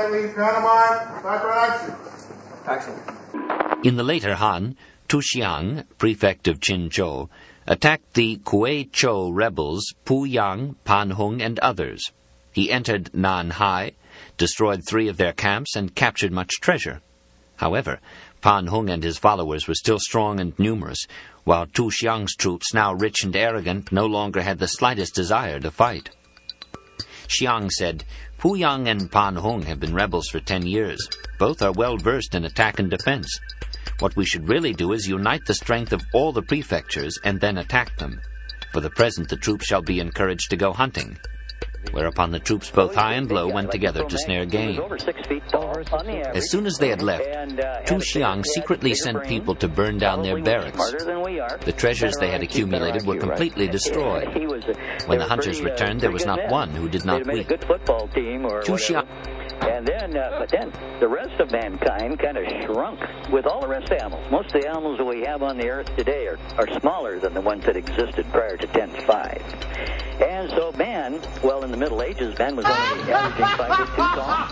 Quietly, pantomime, start production. Action. In the later Han, Tu Xiang, prefect of Qinzhou, attacked the Kuei-Chou rebels Pu Yang, Pan Hung, and others. He entered Nanhai, destroyed 3 of their camps, and captured much treasure. However, Pan Hung and his followers were still strong and numerous, while Tu Xiang's troops, now rich and arrogant, no longer had the slightest desire to fight. Xiang said, "Pu Yang and Pan Hung have been rebels for 10 years. Both are well versed in attack and defense. What we should really do is unite the strength of all the prefectures and then attack them. For the present, the troops shall be encouraged to go hunting." Whereupon the troops both high and low went together to snare game. As soon as they had left, Tu Xiang secretly sent people to burn down their barracks. The treasures they had accumulated were completely destroyed. When the hunters returned, there was not one who did not weep. Tu Xiang... But then the rest of mankind kind of shrunk with all the rest of the animals. Most of the animals that we have on the earth today are smaller than the ones that existed prior to 10.5. And so man, well, in the Middle Ages, man was only averaging 5 foot 2 tall,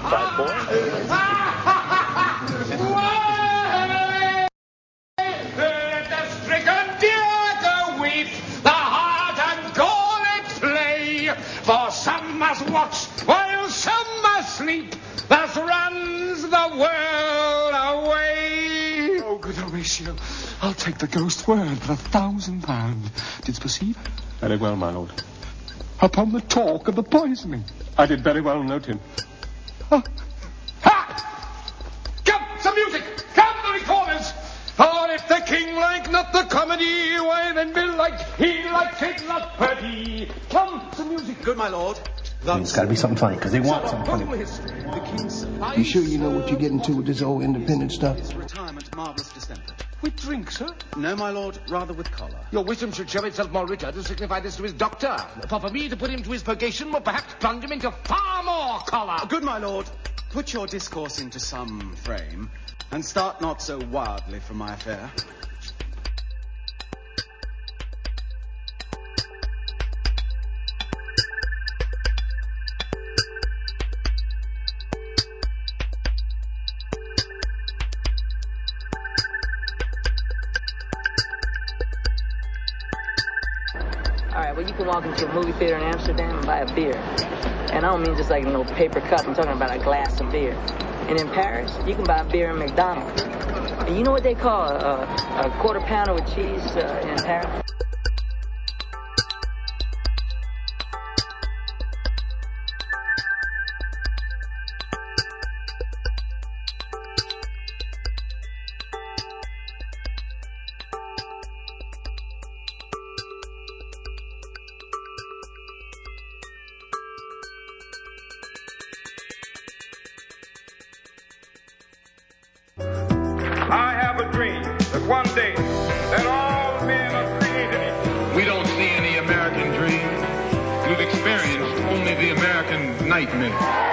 5'4". Let the stricken deer go weep, the hard and gauntlet play, for some must watch while some must sleep. Thus runs the world away. Oh, good Horatio, I'll take the ghost word for £1,000. Didst perceive? Very well, my lord. Upon the talk of the poisoning, I did very well note him. Ha! Come, some music! Come, the recorders! For if the king like not the comedy, why then be like he likes it not pretty. Come, some music. Good, my lord. It's got to be something funny, because they want something funny. You sure you know what you're getting to with this old independent stuff? Retirement, marvellous distemper. With drink, sir? No, my lord, rather with collar. Your wisdom should show itself more richer to signify this to his doctor. For me to put him to his purgation will perhaps plunge him into far more choler. Good, my lord. Put your discourse into some frame, and start not so wildly from my affair. Well, you can walk into a movie theater in Amsterdam and buy a beer. And I don't mean just like a little paper cup. I'm talking about a glass of beer. And in Paris, you can buy a beer in McDonald's. And you know what they call a quarter pounder with cheese in Paris? I have a dream that one day that all men are created equal. We don't see any American dream. We've experienced only the American nightmare.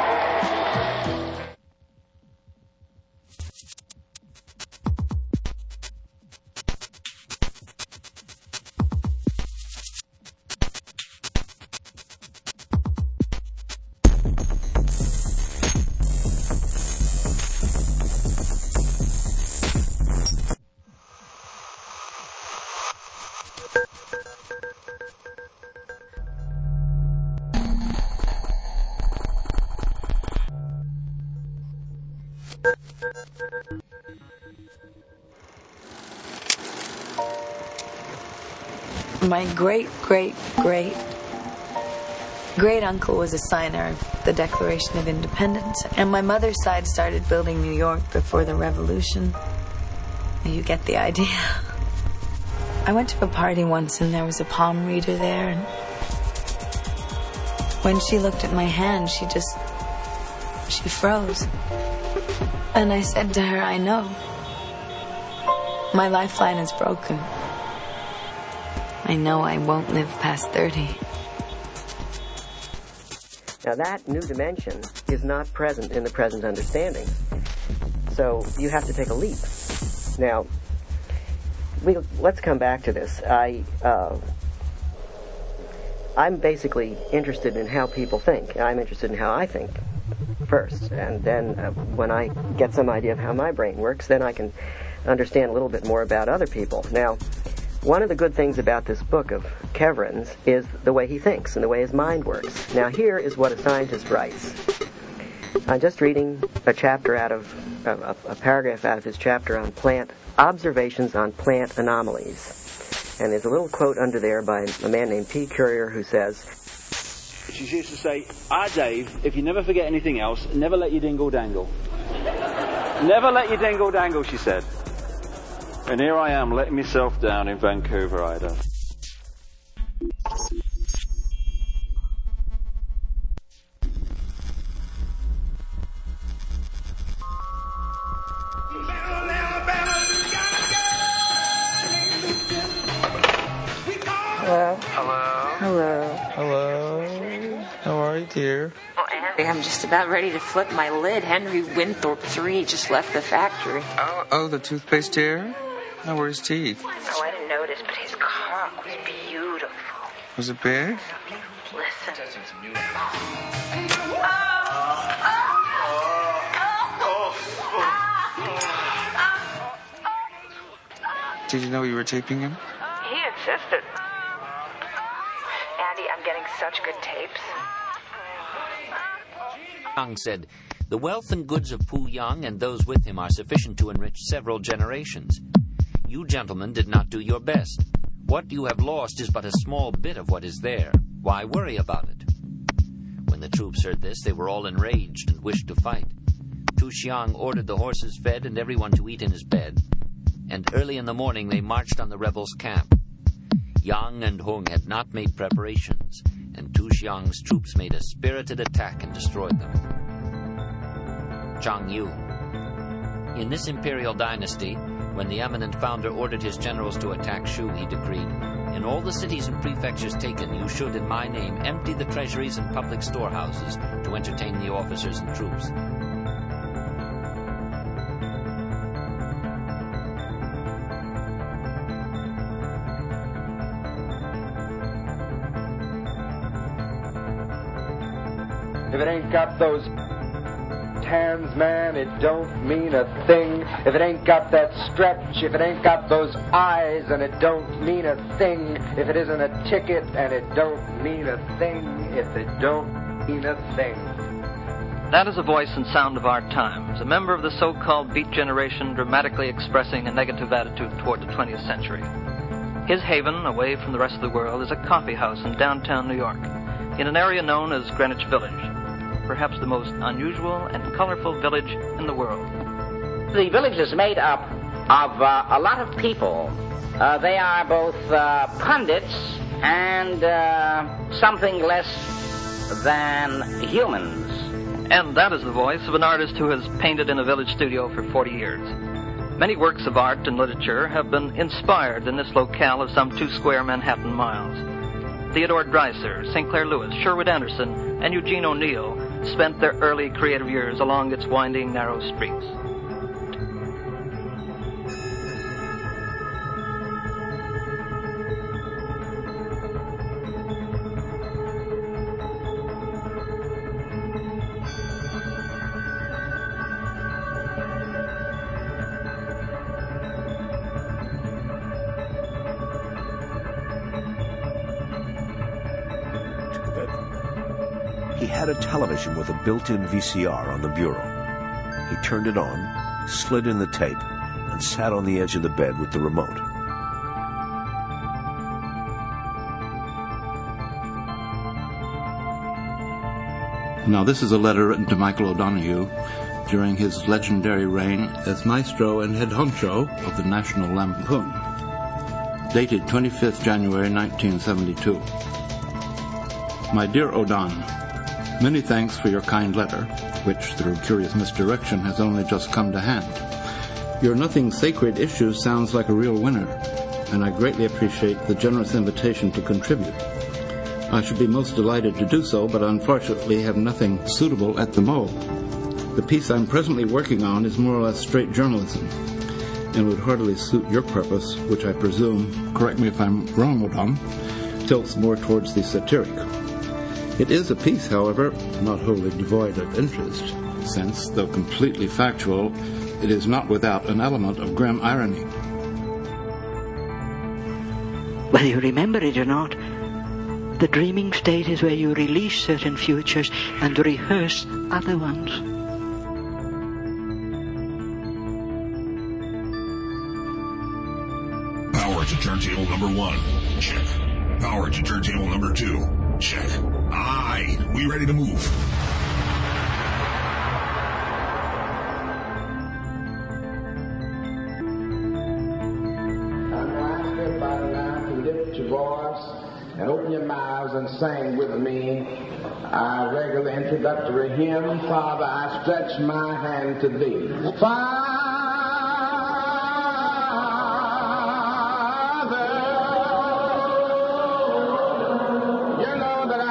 My great-great-great-great-uncle was a signer of the Declaration of Independence, and my mother's side started building New York before the Revolution. You get the idea. I went to a party once and there was a palm reader there, and when she looked at my hand, she froze. And I said to her, I know. My lifeline is broken. I know I won't live past 30. Now that new dimension is not present in the present understanding. So you have to take a leap. Now, let's come back to this. I'm basically interested in how people think. I'm interested in how I think. first. And then when I get some idea of how my brain works, then I can understand a little bit more about other people. Now, one of the good things about this book of Keverin's is the way he thinks and the way his mind works. Now, here is what a scientist writes. I'm just reading a chapter out of a paragraph out of his chapter on observations on plant anomalies. And there's a little quote under there by a man named P. Currier who says, she used to say, Dave, if you never forget anything else, never let your dingle dangle. Never let your dingle dangle, she said. And here I am, letting myself down in Vancouver, Idaho. Hello. Hello. Hello. Hello. How are you, dear? Oh, Andy, I'm just about ready to flip my lid. Henry Winthorpe III just left the factory. Oh, the toothpaste dear? How were his teeth? Oh, I didn't notice, but his cock was beautiful. Was it big? Listen. Did you know you were taping him? He insisted. Andy, I'm getting such good tapes. Young said, "The wealth and goods of Pu Yang and those with him are sufficient to enrich several generations. You gentlemen did not do your best. What you have lost is but a small bit of what is there. Why worry about it?" When the troops heard this, they were all enraged and wished to fight. Tu Xiang ordered the horses fed and everyone to eat in his bed, and early in the morning they marched on the rebels' camp. Yang and Hung had not made preparations, and Tu Xiang's troops made a spirited attack and destroyed them. Zhang Yu. In this imperial dynasty, when the eminent founder ordered his generals to attack Shu, he decreed, "In all the cities and prefectures taken, you should, in my name, empty the treasuries and public storehouses to entertain the officers and troops." If it ain't got those hands, man, it don't mean a thing. If it ain't got that stretch, if it ain't got those eyes, and it don't mean a thing. If it isn't a ticket, and it don't mean a thing. If it don't mean a thing. That is a voice and sound of our times, a member of the so-called Beat generation dramatically expressing a negative attitude toward the 20th century. His haven, away from the rest of the world, is a coffee house in downtown New York, in an area known as Greenwich Village, perhaps the most unusual and colorful village in the world. The village is made up of a lot of people. They are both pundits and something less than humans. And that is the voice of an artist who has painted in a village studio for 40 years. Many works of art and literature have been inspired in this locale of some 2 square Manhattan miles. Theodore Dreiser, St. Clair Lewis, Sherwood Anderson, and Eugene O'Neill spent their early creative years along its winding, narrow streets. He had a television with a built-in VCR on the bureau. He turned it on, slid in the tape, and sat on the edge of the bed with the remote. Now, this is a letter written to Michael O'Donoghue during his legendary reign as maestro and head honcho of the National Lampoon, dated 25th January 1972. My dear O'Don, many thanks for your kind letter, which, through curious misdirection, has only just come to hand. Your Nothing Sacred issue sounds like a real winner, and I greatly appreciate the generous invitation to contribute. I should be most delighted to do so, but unfortunately have nothing suitable at the Mo. The piece I'm presently working on is more or less straight journalism, and would hardly suit your purpose, which I presume, correct me if I'm wrong, O'Don, tilts more towards the satiric. It is a piece, however, not wholly devoid of interest, since, though completely factual, it is not without an element of grim irony. Whether you remember it or not, the dreaming state is where you release certain futures and rehearse other ones. Power to turntable number 1. Check. Power to turntable number 2. Check. Aye, we ready to move. Lift your voice and open your mouths and sing with me our regular introductory hymn, Father, I stretch my hand to thee. Father, you know that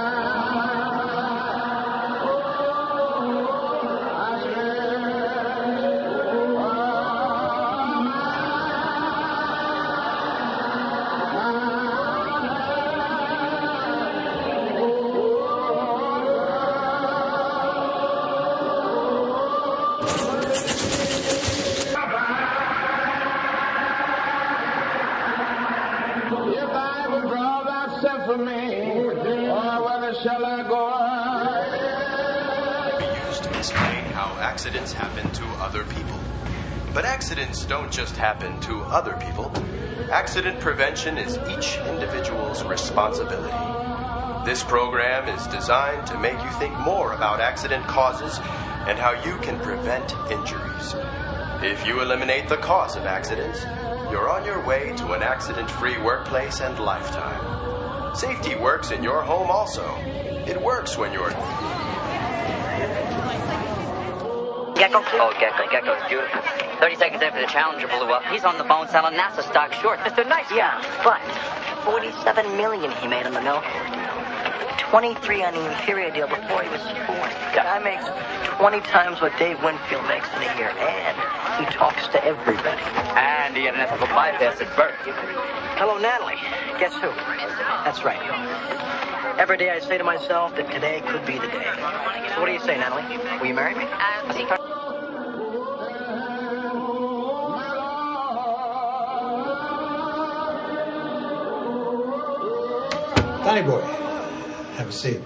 for me, or whether shall I go? Be used to explain how accidents happen to other people. But accidents don't just happen to other people. Accident prevention is each individual's responsibility. This program is designed to make you think more about accident causes and how you can prevent injuries. If you eliminate the cause of accidents, you're on your way to an accident-free workplace and lifetime. Safety works in your home also. It works when you're... Gecko? Oh, Gecko's beautiful. 30 seconds after the Challenger blew up, he's on the phone selling NASA stock short. Mr. Nice. Yeah, but $47 million he made on the Melkor deal. 23 on the Imperial deal before he was 40. The guy makes 20 times what Dave Winfield makes in a year, and he talks to everybody. And he had an ethical bypass at birth. Hello, Natalie. Guess who? That's right. Every day I say to myself that today could be the day. So what do you say, Natalie? Will you marry me? Donny boy, have a seat.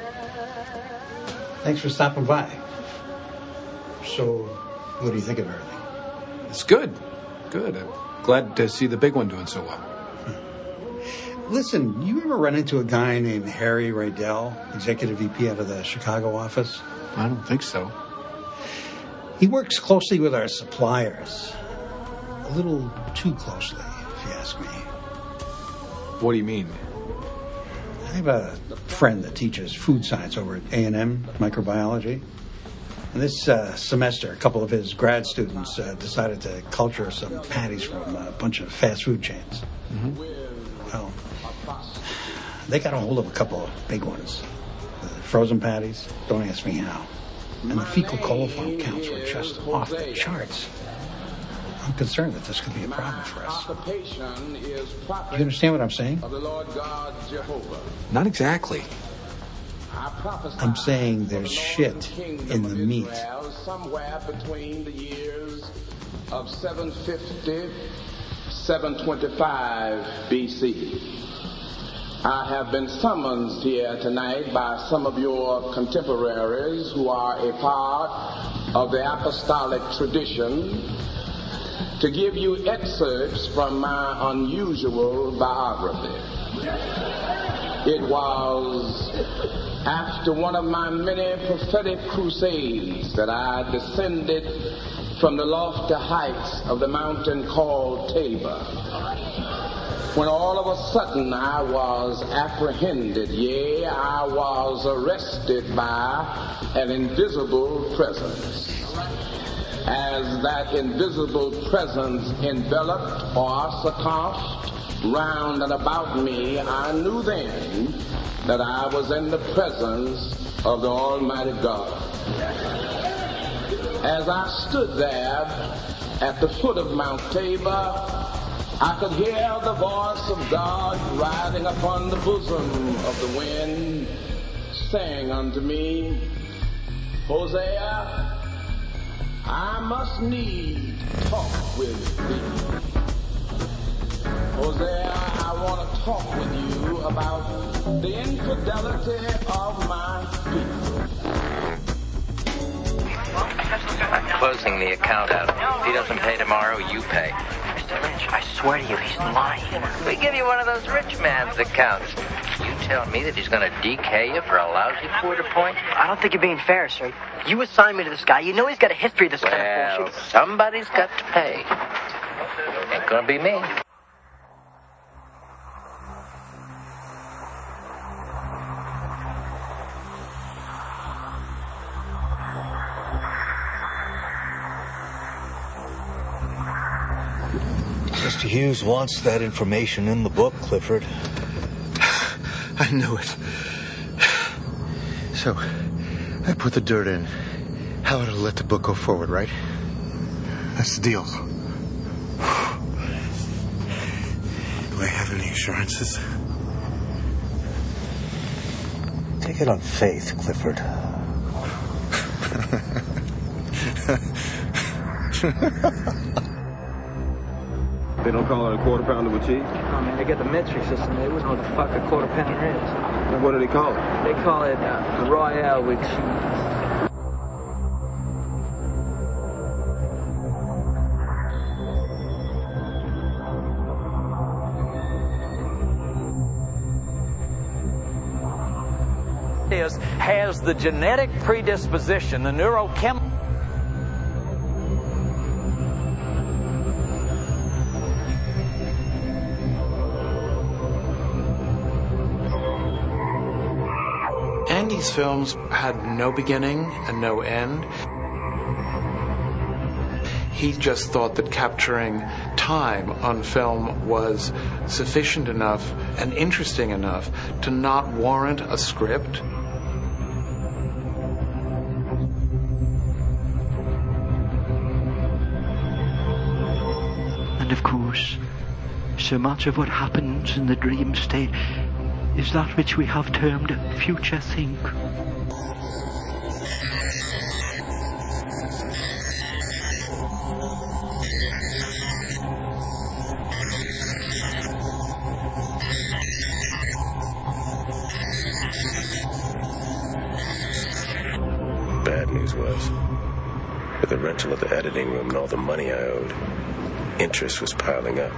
Thanks for stopping by. So, what do you think of everything? It's good. Good. I'm glad to see the big one doing so well. Listen, you ever run into a guy named Harry Rydell, executive VP out of the Chicago office? I don't think so. He works closely with our suppliers. A little too closely, if you ask me. What do you mean? I have a friend that teaches food science over at A&M Microbiology. And this semester, a couple of his grad students decided to culture some patties from a bunch of fast food chains. Mm-hmm. Well, they got a hold of a couple of big ones. The frozen patties, don't ask me how. And the fecal coliform counts were just off the charts. I'm concerned that this could be a problem for us. Do you understand what I'm saying? Not exactly. I'm saying there's shit in the meat. Somewhere between the years of 750, 725 BC. I have been summoned here tonight by some of your contemporaries who are a part of the apostolic tradition to give you excerpts from my unusual biography. It was after one of my many prophetic crusades that I descended from the lofty heights of the mountain called Tabor, when all of a sudden I was apprehended, yea, I was arrested by an invisible presence. As that invisible presence enveloped or circumfered round and about me, I knew then that I was in the presence of the Almighty God. As I stood there at the foot of Mount Tabor, I could hear the voice of God riding upon the bosom of the wind, saying unto me, Hosea, I must need talk with thee. Hosea, I want to talk with you about the infidelity of my people. I'm closing the account out. If he doesn't pay tomorrow, you pay. Mr. Lynch, I swear to you, he's lying. We give you one of those rich man's accounts. You tell me that he's going to DK you for a lousy quarter point? I don't think you're being fair, sir. You assigned me to this guy. You know he's got a history of this kind of bullshit. Somebody's got to pay. Ain't going to be me. Mr. Hughes wants that information in the book, Clifford. I knew it. So, I put the dirt in. Howard will let the book go forward, right? That's the deal. Do I have any assurances? Take it on faith, Clifford. They don't call it a quarter pounder with cheese? Oh, man, they got the metric system. They wouldn't know what the fuck a quarter pounder is. And what do they call it? They call it Royale with cheese. Has the genetic predisposition, the neurochemical. Andy's films had no beginning and no end. He just thought that capturing time on film was sufficient enough and interesting enough to not warrant a script. And of course, so much of what happens in the dream state is that which we have termed future think. Bad news was, with the rental of the editing room and all the money I owed, interest was piling up.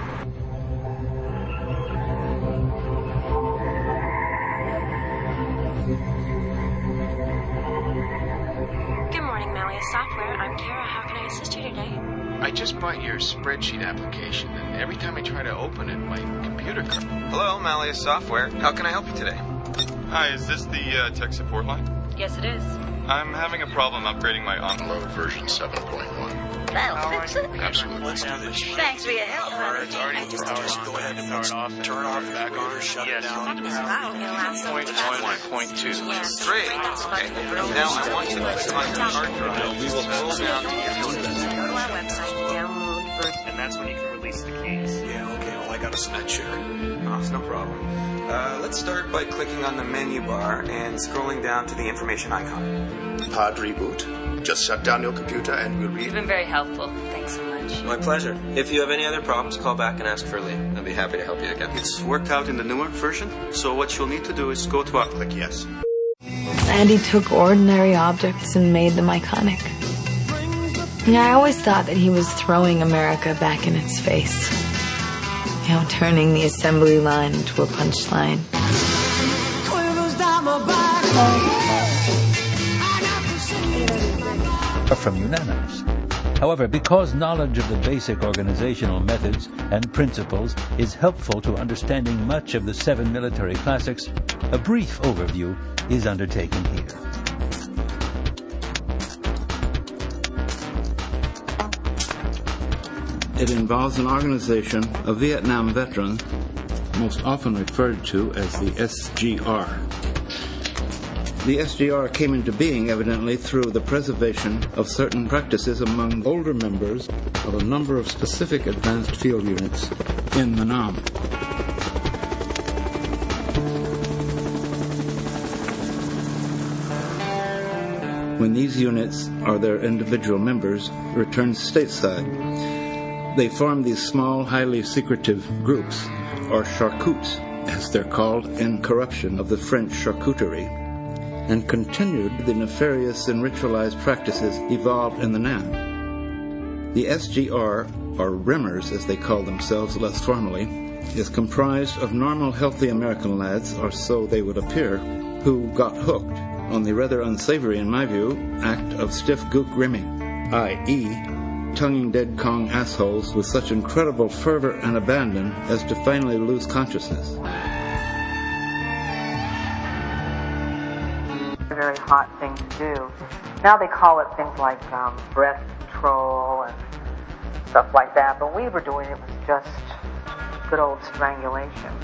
Good morning, Malleus Software. I'm Kara. How can I assist you today? I just bought your spreadsheet application, and every time I try to open it, my computer... Hello, Malleus Software. How can I help you today? Hi, is this the tech support line? Yes, it is. I'm having a problem upgrading my on-load version 7.1. That'll fix it. Absolutely. Let's do this. Thanks for your help, honey. It's already just go ahead and turn off, back on, shut it down. Point 2. Great. Okay. Now I want you to put it on your hard drive. We will scroll down to your Go to our website, download first. And that's when you can release the keys. Yeah, okay. Well, I got a snatch share. Oh, it's no problem. Let's start by clicking on the menu bar and scrolling down to the information icon. Pod reboot. Just shut down your computer and we'll read. You've been very helpful. Thanks so much. My pleasure. If you have any other problems, call back and ask for Lee. I'll be happy to help you again. It's worked out in the newer version, so what you'll need to do is go to our click yes. Andy took ordinary objects and made them iconic. Yeah, I always thought that he was throwing America back in its face. You know, turning the assembly line into a punchline. From unanimous. However, because knowledge of the basic organizational methods and principles is helpful to understanding much of the 7 military classics, a brief overview is undertaken here. It involves an organization of Vietnam veterans, most often referred to as the SGR. The SGR came into being, evidently, through the preservation of certain practices among older members of a number of specific advanced field units in the Nam. when these units or their individual members return stateside. They form these small, highly secretive groups, or charcutes, as they're called, in corruption of the French charcuterie, and continued the nefarious and ritualized practices evolved in the NAM. The SGR, or Rimmers as they call themselves less formally, is comprised of normal, healthy American lads, or so they would appear, who got hooked on the rather unsavory, in my view, act of stiff gook rimming, i.e., tonguing dead Kong assholes with such incredible fervor and abandon as to finally lose consciousness. A very hot thing to do. Now they call it things like breath control and stuff like that, but we were doing it was just good old strangulation.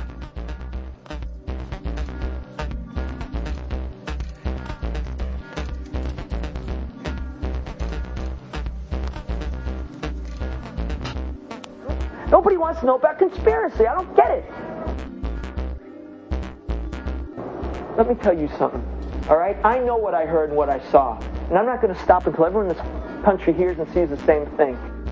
Nobody wants to know about conspiracy. I don't get it. Let me tell you something, all right? I know what I heard and what I saw, and I'm not going to stop until everyone in this country hears and sees the same thing.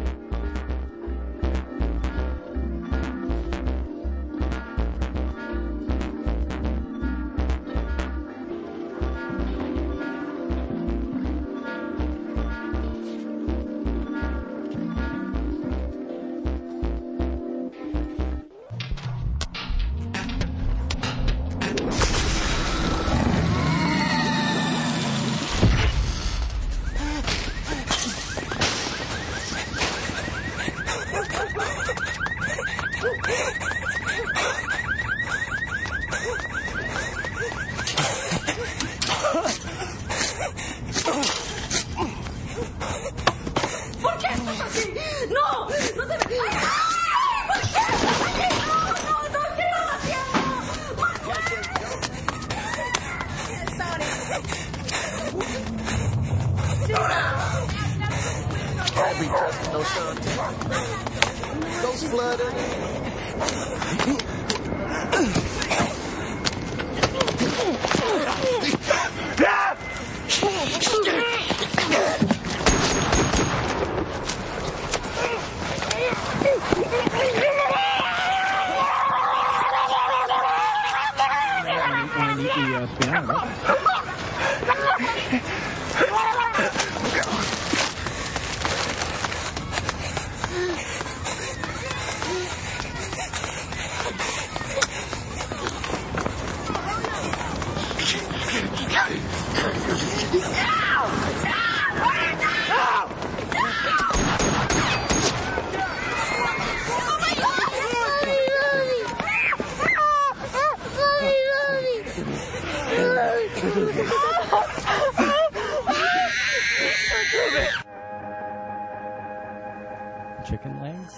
Chicken legs?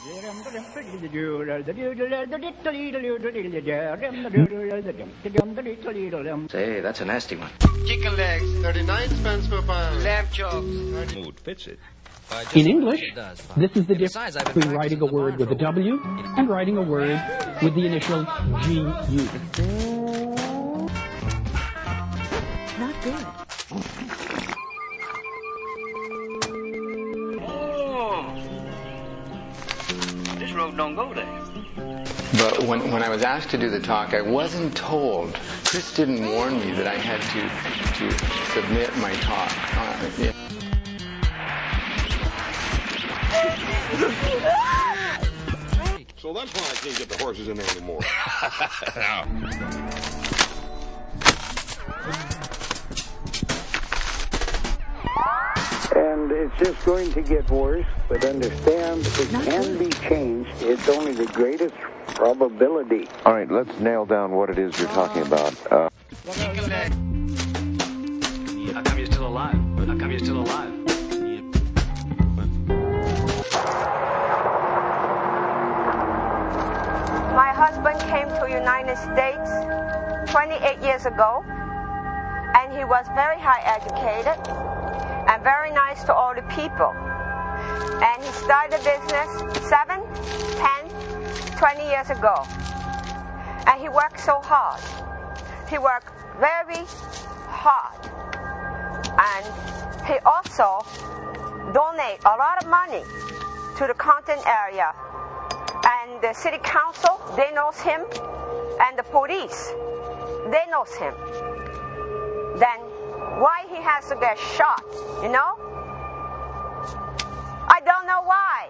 Say, that's a nasty one. Chicken legs, 39 cents per pound. Lamb chops. Mood fits it. In English, this is the difference between writing a word with a W and writing a word with the initial GU. Not good. This road don't go there. But when I was asked to do the talk, I wasn't told. Chris didn't warn me that I had to submit my talk. Yeah. So that's why I can't get the horses in there anymore. And it's just going to get worse, but understand it can be changed. It's only the greatest probability. All right, let's nail down what it is you're talking about. How come you're still alive? How come you're still alive? My husband came to the United States 28 years ago, and he was very high educated and very nice to all the people. And he started a business 7, 10, 20 years ago. And he worked so hard. He worked very hard. And he also donate a lot of money to the Compton area. And the city council, they knows him, and the police, they knows him. Then why he has to get shot, you know? I don't know why.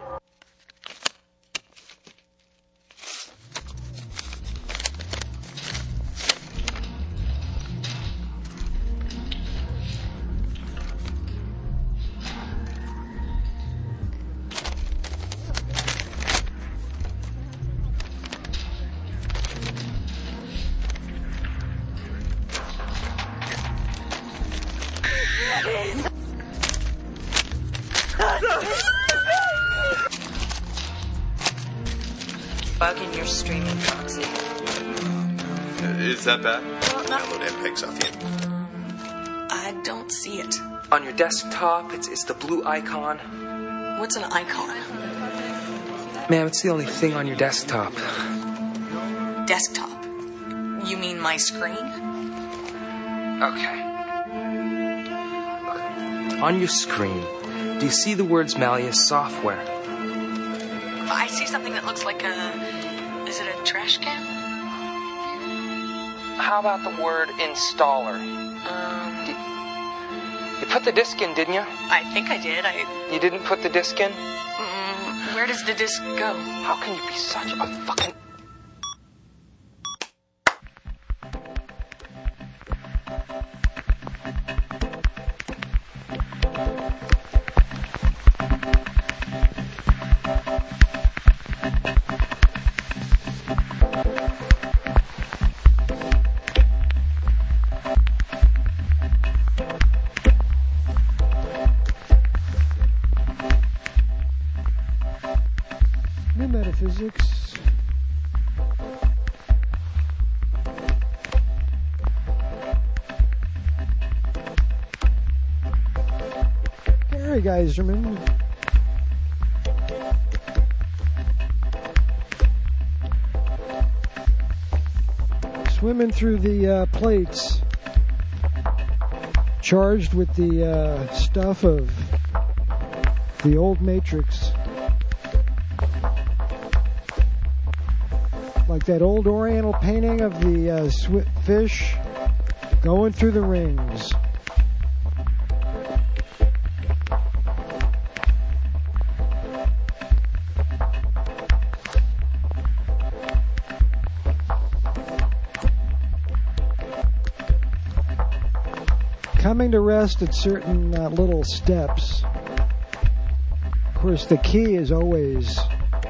Bug in your streaming proxy. Is that bad? Download MPEGs off you. I don't see it. On your desktop, it's the blue icon. What's an icon? Ma'am, it's the only thing on your desktop. Desktop. You mean my screen? Okay. On your screen, do you see the words Malleus Software? I see something that looks like is it a trash can? How about the word installer? You put the disc in, didn't you? I think I did. You didn't put the disc in? Where does the disc go? How can you be such a fucking... Metaphysics. Gary Geiserman. Swimming through the plates, charged with the stuff of the old Matrix. Like that old oriental painting of the fish going through the rings. Coming to rest at certain little steps. Of course, the key is always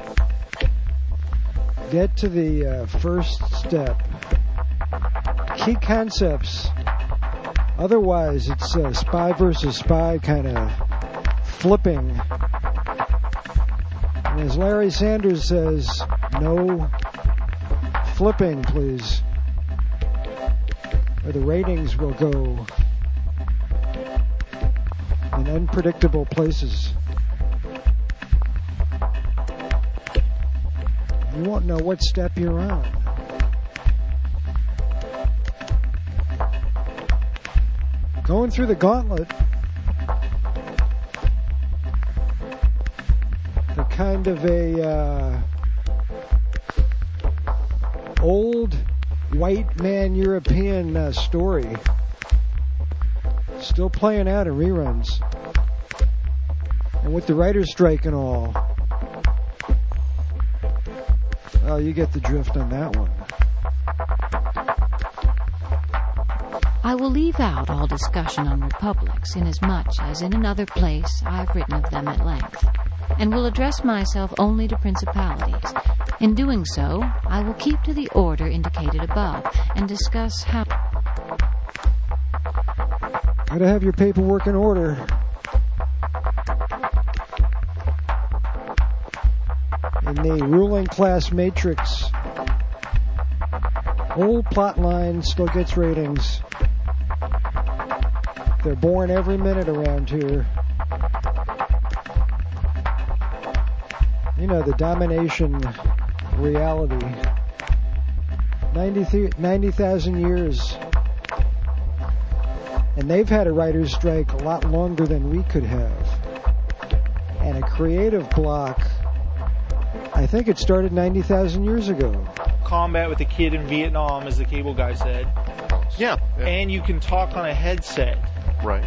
get to the first step. Key concepts. Otherwise, it's spy versus spy kind of flipping. And as Larry Sanders says, no flipping, please, or the ratings will go in unpredictable places. You won't know what step you're on. Going through the gauntlet, the kind of a old white man European story, still playing out in reruns, and with the writer's strike and all. Well, you get the drift on that one. I will leave out all discussion on republics, inasmuch as in another place I have written of them at length, and will address myself only to principalities. In doing so, I will keep to the order indicated above, and discuss how... Gotta have your paperwork in order. In the ruling class matrix, old plot line still gets ratings. They're born every minute around here. You know, the domination reality. 90,000 years. And they've had a writer's strike a lot longer than we could have. And a creative block, I think it started 90,000 years ago. Combat with a kid in Vietnam, as the cable guy said. Yeah. And you can talk on a headset. Right.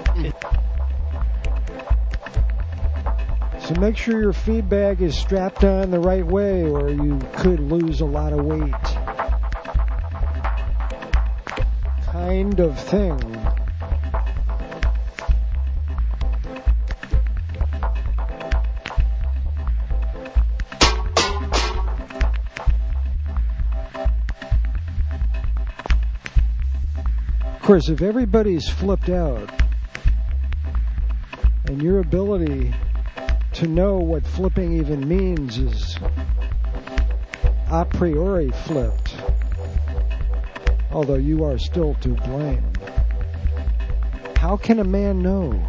So make sure your feed bag is strapped on the right way, or you could lose a lot of weight. Kind of thing. Of course, if everybody's flipped out, and your ability to know what flipping even means is a priori flipped, although you are still to blame, how can a man know?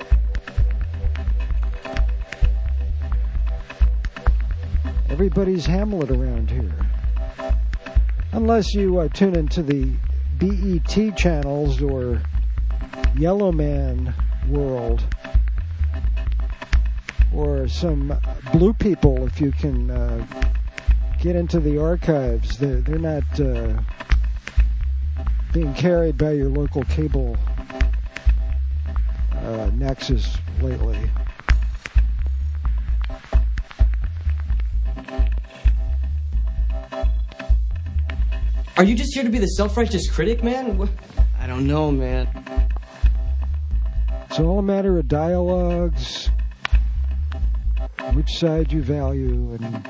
Everybody's Hamlet around here. Unless you tune into the BET channels or Yellow Man world, or some blue people, if you can get into the archives. They're not being carried by your local cable nexus lately. Are you just here to be the self-righteous critic, man? I don't know, man. It's all a matter of dialogues, which side you value, and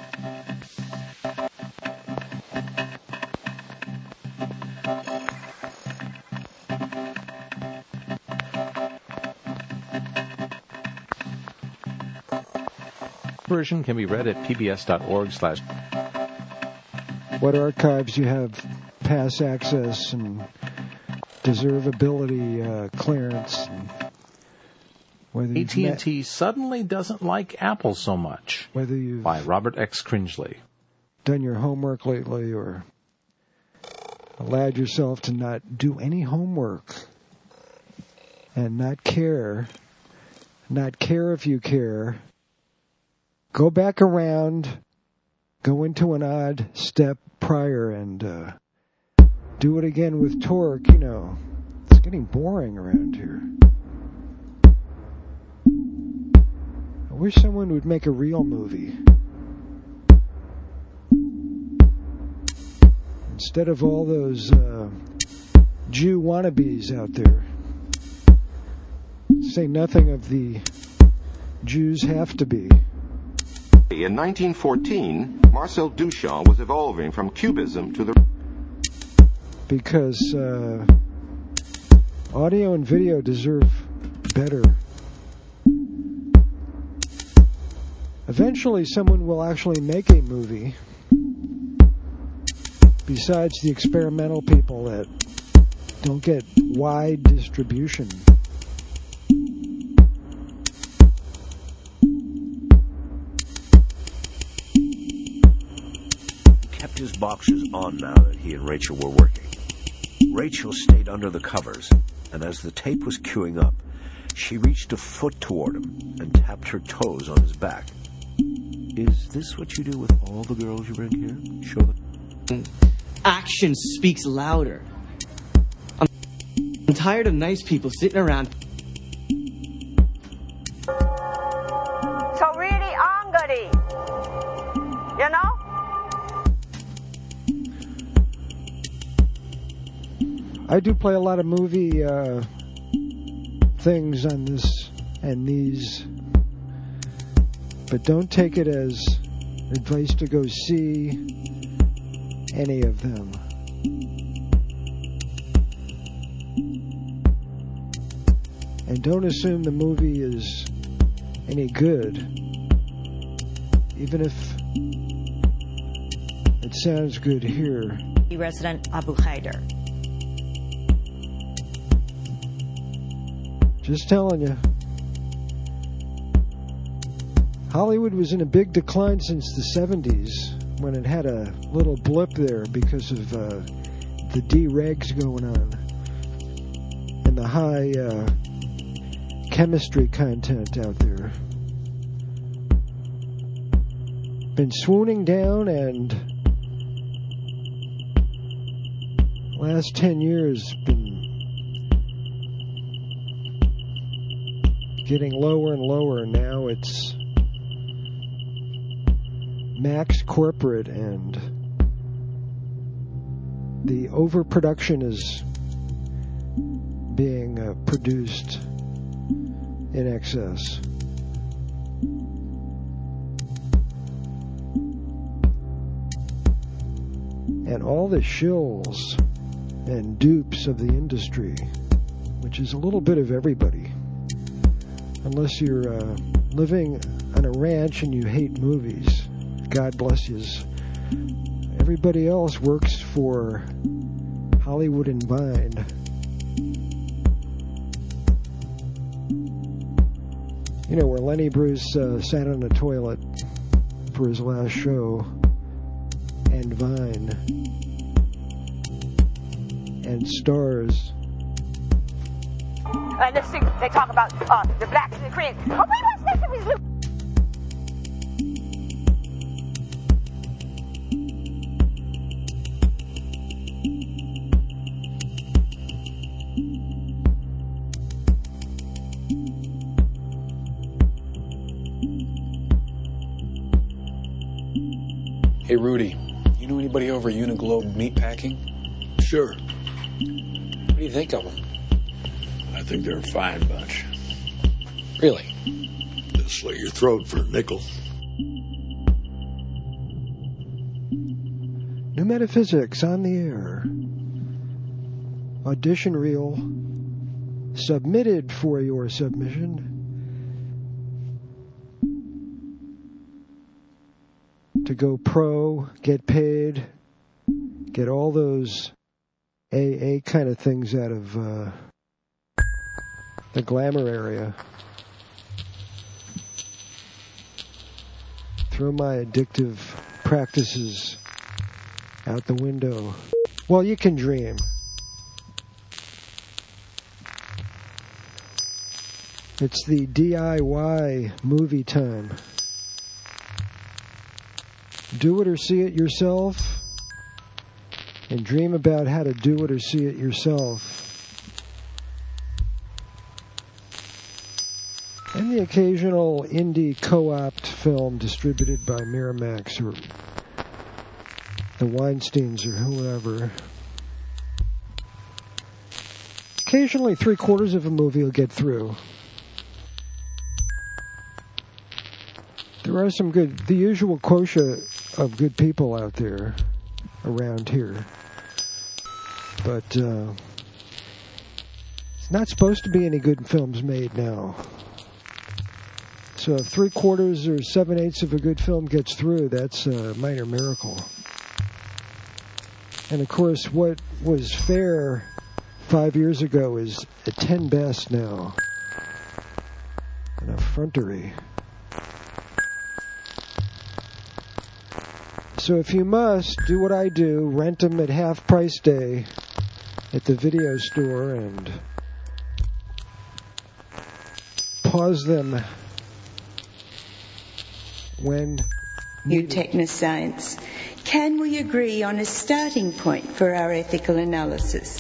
version can be read at pbs.org/. What archives you have pass access and deservability clearance. And whether AT&T suddenly doesn't like Apple so much. Whether you've by Robert X. Cringely. Done your homework lately, or allowed yourself to not do any homework and not care if you care. Go back around, go into an odd step prior, and do it again with torque. You know, it's getting boring around here. I wish someone would make a real movie. Instead of all those Jew wannabes out there. Say nothing of the Jews have to be. In 1914, Marcel Duchamp was evolving from Cubism to the... Because audio and video deserve better. Eventually someone will actually make a movie, besides the experimental people that don't get wide distribution. Kept his boxers on now that he and Rachel were working. Rachel stayed under the covers, and as the tape was queuing up, she reached a foot toward him and tapped her toes on his back. Is this what you do with all the girls you bring here? Show them. Action speaks louder. I'm tired of nice people sitting around. So really angry, you know? I do play a lot of movie things on this and these, but don't take it as advice to go see any of them. And don't assume the movie is any good, even if it sounds good here. Resident Abu Haider. Just telling you. Hollywood was in a big decline since the 70s, when it had a little blip there because of the deregs going on. the high chemistry content out there. Been swooning down, and last 10 years been getting lower and lower. Now it's max corporate, and the overproduction is being produced in excess. And all the shills and dupes of the industry, which is a little bit of everybody. Unless you're living on a ranch and you hate movies, God bless yous. Everybody else works for Hollywood and Vine. You know, where Lenny Bruce sat on a toilet for his last show, and Vine, and Stars. Let's see, they talk about the blacks and the Koreans. Oh, wait, what's next to his loop? Hey, Rudy, you know anybody over at Uniglobe Meatpacking? Sure. What do you think of them? I think they're a fine bunch. Really? They'll slit your throat for a nickel. New Metaphysics on the air. Audition reel submitted for your submission. To go pro, get paid, get all those AA kind of things out of the glamour area. Throw my addictive practices out the window. Well, you can dream. It's the DIY movie time. Do it or see it yourself, and dream about how to do it or see it yourself. And the occasional indie co-opt film distributed by Miramax or the Weinsteins or whoever. Occasionally 3/4 of a movie will get through. There are some good, the usual quota of good people out there around here. But it's not supposed to be any good films made now. So if 3/4 or 7/8 of a good film gets through, that's a minor miracle. And of course, what was fair 5 years ago is a 10 best now. An effrontery. So if you must, do what I do, rent them at half price day at the video store and pause them when New Technoscience. Can we agree on a starting point for our ethical analysis?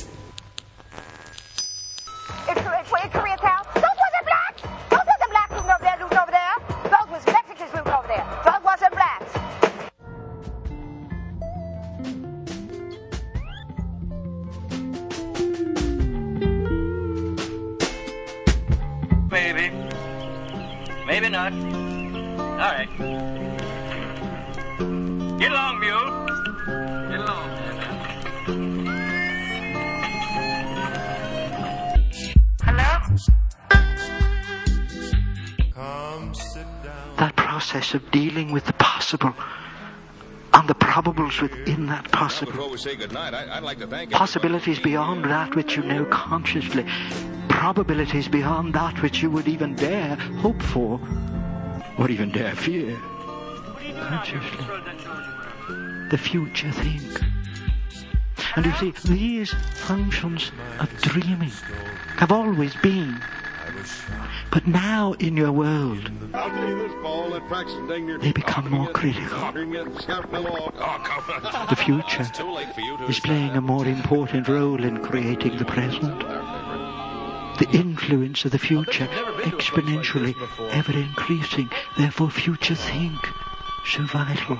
It's Koreatown. Those wasn't blacks. Those wasn't blacks looting over there. Those was Mexicans looting over there. Those wasn't blacks. Maybe. Maybe not. All right. Get along, mule. Get along. That process of dealing with the possible and the probables within that possible. Before we say goodnight, I'd like to thank Possibilities beyond that which you know consciously. Probabilities beyond that which you would even dare hope for, or even dare fear. Consciously. The future think. And you see, these functions of dreaming have always been. But now in your world, they become more critical. The future is playing a more important role in creating the present. The influence of the future exponentially ever increasing. Therefore, future think so vital.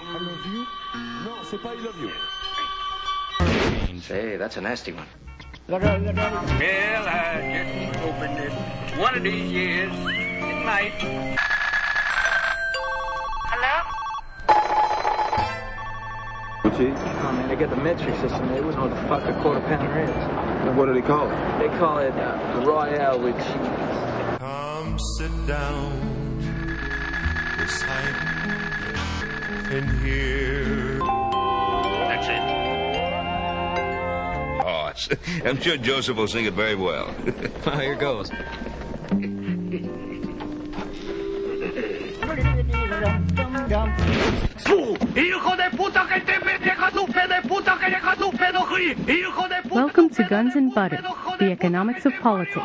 Say, that's a nasty one. Well, I just opened it. One of these years, it might. Hello? Chief? Oh, man, they got the metric system. They wouldn't know what the fuck a quarter pounder is. What do they call it? They call it Royale with cheese. Come sit down beside me and hear. That's it. Oh, I'm sure Joseph will sing it very well. Well, here goes. Welcome to Guns and Butter, the economics of politics.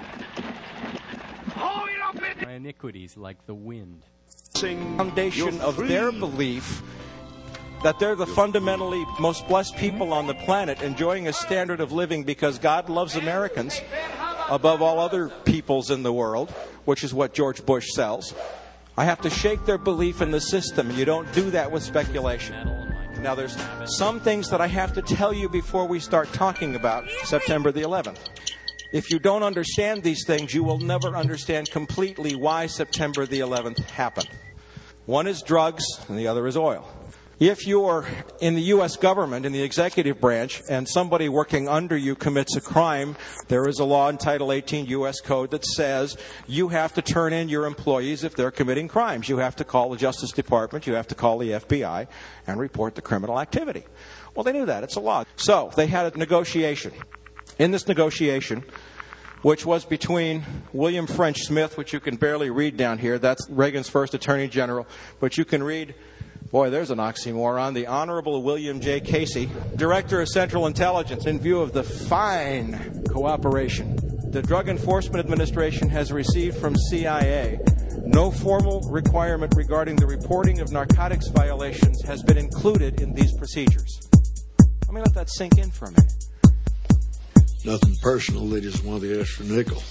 My iniquities like the wind. Foundation of their belief that they're the fundamentally most blessed people on the planet, enjoying a standard of living because God loves Americans above all other peoples in the world, which is what George Bush sells. I have to shake their belief in the system. You don't do that with speculation. Now, there's some things that I have to tell you before we start talking about September the 11th. If you don't understand these things, you will never understand completely why September the 11th happened. One is drugs, and the other is oil. If you're in the U.S. government, in the executive branch, and somebody working under you commits a crime, there is a law in Title 18 U.S. Code that says you have to turn in your employees if they're committing crimes. You have to call the Justice Department, you have to call the FBI, and report the criminal activity. Well, they knew that. It's a law. So they had a negotiation. In this negotiation, which was between William French Smith, which you can barely read down here, that's Reagan's first Attorney General, but you can read, boy, there's an oxymoron, the Honorable William J. Casey, Director of Central Intelligence, in view of the fine cooperation the Drug Enforcement Administration has received from CIA. No formal requirement regarding the reporting of narcotics violations has been included in these procedures. Let me let that sink in for a minute. Nothing personal, they just want the extra nickel.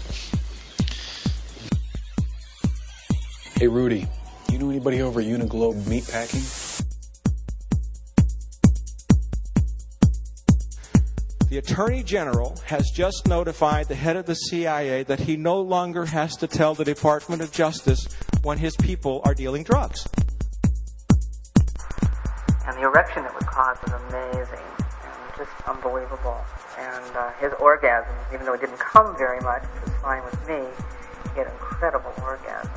Hey, Rudy, you know anybody over at Uniglobe Meatpacking? The Attorney General has just notified the head of the CIA that he no longer has to tell the Department of Justice when his people are dealing drugs. And the erection it would cause was amazing and just unbelievable. And his orgasms, even though it didn't come very much, which was fine with me, he had incredible orgasms.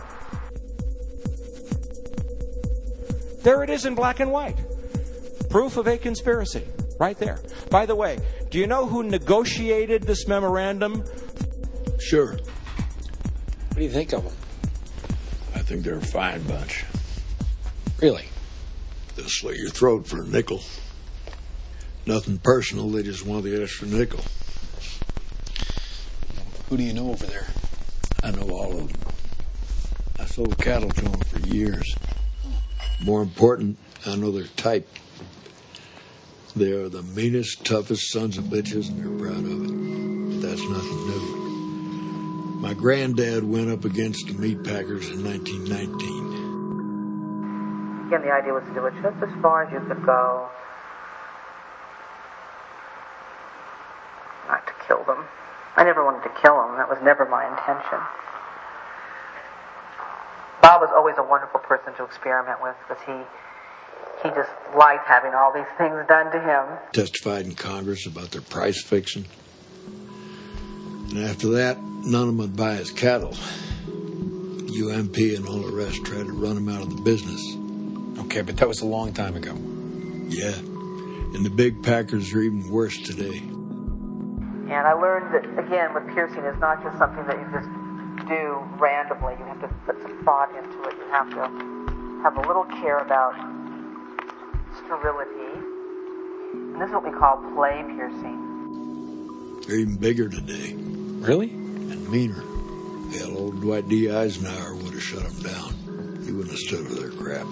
There it is in black and white. Proof of a conspiracy. Right there. By the way, do you know who negotiated this memorandum? Sure. What do you think of them? I think they're a fine bunch. Really? They'll slit your throat for a nickel. Nothing personal, they just want the extra nickel. Who do you know over there? I know all of them. I sold cattle to them for years. More important, I know their type. They are the meanest, toughest sons of bitches, and they're proud of it. But that's nothing new. My granddad went up against the meat packers in 1919. Again, the idea was to do it just as far as you could go. Not to kill them. I never wanted to kill them. That was never my intention. Bob was always a wonderful person to experiment with because he just liked having all these things done to him. Testified in Congress about their price fixing. And after that, none of them would buy his cattle. UMP and all the rest tried to run him out of the business. Okay, but that was a long time ago. Yeah. And the big packers are even worse today. And I learned that, again, with piercing, it's not just something that you just do randomly. You have to put some thought into it. You have to have a little care about sterility And this is what we call play piercing. They're even bigger today. Really? And meaner. Hell, old Dwight D. Eisenhower would have shut them down. He wouldn't have stood for their crap.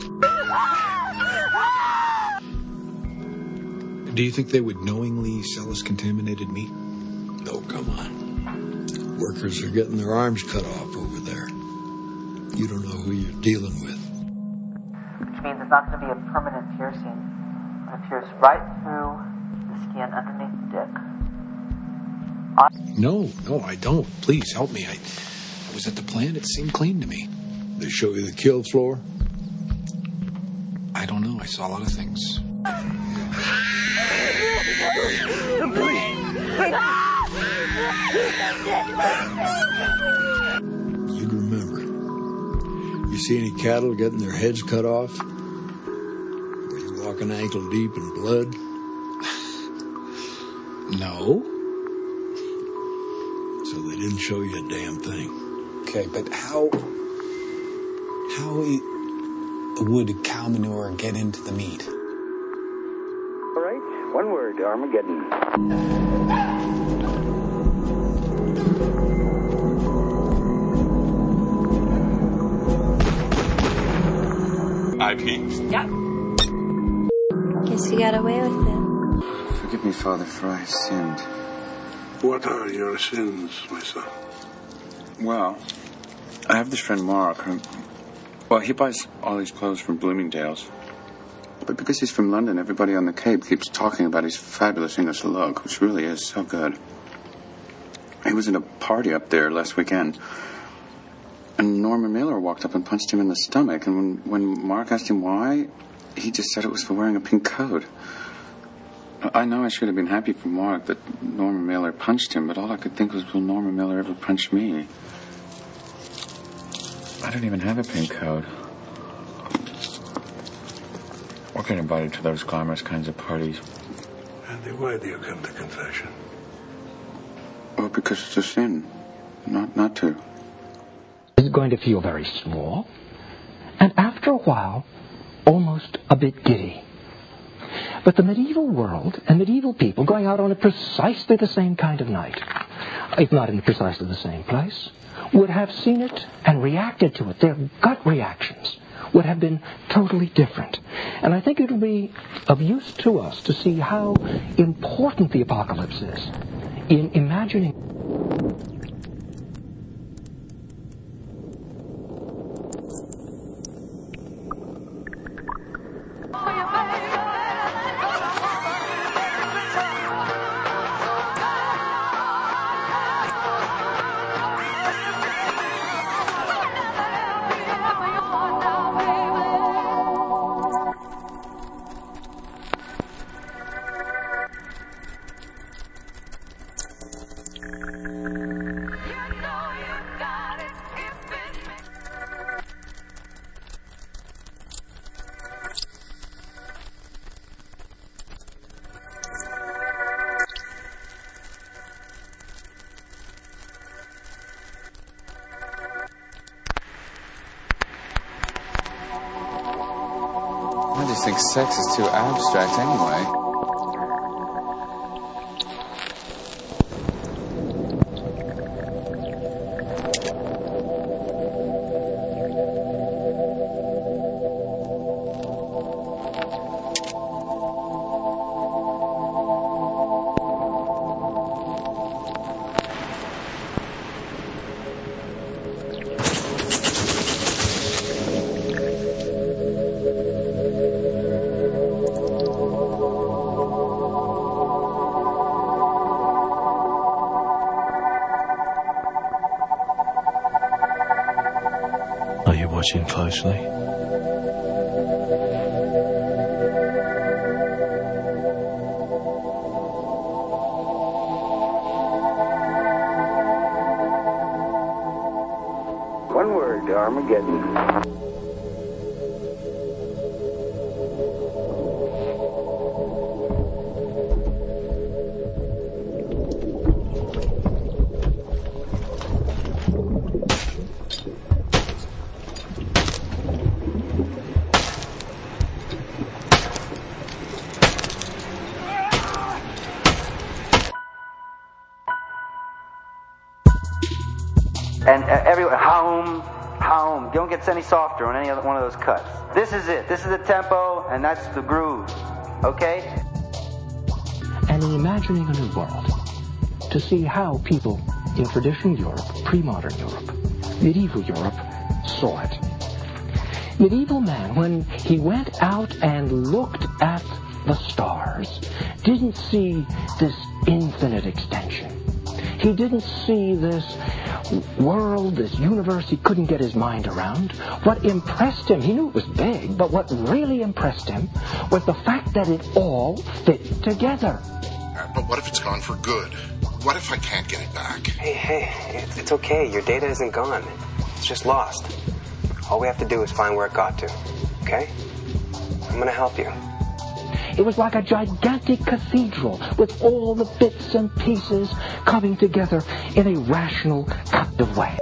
Do you think they would knowingly sell us contaminated meat? Oh, come on. Workers are getting their arms cut off over there. You don't know who you're dealing with. Which means it's not going to be a permanent piercing. It pierces right through the skin underneath the dick. No, I don't. Please help me. I was at the plant. It seemed clean to me. They show you the kill floor? I don't know. I saw a lot of things. You'd remember. You see any cattle getting their heads cut off? Were you walking ankle deep in blood? No. So they didn't show you a damn thing. Okay, but how would cow manure get into the meat? All right, one word, Armageddon. IP? Yep. Guess you got away with it. Forgive me, Father, for I have sinned. What are your sins, my son? Well, I have this friend Mark who... Well, he buys all these clothes from Bloomingdale's. But because he's from London, everybody on the Cape keeps talking about his fabulous English look, which really is so good. He was at a party up there last weekend, and Norman Mailer walked up and punched him in the stomach, and when Mark asked him why, he just said it was for wearing a pink coat. I know I should have been happy for Mark that Norman Mailer punched him, but all I could think was, will Norman Mailer ever punch me? I don't even have a pink coat. Or get invited to those glamorous kinds of parties. Andy, why do you come to confession? Well, because it's a sin. Not to. Is going to feel very small, and after a while, almost a bit giddy. But the medieval world and medieval people going out on a precisely the same kind of night, if not in precisely the same place, would have seen it and reacted to it. Their gut reactions would have been totally different. And I think it will be of use to us to see how important the apocalypse is in imagining. I just think sex is too abstract anyway. Watching closely. One word, Armageddon. home. Don't get any softer on any other one of those cuts. This is it. This is the tempo, and that's the groove. Okay? And in imagining a new world, to see how people in traditional Europe, pre-modern Europe, medieval Europe, saw it. Medieval man, when he went out and looked at the stars, didn't see this infinite extension. He didn't see this world, this universe he couldn't get his mind around. What impressed him, he knew it was big, but what really impressed him was the fact that it all fit together. But what if it's gone for good? What if I can't get it back? Hey, it's okay. Your data isn't gone. It's just lost. All we have to do is find where it got to. Okay? I'm going to help you. It was like a gigantic cathedral with all the bits and pieces coming together in a rational kind of way.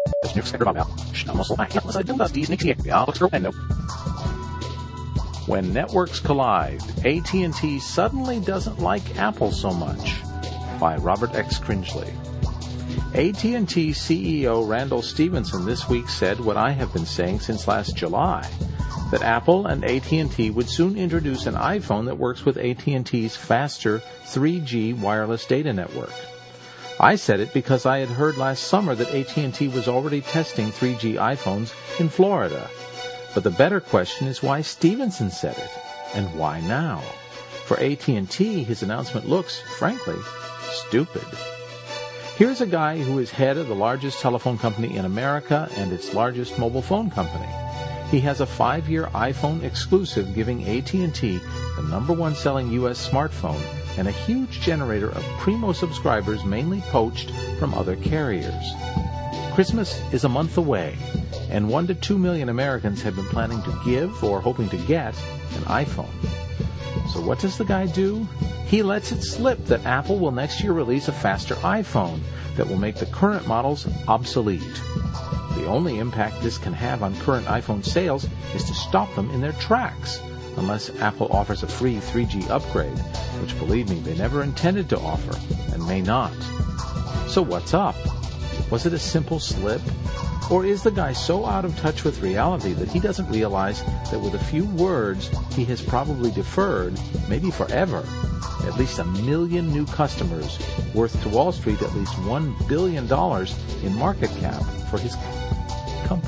When networks collide, AT&T suddenly doesn't like Apple so much. By Robert X. Cringely. AT&T CEO Randall Stephenson this week said what I have been saying since last July, that Apple and AT&T would soon introduce an iPhone that works with AT&T's faster 3G wireless data network. I said it because I had heard last summer that AT&T was already testing 3G iPhones in Florida. But the better question is why Stephenson said it, and why now? For AT&T, his announcement looks, frankly, stupid. Here's a guy who is head of the largest telephone company in America and its largest mobile phone company. He has a 5-year iPhone exclusive giving AT&T the #1 selling U.S. smartphone and a huge generator of Primo subscribers mainly poached from other carriers. Christmas is a month away, and 1 to 2 million Americans have been planning to give or hoping to get an iPhone. So what does the guy do? He lets it slip that Apple will next year release a faster iPhone that will make the current models obsolete. The only impact this can have on current iPhone sales is to stop them in their tracks, unless Apple offers a free 3G upgrade, which, believe me, they never intended to offer, and may not. So what's up? Was it a simple slip? Or is the guy so out of touch with reality that he doesn't realize that with a few words he has probably deferred, maybe forever, at least 1 million new customers worth to Wall Street at least $1 billion in market cap for his company?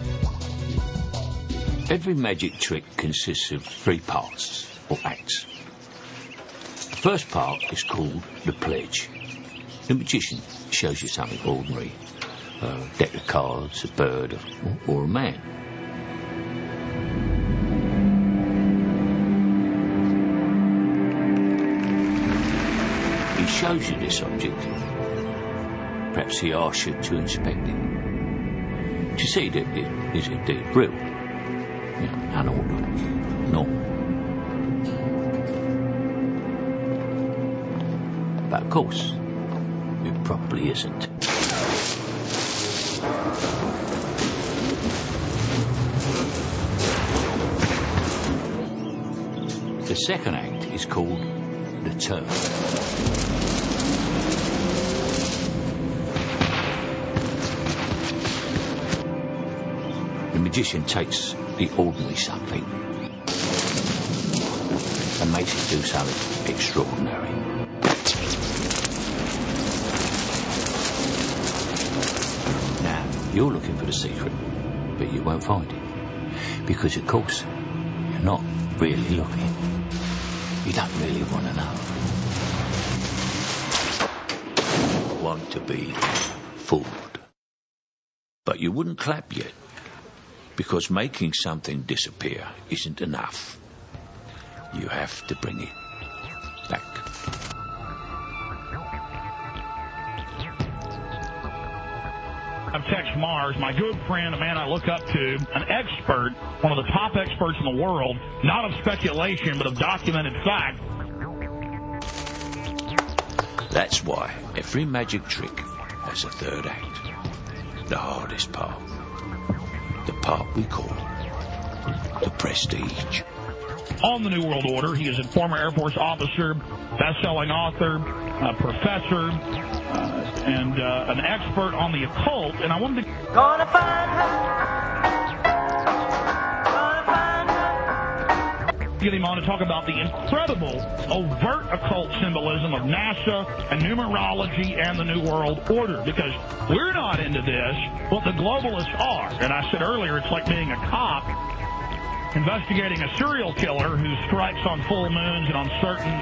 Every magic trick consists of 3 parts, or acts. The first part is called the pledge. The magician shows you something ordinary, a deck of cards, a bird, or a man. He shows you this object. Perhaps he asks you to inspect it, to see that it is indeed real, unaltered, normal. But of course, it probably isn't. The second act is called the turn. The magician takes the ordinary something and makes it do something extraordinary. Now, you're looking for the secret, but you won't find it. Because, of course, you're not really looking. You don't really want to know. You want to be fooled. But you wouldn't clap yet, because making something disappear isn't enough. You have to bring it back. I'm Tex Mars, my good friend, a man I look up to, an expert, one of the top experts in the world, not of speculation, but of documented fact. That's why every magic trick has a third act. The hardest part. The part we call the prestige. on the New World Order. He is a former Air Force officer, best-selling author, professor, and an expert on the occult. And I wanted to... Gonna find her. Get him on to talk about the incredible overt occult symbolism of NASA and numerology and the New World Order, because we're not into this, but the globalists are. And I said earlier, it's like being a cop investigating a serial killer who strikes on full moons and on certain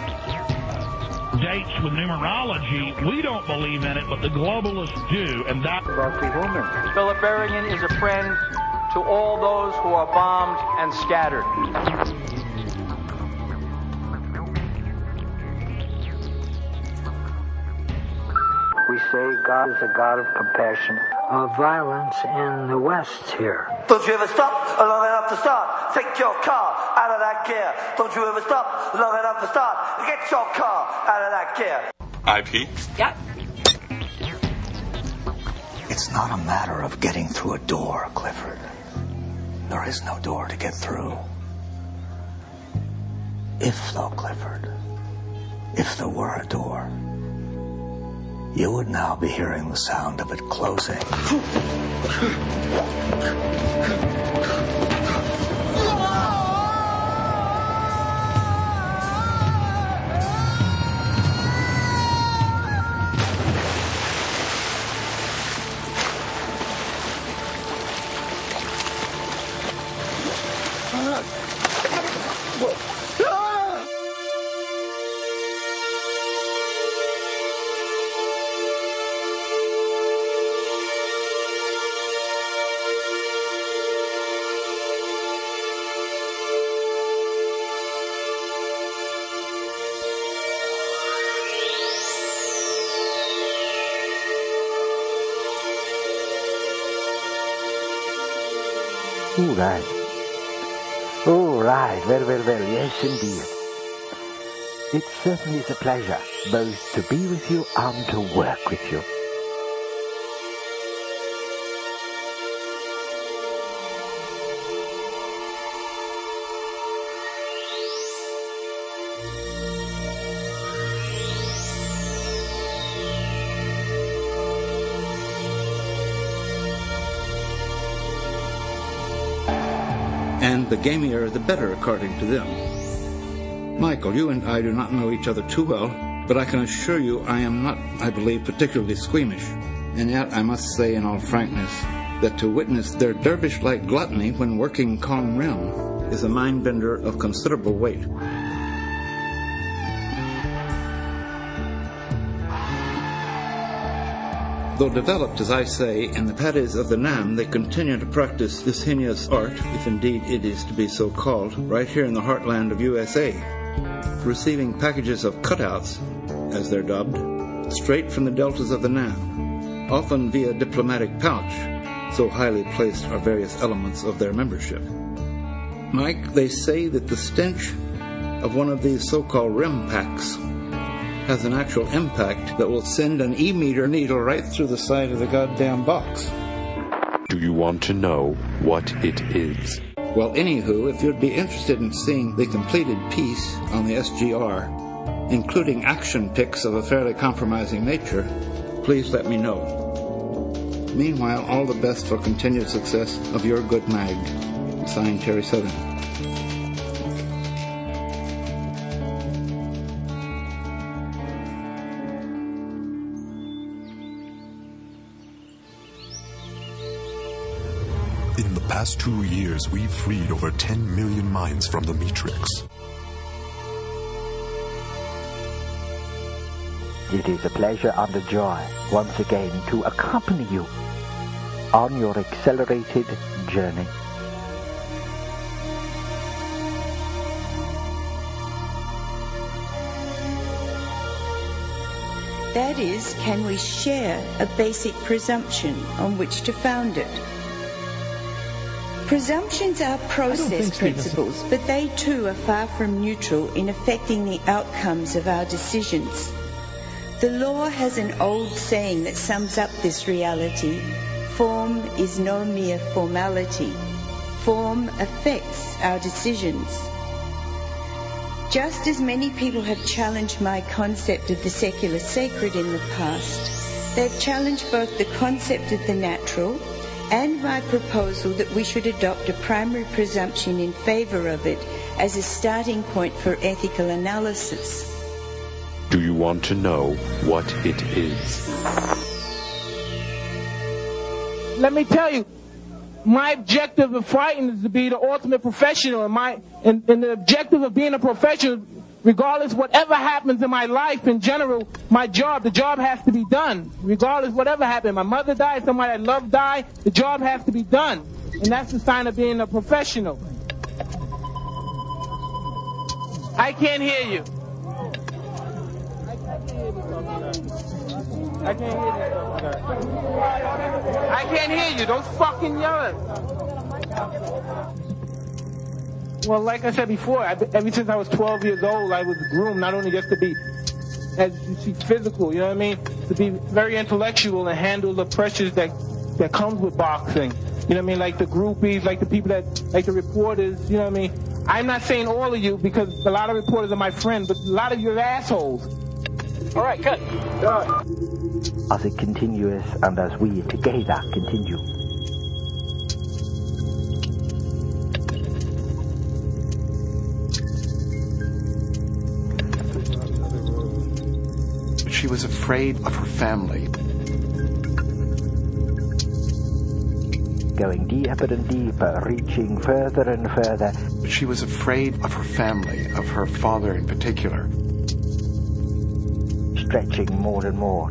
dates with numerology. We don't believe in it, but the globalists do, and that... Philip Berrigan is a friend to all those who are bombed and scattered. We say God is a God of compassion. Violence in the West here. Don't you ever stop long enough to start? Take your car out of that gear. Don't you ever stop long enough to start? Get your car out of that gear. IP? Yep. It's not a matter of getting through a door, Clifford. There is no door to get through. If, though, Clifford, if there were a door, you would now be hearing the sound of it closing. All right. Well, yes, indeed. It certainly is a pleasure both to be with you and to work with you. And the gamier the better, according to them. Michael, you and I do not know each other too well, but I can assure you I am not, I believe, particularly squeamish. And yet I must say in all frankness that to witness their dervish-like gluttony when working Kong Rim is a mind-bender of considerable weight. Though developed, as I say, in the paddies of the Nam, they continue to practice this heinous art, if indeed it is to be so called, right here in the heartland of USA, receiving packages of cutouts, as they're dubbed, straight from the deltas of the Nam, often via diplomatic pouch, so highly placed are various elements of their membership. Mike, they say that the stench of one of these so-called REM packs has an actual impact that will send an E-meter needle right through the side of the goddamn box. Do you want to know what it is? Well, anywho, if you'd be interested in seeing the completed piece on the SGR, including action pics of a fairly compromising nature, please let me know. Meanwhile, all the best for continued success of your good mag. Signed, Terry Southern. In the past 2 years, we've freed over 10 million minds from the Matrix. It is a pleasure and a joy once again to accompany you on your accelerated journey. That is, can we share a basic presumption on which to found it? Presumptions are process principles, but they too are far from neutral in affecting the outcomes of our decisions. The law has an old saying that sums up this reality: form is no mere formality. Form affects our decisions. Just as many people have challenged my concept of the secular sacred in the past, they've challenged both the concept of the natural and my proposal that we should adopt a primary presumption in favour of it as a starting point for ethical analysis. Do you want to know what it is? Let me tell you, my objective of fighting is to be the ultimate professional, and the objective of being a professional, regardless whatever happens in my life in general, the job has to be done. Regardless whatever happens, my mother died, somebody I love died, the job has to be done. And that's the sign of being a professional. I can't hear you. I can't hear you. Don't fucking yell it. Well, like I said before, ever since I was 12 years old, I was groomed not only just to be physical, you know what I mean? To be very intellectual and handle the pressures that comes with boxing. You know what I mean? Like the groupies, like the people like the reporters, you know what I mean? I'm not saying all of you because a lot of reporters are my friends, but a lot of you are assholes. All right, cut. As it continues and as we together continue. She was afraid of her family. Going deeper and deeper, reaching further and further. She was afraid of her family, of her father in particular. Stretching more and more.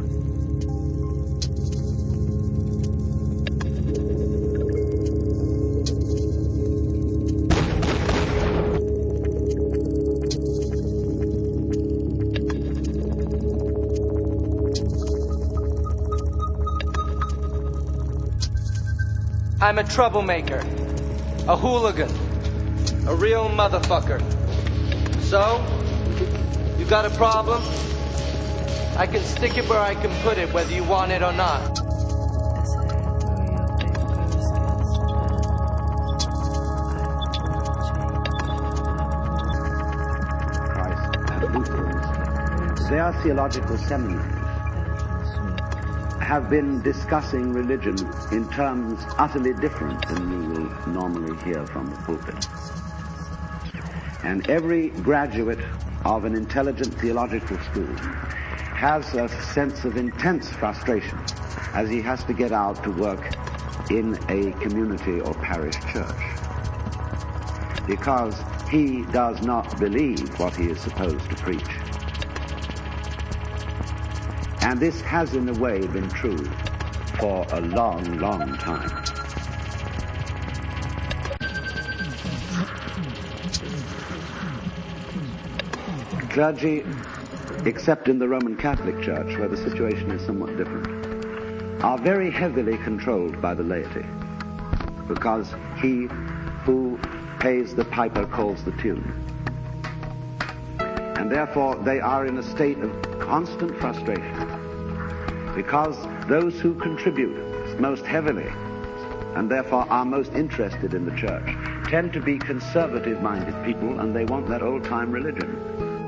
I'm a troublemaker, a hooligan, a real motherfucker. So, you got a problem? I can stick it where I can put it, whether you want it or not. Christ and Lutherans, their theological seminaries have been discussing religion in terms utterly different than you will normally hear from the pulpit. And every graduate of an intelligent theological school has a sense of intense frustration as he has to get out to work in a community or parish church, because he does not believe what he is supposed to preach. And this has in a way been true for a long, long time. Clergy, except in the Roman Catholic Church, where the situation is somewhat different, are very heavily controlled by the laity, because he who pays the piper calls the tune. And therefore they are in a state of constant frustration, because those who contribute most heavily and therefore are most interested in the church tend to be conservative-minded people, and they want that old-time religion.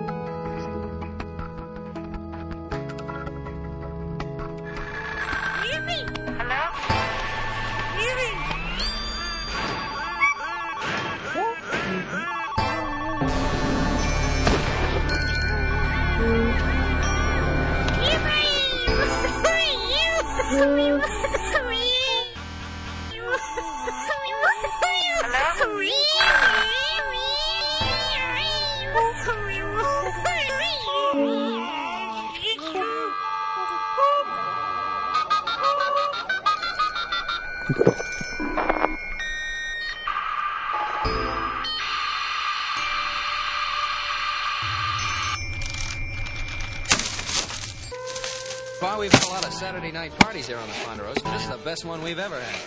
Well, we've had a lot of Saturday night parties here on the Ponderosa, but this is the best one we've ever had.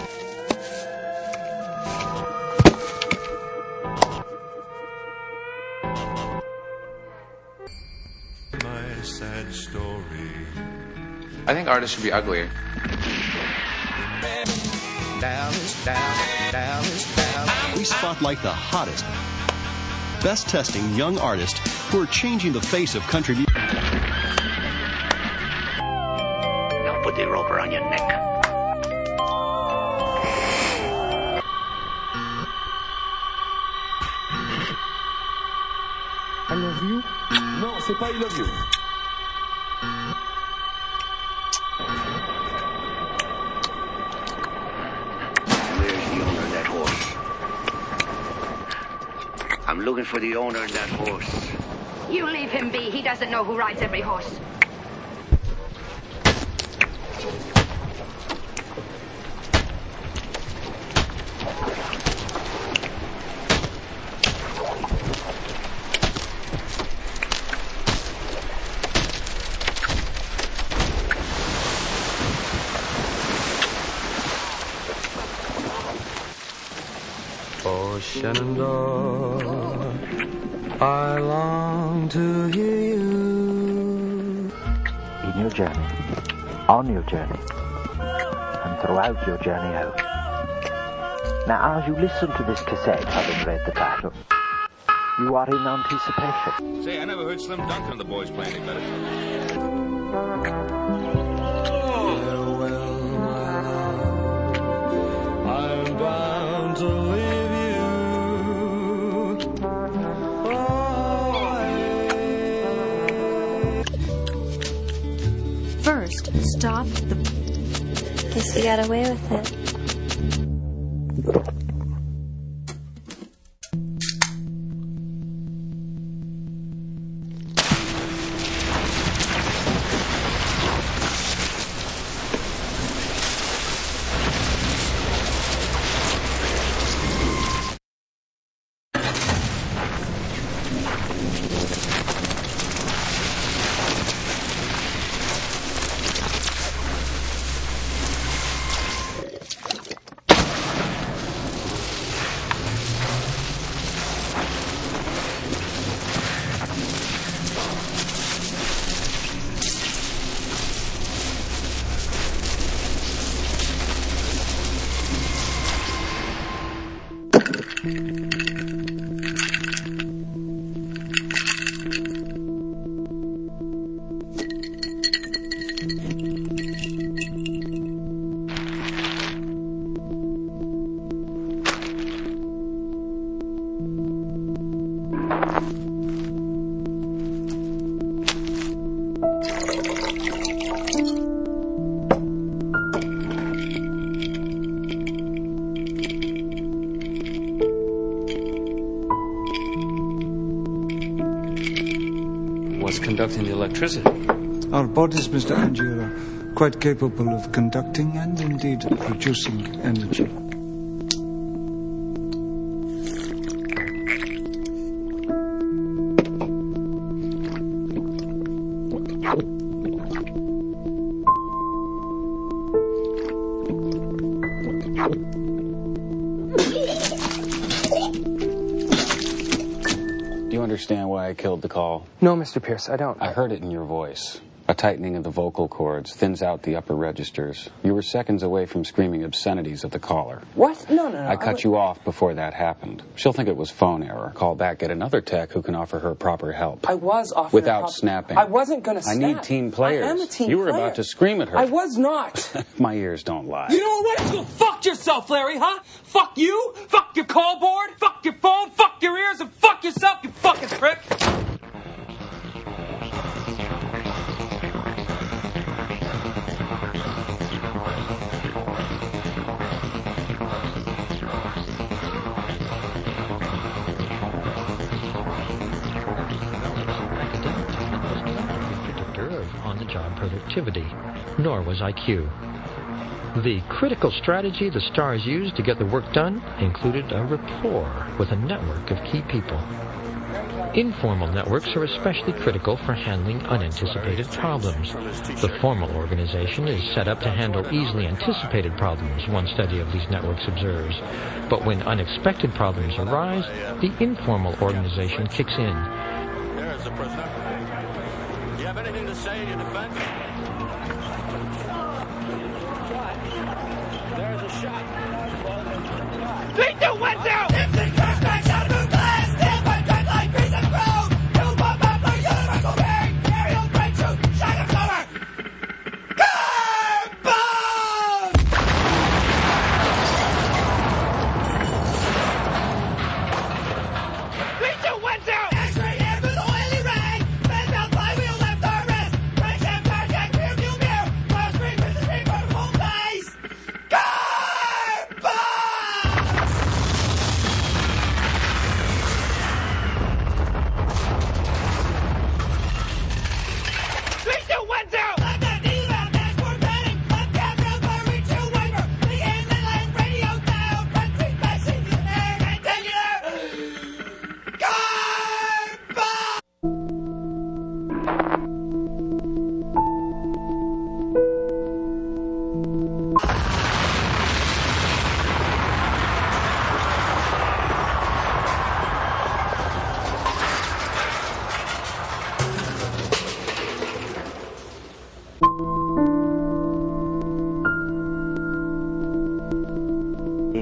My sad story. I think artists should be uglier. Dallas, Dallas, Dallas, Dallas. We spotlight the hottest best-testing young artists who are changing the face of country music. Now put the rope around your neck. I love you? Non, c'est pas I love you. Where's the owner of that horse? I'm looking for the owner of that horse. You leave him be. He doesn't know who rides every horse. Oh, Shenandoah, I long to hear you. In your journey, on your journey, and throughout your journey home. Now, as you listen to this cassette, having read the title, you are in anticipation. Say, I never heard Slim Duncan and the boys play any better. Farewell, my love, I'm bound to leave you. First, stop the... Guess you got away with it. Conducting the electricity. Our bodies, Mr. Angier, are quite capable of conducting and indeed producing energy. Do you understand why I killed the call? No, Mr. Pierce, I don't. I heard it in your voice. A tightening of the vocal cords thins out the upper registers. You were seconds away from screaming obscenities at the caller. What? No. I cut you off before that happened. She'll think it was phone error. Call back, get another tech who can offer her proper help. I was offering without snapping. I wasn't going to snap. I need team players. I am a team You were player. about to scream at her. I was not. My ears don't lie. You know what? Go fuck yourself, Larry, huh? Fuck you, fuck your call board, fuck your phone, fuck your ears, and fuck yourself, you fucking prick. On-the-job productivity, nor was IQ. The critical strategy the stars used to get the work done included a rapport with a network of key people. Informal networks are especially critical for handling unanticipated problems. The formal organization is set up to handle easily anticipated problems, one study of these networks observes. But when unexpected problems arise, the informal organization kicks in. There's the prisoner. Do you have anything to say in your defense? There's a shot. 3, 2, 1, 0! It's the crash back out of glass, stand by,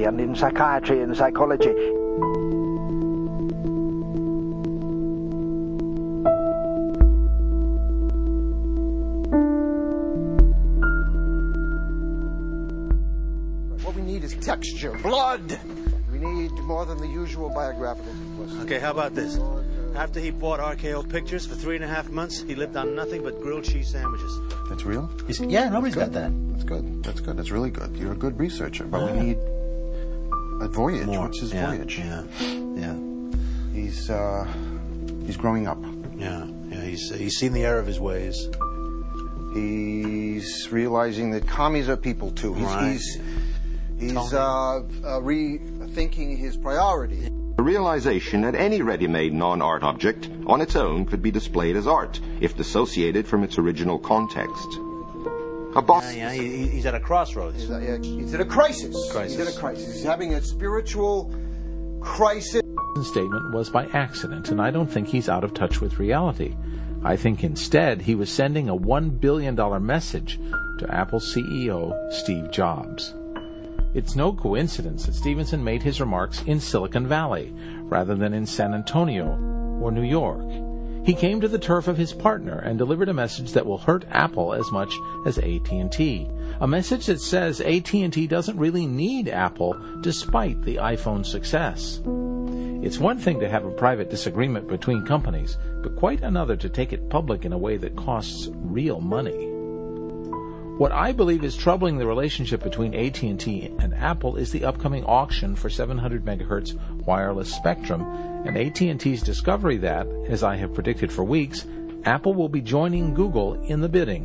philosophy and in psychiatry and psychology. What we need is texture, blood. We need more than the usual biographical simplicity. Okay, how about this? After he bought RKO Pictures for 3.5 months, he lived on nothing but grilled cheese sandwiches. That's real? Yeah, nobody's got that. That's good. That's good. That's really good. You're a good researcher, but we need a voyage. More. What's his voyage? Yeah. He's growing up. Yeah. He's seen the error of his ways. He's realizing that commies are people too. He's rethinking his priorities. The realization that any ready-made non-art object on its own could be displayed as art if dissociated from its original context. A boss. He's at a crossroads. He's at a crisis. He's at a crisis. He's having a spiritual crisis. The statement was by accident, and I don't think he's out of touch with reality. I think instead he was sending a $1 billion message to Apple CEO Steve Jobs. It's no coincidence that Stevenson made his remarks in Silicon Valley rather than in San Antonio or New York. He came to the turf of his partner and delivered a message that will hurt Apple as much as AT&T. A message that says AT&T doesn't really need Apple despite the iPhone success. It's one thing to have a private disagreement between companies, but quite another to take it public in a way that costs real money. What I believe is troubling the relationship between AT&T and Apple is the upcoming auction for 700 megahertz wireless spectrum and AT&T's discovery that, as I have predicted for weeks, Apple will be joining Google in the bidding.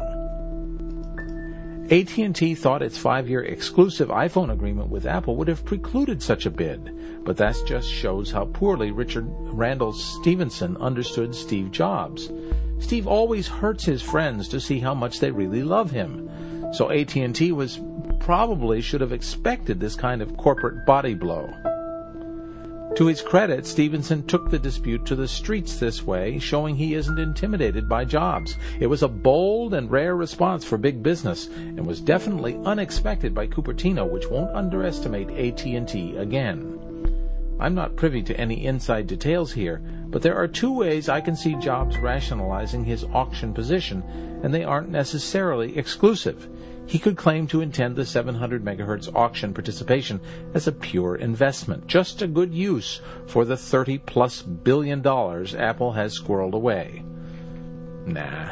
AT&T thought its 5-year exclusive iPhone agreement with Apple would have precluded such a bid, but that just shows how poorly Richard Randall Stevenson understood Steve Jobs. Steve always hurts his friends to see how much they really love him. So AT&T probably should have expected this kind of corporate body blow. To his credit, Stevenson took the dispute to the streets this way, showing he isn't intimidated by Jobs. It was a bold and rare response for big business, and was definitely unexpected by Cupertino, which won't underestimate AT&T again. I'm not privy to any inside details here, but there are two ways I can see Jobs rationalizing his auction position, and they aren't necessarily exclusive. He could claim to intend the 700 megahertz auction participation as a pure investment, just a good use for the $30+ billion Apple has squirreled away. Nah.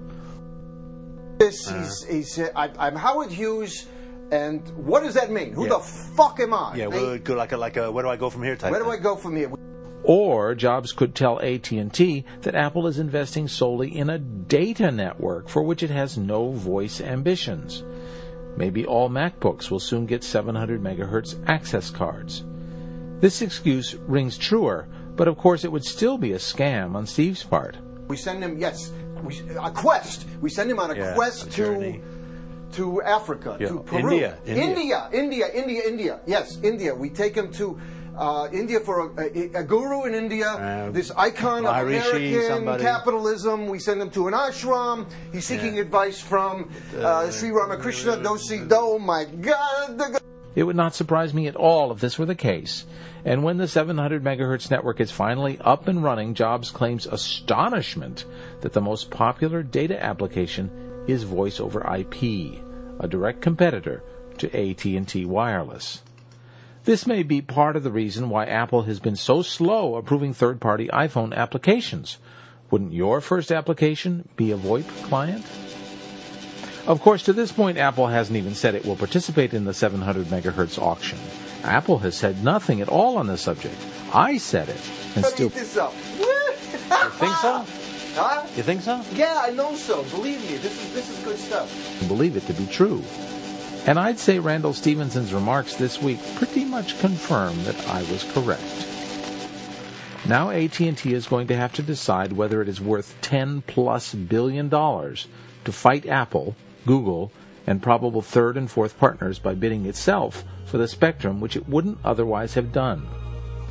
I'm Howard Hughes, and what does that mean? Who the fuck am I? Yeah, well, like a where do I go from here type. Where do I go from here? Or Jobs could tell AT&T that Apple is investing solely in a data network for which it has no voice ambitions. Maybe all MacBooks will soon get 700 megahertz access cards. This excuse rings truer, but of course it would still be a scam on Steve's part. We send him, a quest. We send him on a quest to Africa, to Peru. India. Yes, India. We take him to India for a guru in India, this icon of American capitalism. We send him to an ashram. He's seeking advice from Sri Ramakrishna Dosi. Oh my God! It would not surprise me at all if this were the case. And when the 700 megahertz network is finally up and running, Jobs claims astonishment that the most popular data application is voice over IP, a direct competitor to AT&T Wireless. This may be part of the reason why Apple has been so slow approving third-party iPhone applications. Wouldn't your first application be a VoIP client? Of course, to this point, Apple hasn't even said it will participate in the 700 megahertz auction. Apple has said nothing at all on the subject. I said it, and still. This up. You think so? Huh? You think so? Yeah, I know so. Believe me, this is good stuff. Believe it to be true. And I'd say Randall Stevenson's remarks this week pretty much confirm that I was correct. Now AT&T is going to have to decide whether it is worth $10+ billion to fight Apple, Google, and probable third and fourth partners by bidding itself for the spectrum which it wouldn't otherwise have done.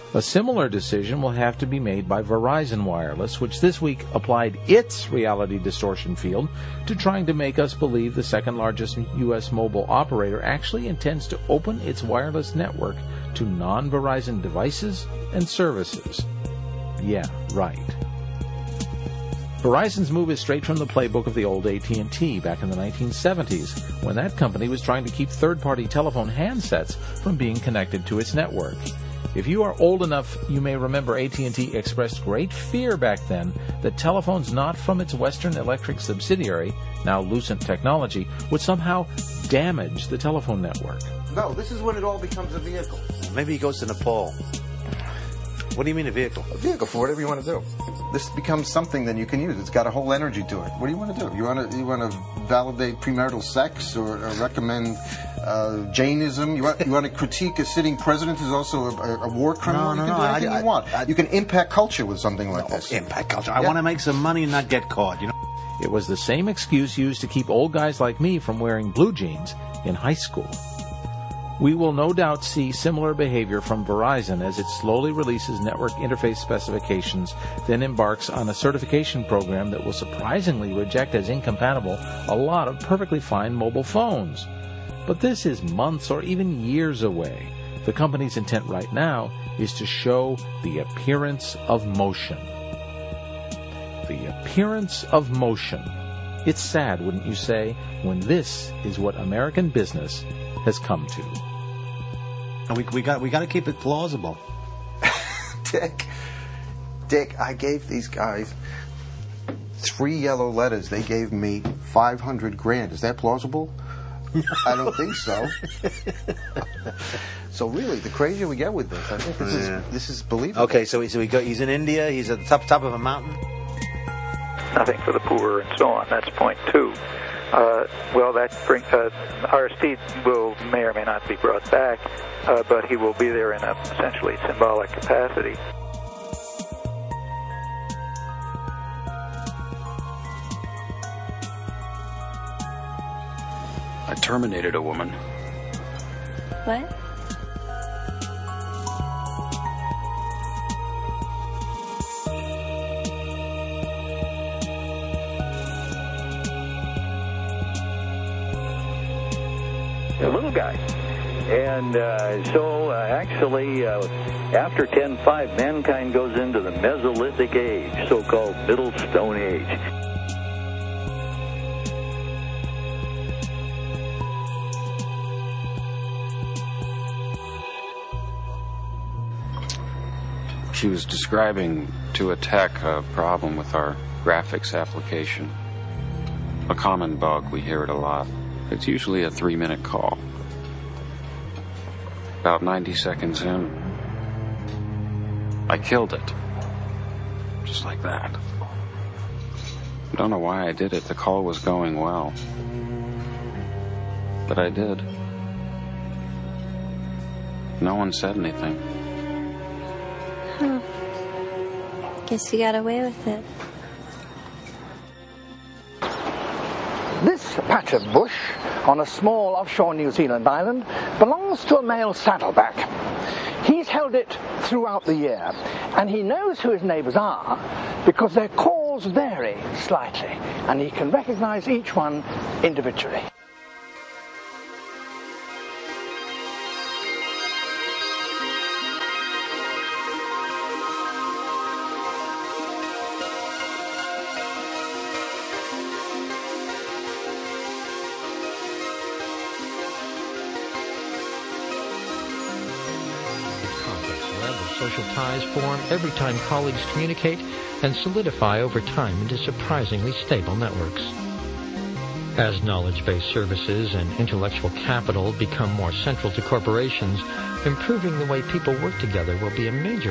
A similar decision will have to be made by Verizon Wireless, which this week applied its reality distortion field to trying to make us believe the second-largest U.S. mobile operator actually intends to open its wireless network to non-Verizon devices and services. Yeah, right. Verizon's move is straight from the playbook of the old AT&T back in the 1970s, when that company was trying to keep third-party telephone handsets from being connected to its network. If you are old enough, you may remember AT&T expressed great fear back then that telephones not from its Western Electric subsidiary, now Lucent Technology, would somehow damage the telephone network. No, this is when it all becomes a vehicle. Maybe he goes to Nepal. What do you mean a vehicle? A vehicle for whatever you want to do. This becomes something that you can use. It's got a whole energy to it. What do you want to do? You want to validate premarital sex or recommend Jainism? You want to critique a sitting president who's also a war criminal? No. You can do anything you want. You can impact culture with something like this. Impact culture. I want to make some money and not get caught, you know? It was the same excuse used to keep old guys like me from wearing blue jeans in high school. We will no doubt see similar behavior from Verizon as it slowly releases network interface specifications, then embarks on a certification program that will surprisingly reject as incompatible a lot of perfectly fine mobile phones. But this is months or even years away. The company's intent right now is to show the appearance of motion. The appearance of motion. It's sad, wouldn't you say, when this is what American business has come to. And we got to keep it plausible. Dick, I gave these guys 3 yellow letters. They gave me $500,000. Is that plausible? I don't think so. So really, the crazier we get with this, I think this is believable. Okay, so he's in India. He's at the top of a mountain. Nothing for the poor and so on. That's point 2. Aristide may or may not be brought back, but he will be there in a essentially symbolic capacity. I terminated a woman. What? A little guy. And actually, after 10.5, mankind goes into the Mesolithic Age, so-called Middle Stone Age. She was describing to a tech a problem with our graphics application. A common bug, we hear it a lot. It's usually a 3-minute call. About 90 seconds in, I killed it. Just like that. I don't know why I did it. The call was going well. But I did. No one said anything. Huh. Guess you got away with it. This patch of bush on a small offshore New Zealand island belongs to a male saddleback. He's held it throughout the year, and he knows who his neighbours are because their calls vary slightly, and he can recognise each one individually. Social ties form every time colleagues communicate and solidify over time into surprisingly stable networks. As knowledge-based services and intellectual capital become more central to corporations, improving the way people work together will be a major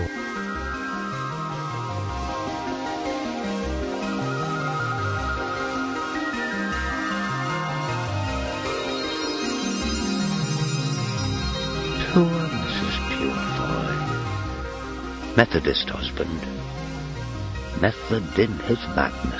Methodist husband, method in his madness.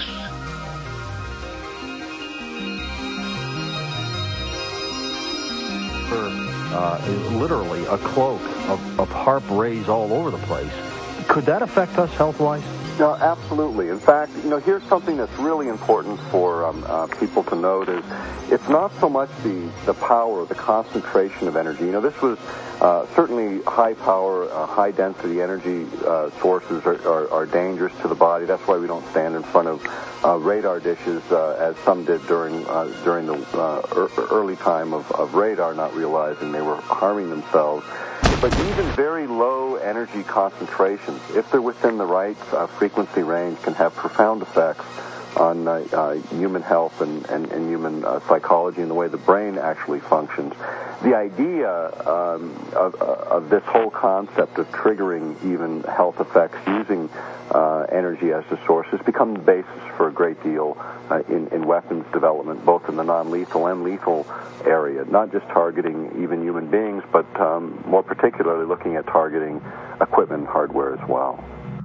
For literally a cloak of HAARP rays all over the place. Could that affect us health-wise? No, absolutely. In fact, here's something that's really important for people to note is it's not so much the power, the concentration of energy. This was certainly high power, high density energy sources are dangerous to the body. That's why we don't stand in front of radar dishes as some did during the early time of radar, not realizing they were harming themselves. But even very low energy concentrations, if they're within the right frequency range, can have profound effects on human health and human psychology and the way the brain actually functions. The idea of this whole concept of triggering even health effects using energy as a source has become the basis for a great deal in weapons development, both in the non-lethal and lethal area, not just targeting even human beings, but more particularly looking at targeting equipment and hardware as well.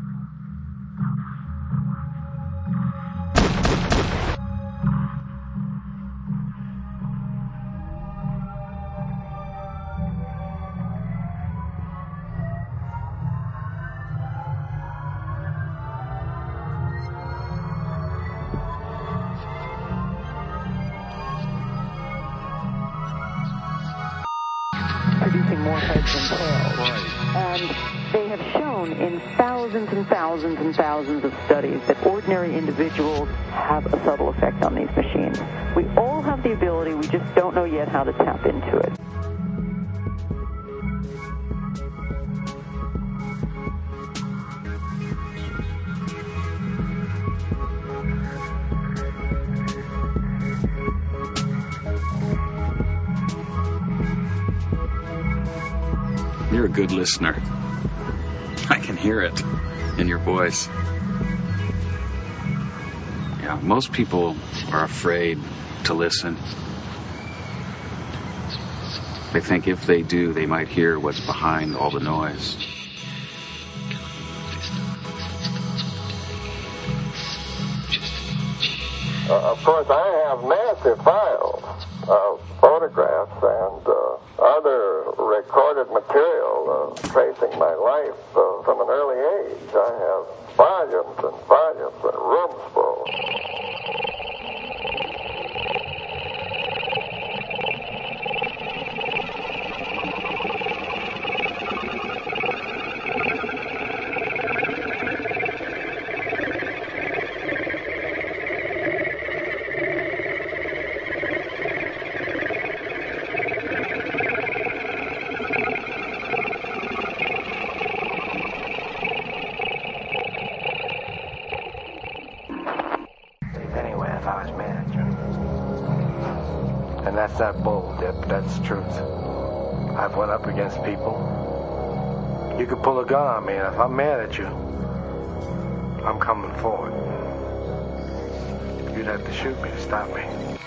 Producing more heads than tails. Right. And they have shown in thousands and thousands and thousands of studies that ordinary individuals have a subtle effect on these machines. We all have the ability, we just don't know yet how to tap into it. You're a good listener. I can hear it in your voice. Yeah, most people are afraid to listen. They think if they do, they might hear what's behind all the noise. Of course, I have massive files of photographs and other recorded material tracing my life from an early age. I have volumes and volumes and rooms full. And that's not bull, Dip. That's truth. I've went up against people. You could pull a gun on me, and if I'm mad at you, I'm coming forward. You'd have to shoot me to stop me.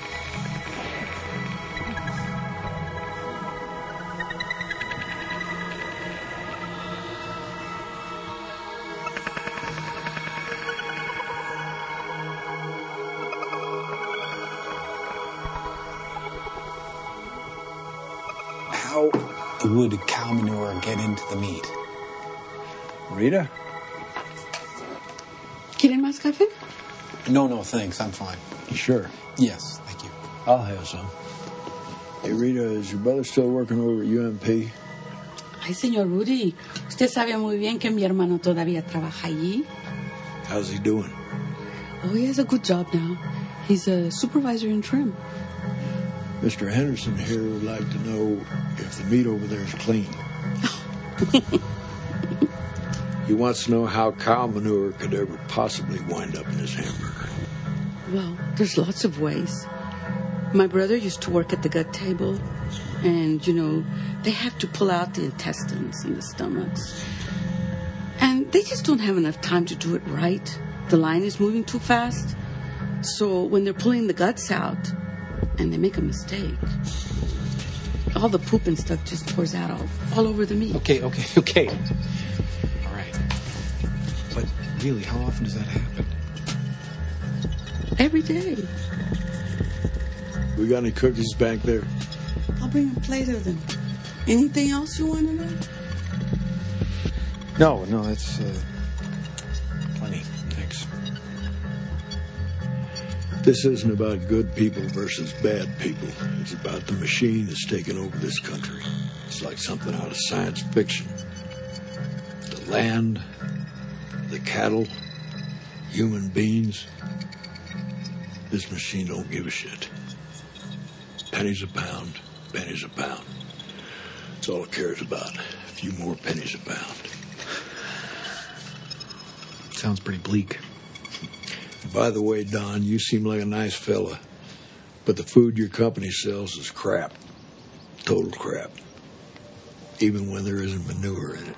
How would cow manure get into the meat? Rita? ¿Quieren más café? No, thanks. I'm fine. You sure? Yes, thank you. I'll have some. Hey, Rita, is your brother still working over at UMP? Ay, señor Rudy, usted sabe muy bien que mi hermano todavía trabaja allí. How's he doing? Oh, he has a good job now. He's a supervisor in trim. Mr. Henderson here would like to know if the meat over there is clean. He wants to know how cow manure could ever possibly wind up in his hamburger. Well, there's lots of ways. My brother used to work at the gut table, and, they have to pull out the intestines and the stomachs. And they just don't have enough time to do it right. The line is moving too fast. So when they're pulling the guts out, and they make a mistake, all the poop and stuff just pours out all over the meat. Okay. All right. But really, how often does that happen? Every day. We got any cookies back there? I'll bring a plate of them. Anything else you want to know? No, that's plenty. Thanks. This isn't about good people versus bad people. It's about the machine that's taken over this country. It's like something out of science fiction. The land, the cattle, human beings. This machine don't give a shit. Pennies a pound, pennies a pound. That's all it cares about. A few more pennies a pound. Sounds pretty bleak. By the way, Don, you seem like a nice fella, but the food your company sells is crap. Total crap. Even when there isn't manure in it.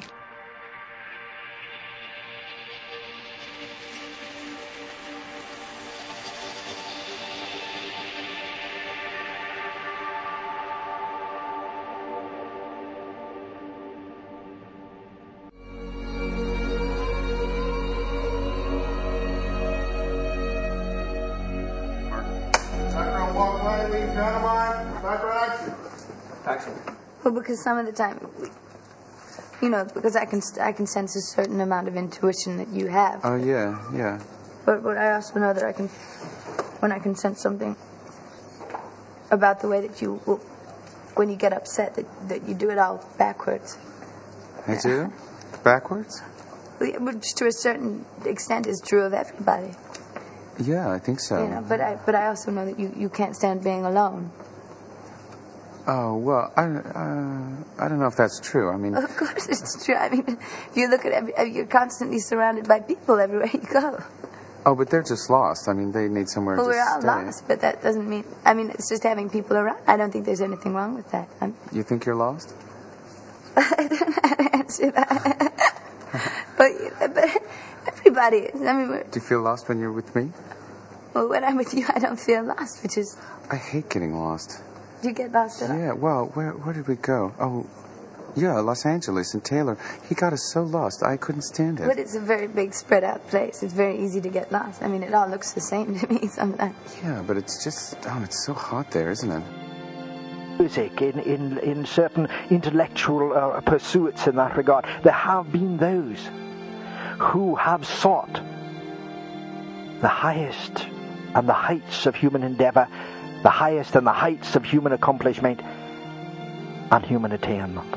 Well, because some of the time, because I can sense a certain amount of intuition that you have. Oh, yeah. But I also know that when I can sense something about the way that you will, when you get upset, that you do it all backwards. I do? Backwards? Which to a certain extent is true of everybody. Yeah, I think so. But I also know that you can't stand being alone. Oh, well, I don't know if that's true. I mean... Of course it's true. I mean, if you look at you're constantly surrounded by people everywhere you go. Oh, but they're just lost. I mean, they need somewhere to stay. Well, we're all lost, but that doesn't mean... I mean, it's just having people around. I don't think there's anything wrong with that. You think you're lost? I don't know how to answer that. but everybody is. I mean, do you feel lost when you're with me? Well, when I'm with you, I don't feel lost, which is... I hate getting lost. Do you get lost at all? Yeah, well, where did we go? Oh, yeah, Los Angeles and Taylor. He got us so lost, I couldn't stand it. But it's a very big, spread out place. It's very easy to get lost. I mean, it all looks the same to me sometimes. Yeah, but it's just, it's so hot there, isn't it? Music, in certain intellectual pursuits in that regard, there have been those who have sought the highest and the heights of human endeavor, the highest and the heights of human accomplishment and human attainment.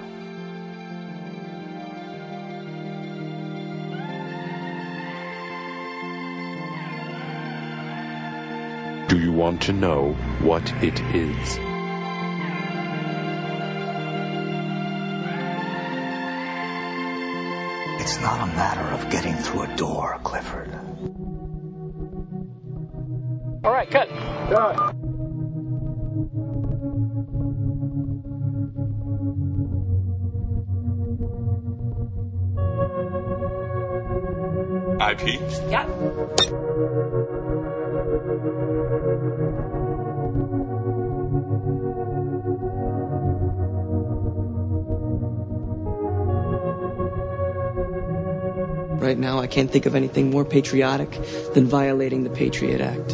Do you want to know what it is? It's not a matter of getting through a door, Clifford. All right, cut. Cut. IP? Yeah. Right now, I can't think of anything more patriotic than violating the Patriot Act.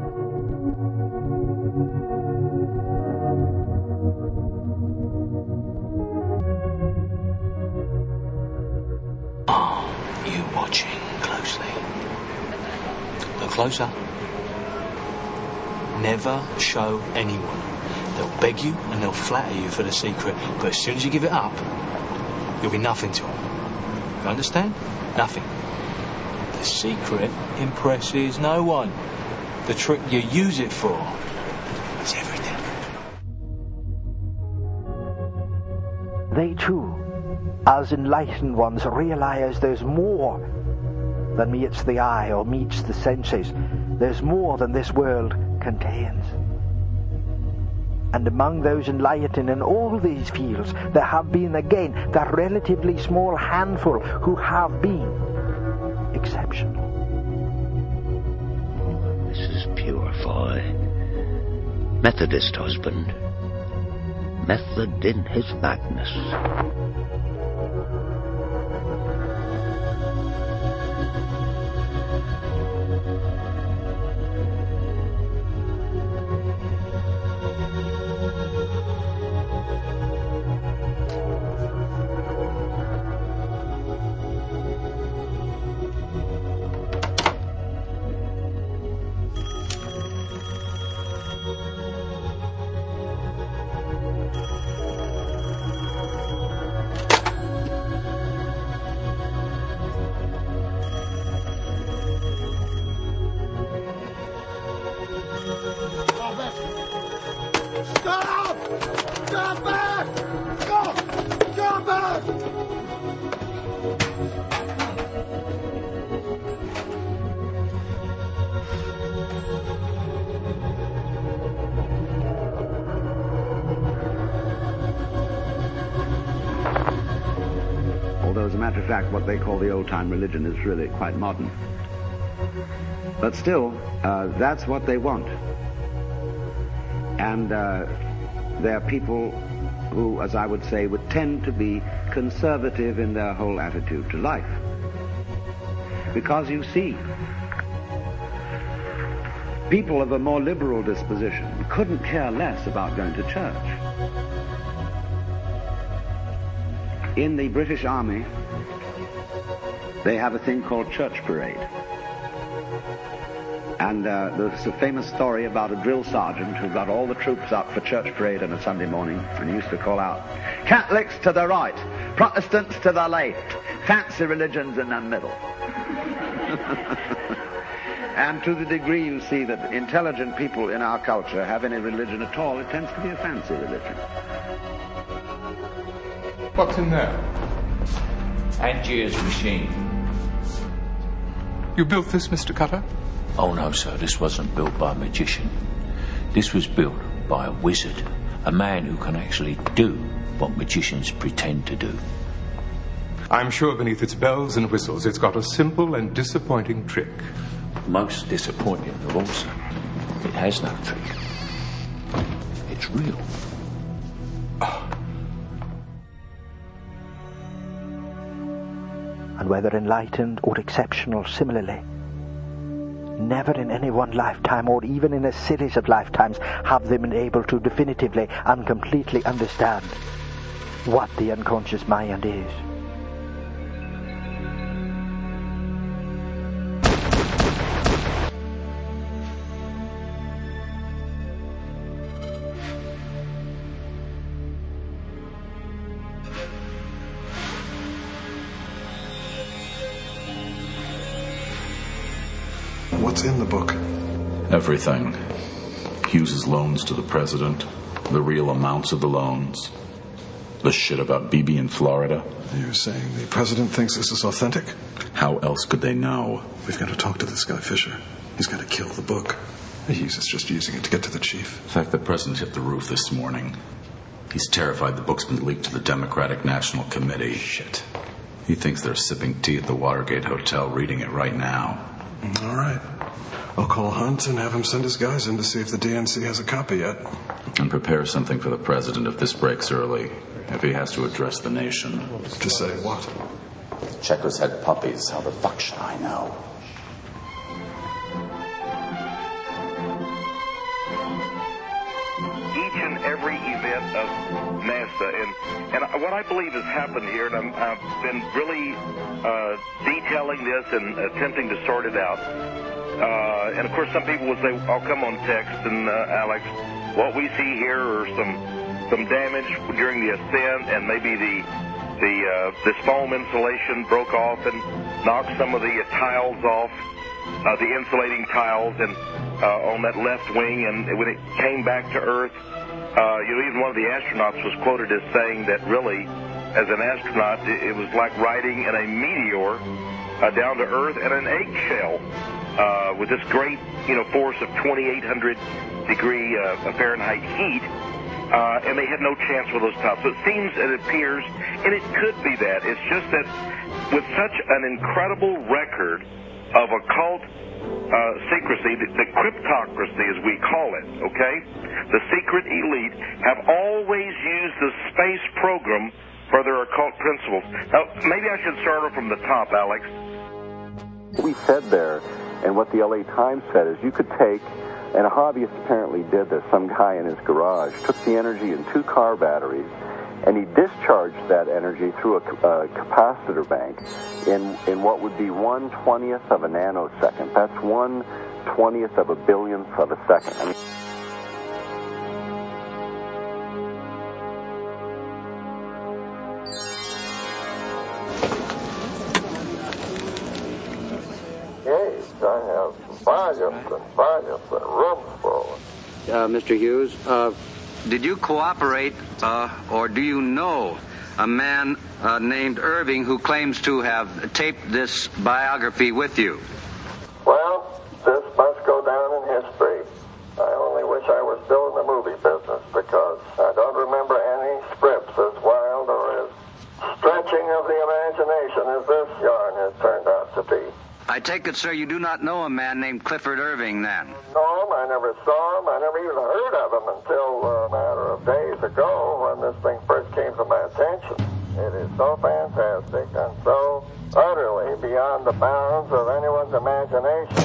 Are you watching closely? Look closer. Never show anyone. They'll beg you and they'll flatter you for the secret, but as soon as you give it up, you'll be nothing to them. You understand? Nothing. The secret impresses no one. The trick you use it for is everything. They too, as enlightened ones, realize there's more than meets the eye or meets the senses. There's more than this world contains. And among those enlightened in all these fields, there have been again that relatively small handful who have been exceptional. Mrs. Purify. Methodist husband. Method in his madness. although as a matter of fact what they call the old-time religion is really quite modern. But still, that's what they want. And there are people who, as I would say, would tend to be conservative in their whole attitude to life. Because you see, people of a more liberal disposition couldn't care less about going to church. In the British Army, they have a thing called church parade. And there's a famous story about a drill sergeant who got all the troops up for church parade on a Sunday morning, and he used to call out, Catholics to the right, Protestants to the left, fancy religions in the middle. And to the degree you see that intelligent people in our culture have any religion at all, it tends to be a fancy religion. What's in there? Angier's machine. You built this, Mr. Cutter? Oh no, sir, this wasn't built by a magician. This was built by a wizard, a man who can actually do what magicians pretend to do. I'm sure beneath its bells and whistles it's got a simple and disappointing trick. Most disappointing of all, sir, it has no trick. It's real. And whether enlightened or exceptional similarly, never in any one lifetime or even in a series of lifetimes have they been able to definitively and completely understand what the unconscious mind is. What's in the book? Everything. Hughes's loans to the president, the real amounts of the loans, the shit about Bibi in Florida. You're saying the president thinks this is authentic? How else could they know? We've got to talk to this guy Fisher. He's got to kill the book. Hughes is just using it to get to the chief. In fact, the president hit the roof this morning. He's terrified the book's been leaked to the Democratic National Committee. Shit. He thinks they're sipping tea at the Watergate Hotel reading it right now. All right. I'll call Hunt and have him send his guys in to see if the DNC has a copy yet. And prepare something for the president if this breaks early, if he has to address the nation. To say what? Checkers had puppies. How the fuck should I know? Each and every event of NASA, and what I believe has happened here, and I've been really detailing this and attempting to sort it out. And of course, some people would say, "I'll come on text." And Alex, what we see here are some damage during the ascent, and maybe this foam insulation broke off and knocked some of the tiles off, the insulating tiles, and on that left wing. And when it came back to Earth, even one of the astronauts was quoted as saying that really, as an astronaut, it was like riding in a meteor down to Earth in an eggshell. With this great, force of 2,800 degree Fahrenheit heat, and they had no chance with those tops. So it seems, it appears, and it could be that. It's just that with such an incredible record of occult secrecy, the cryptocracy as we call it, okay, the secret elite have always used the space program for their occult principles. Now, maybe I should start off from the top, Alex. What we said there, and what the LA Times said, is you could take, and a hobbyist apparently did this, some guy in his garage, took the energy in 2 car batteries, and he discharged that energy through a capacitor bank in what would be 1/20th of a nanosecond. That's 1/20th of a billionth of a second. I mean, I have volumes and rooms full. Mr. Hughes, did you cooperate, or do you know a man named Irving who claims to have taped this biography with you? Well, this must go down in history. I only wish I were still in the movie business, because I don't remember any scripts as wild or as stretching of the imagination take it, sir, you do not know a man named Clifford Irving, then? No, I never saw him. I never even heard of him until a matter of days ago when this thing first came to my attention. It is so fantastic and so utterly beyond the bounds of anyone's imagination.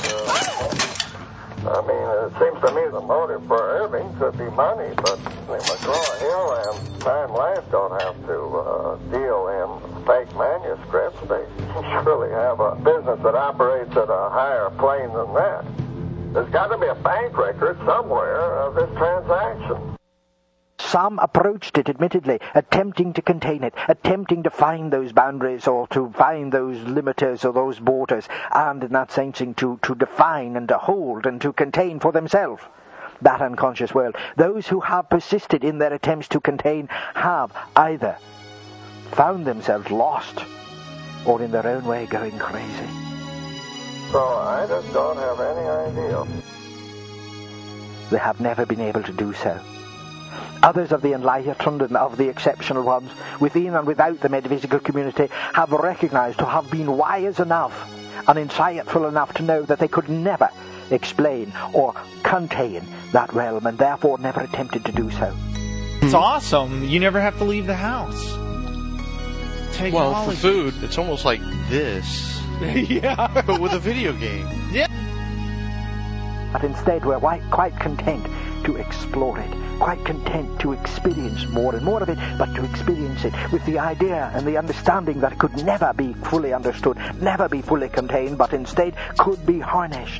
I mean, it seems to me the motive for Irving could be money, but McGraw-Hill and Time Life don't have to deal in fake manuscripts. They surely have a business that operates at a higher plane than that. There's got to be a bank record somewhere of this transaction. Some approached it, admittedly, attempting to contain it, attempting to find those boundaries or to find those limiters or those borders, and in that sensing to define and to hold and to contain for themselves that unconscious world. Those who have persisted in their attempts to contain have either found themselves lost or in their own way going crazy. So I just don't have any idea. They have never been able to do so. Others of the enlightened and of the exceptional ones, within and without the metaphysical community, have recognized to have been wise enough and insightful enough to know that they could never explain or contain that realm, and therefore never attempted to do so. It's awesome. You never have to leave the house. Technology. Well, for food, it's almost like this. Yeah. But with a video game. Yeah. But instead we're quite content to explore it, quite content to experience more and more of it, but to experience it with the idea and the understanding that it could never be fully understood, never be fully contained, but instead could be harnessed.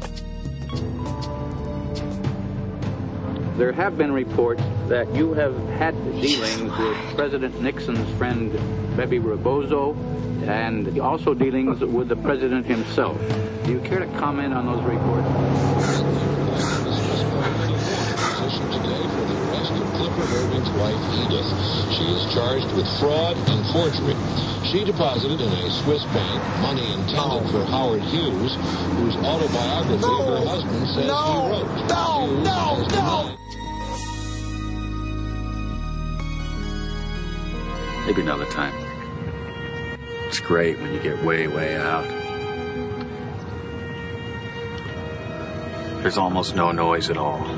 There have been reports that you have had dealings with President Nixon's friend Bebe Rebozo, and also dealings with the president himself. Do you care to comment on those reports? Today for the arrest of Clifford Irving's wife, Edith. She is charged with fraud and forgery. She deposited in a Swiss bank money intended for Howard Hughes, whose autobiography her husband says he wrote. No! Maybe another time. It's great when you get way, way out. There's almost no noise at all.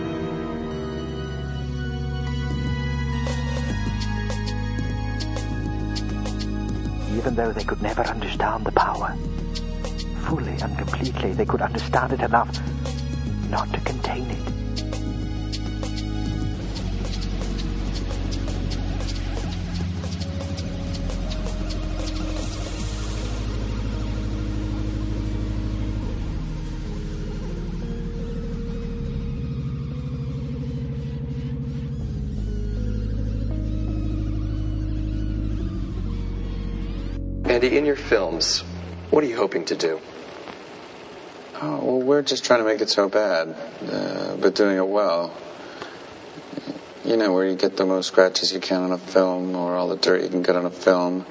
Even though they could never understand the power fully and completely, they could understand it enough not to contain it. Andy, in your films, what are you hoping to do? Oh, well, we're just trying to make it so bad, but doing it well. You know, where you get the most scratches you can on a film, or all the dirt you can get on a film,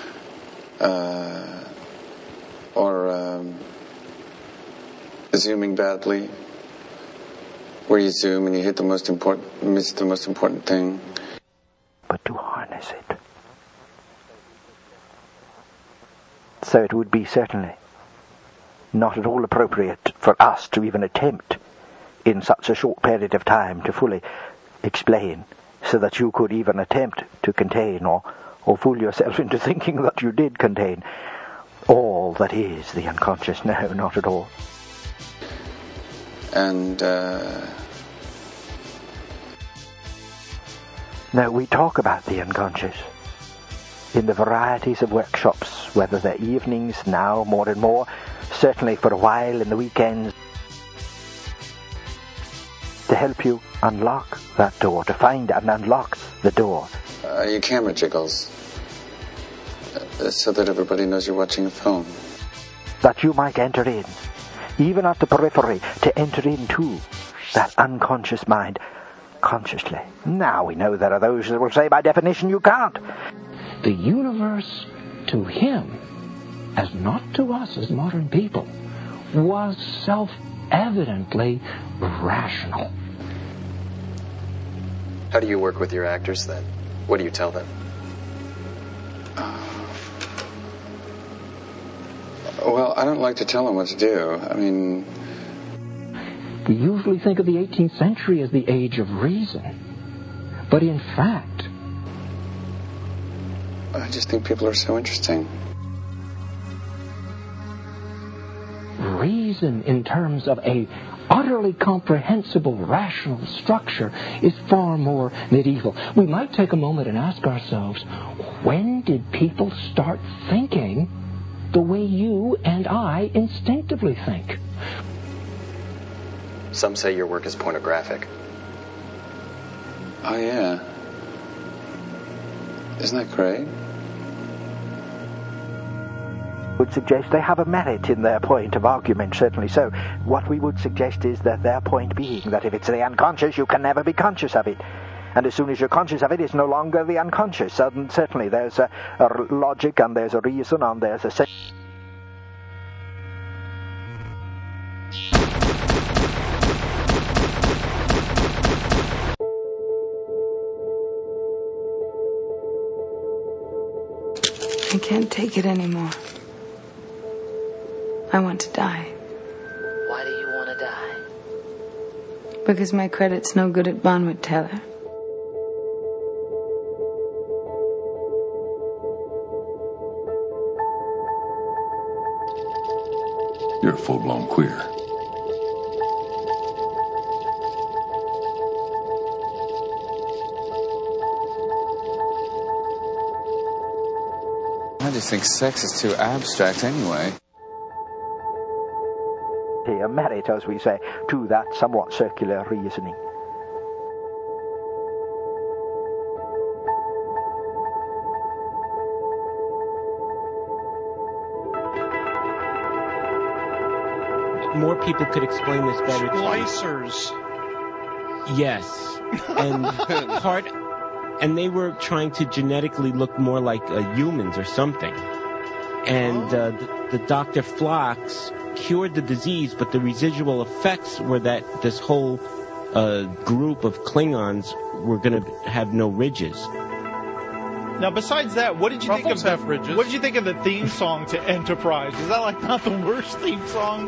or zooming badly, where you zoom and you hit miss the most important thing. But to harness it. So it would be certainly not at all appropriate for us to even attempt in such a short period of time to fully explain, so that you could even attempt to contain or fool yourself into thinking that you did contain all that is the unconscious. No, not at all. And now we talk about the unconscious in the varieties of workshops, whether they're evenings now more and more, certainly for a while in the weekends, to help you unlock that door, to find and unlock the door. Your camera jiggles, so that everybody knows you're watching a film. That you might enter in, even at the periphery, to enter into that unconscious mind consciously. Now we know there are those that will say by definition you can't. The universe, to him, as not to us as modern people, was self-evidently rational. How do you work with your actors then? What do you tell them? Well, I don't like to tell him what to do. I mean... We usually think of the 18th century as the age of reason. But in fact... I just think people are so interesting. Reason in terms of a utterly comprehensible, rational structure is far more medieval. We might take a moment and ask ourselves, when did people start thinking the way you and I instinctively think? Some say your work is pornographic. Oh, yeah. Isn't that great? Would suggest they have a merit in their point of argument, certainly so. What we would suggest is that their point being that if it's the unconscious, you can never be conscious of it. And as soon as you're conscious of it, it's no longer the unconscious. And certainly there's a logic, and there's a reason, and there's a... I can't take it anymore. I want to die. Why do you want to die? Because my credit's no good at Bonwit Teller. You're a full-blown queer. I just think sex is too abstract anyway. A merit, as we say, to that somewhat circular reasoning. More people could explain this better. Splicers. Yes, and they were trying to genetically look more like humans or something. And the Dr. Phlox cured the disease, but the residual effects were that this whole group of Klingons were going to have no ridges. Now, besides that, what did you think of ridges. What did you think of the theme song to Enterprise? Is that like not the worst theme song?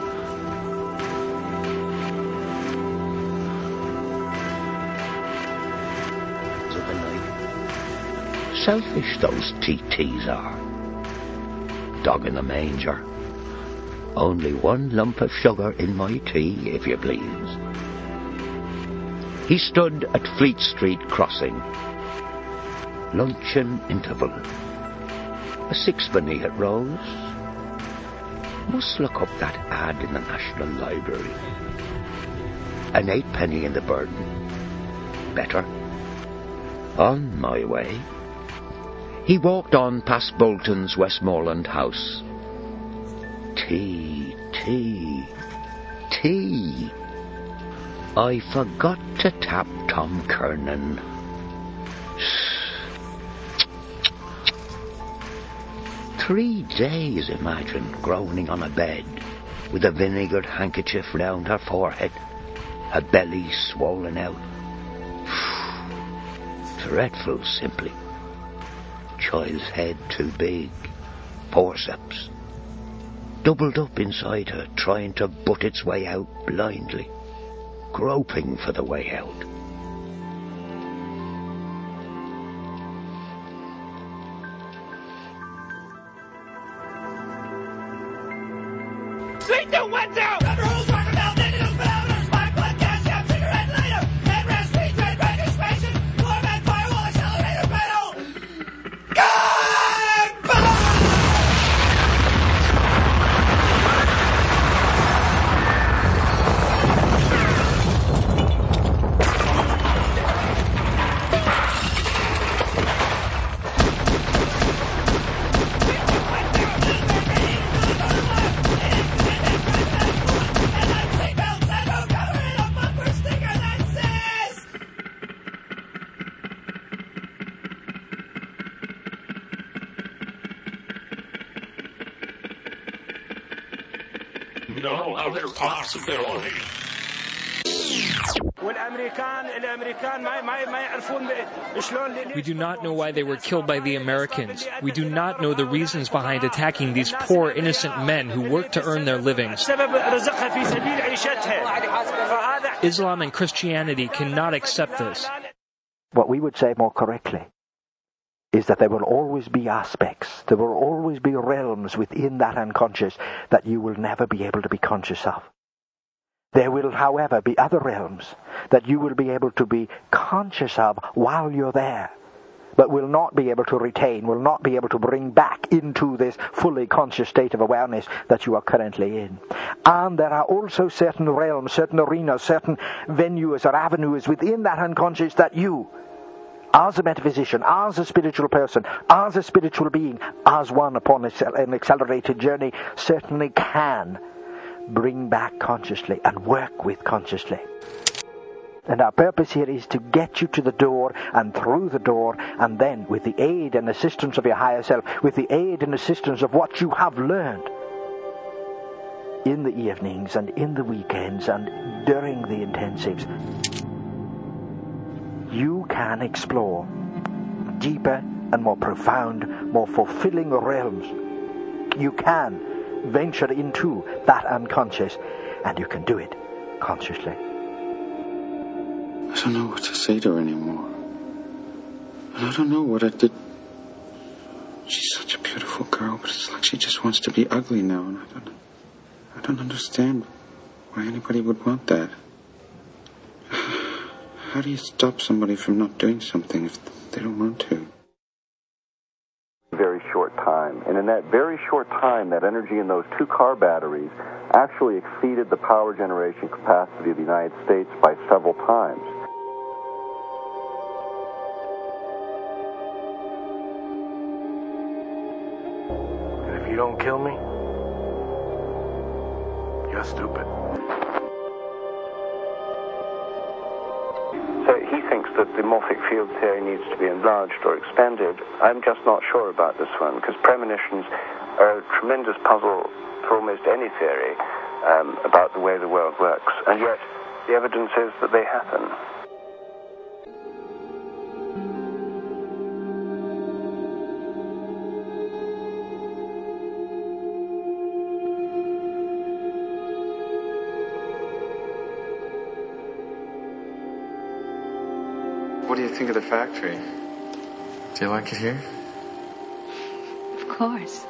Selfish those TTs are. Dog in the manger. Only one lump of sugar in my tea, if you please. He stood at Fleet Street crossing. Luncheon interval. A sixpenny at Rose. Must look up that ad in the National Library. An eightpenny in the Burden. Better. On my way. He walked on past Bolton's Westmoreland house. Tea, tea, tea. I forgot to tap Tom Kernan. 3 days, imagine, groaning on a bed, with a vinegared handkerchief round her forehead, her belly swollen out. Dreadful, simply. Child's head too big, forceps. Doubled up inside her, trying to butt its way out blindly, groping for the way out. Sweet the window! Rubber hose, rocker bell, needles, parameters, spark plug, gas cap, cigarette lighter, headrest, speed, tread, registration, floor mat, firewall, accelerator, pedal. No other possibility. When We do not know why they were killed by the Americans. We do not know the reasons behind attacking these poor, innocent men who work to earn their livings. Islam and Christianity cannot accept this. What we would say more correctly is that there will always be aspects, there will always be realms within that unconscious that you will never be able to be conscious of. There will, however, be other realms that you will be able to be conscious of while you're there, but will not be able to retain, will not be able to bring back into this fully conscious state of awareness that you are currently in. And there are also certain realms, certain arenas, certain venues or avenues within that unconscious that you, as a metaphysician, as a spiritual person, as a spiritual being, as one upon an accelerated journey, certainly can bring back consciously and work with consciously. And our purpose here is to get you to the door and through the door, and then with the aid and assistance of your higher self, with the aid and assistance of what you have learned in the evenings and in the weekends and during the intensives, you can explore deeper and more profound, more fulfilling realms. You can venture into that unconscious, and you can do it consciously. I don't know what to say to her anymore. And I don't know what I did. She's such a beautiful girl, but it's like she just wants to be ugly now, and I don't understand why anybody would want that. How do you stop somebody from not doing something if they don't want to? Very short time. And in that very short time, that energy in those 2 car batteries actually exceeded the power generation capacity of the United States by several times. And if you don't kill me, you're stupid. So he thinks that the morphic field theory needs to be enlarged or expanded. I'm just not sure about this one, because premonitions are a tremendous puzzle for almost any theory about the way the world works, and yet the evidence is that they happen. What do you think of the factory? Do you like it here? Of course.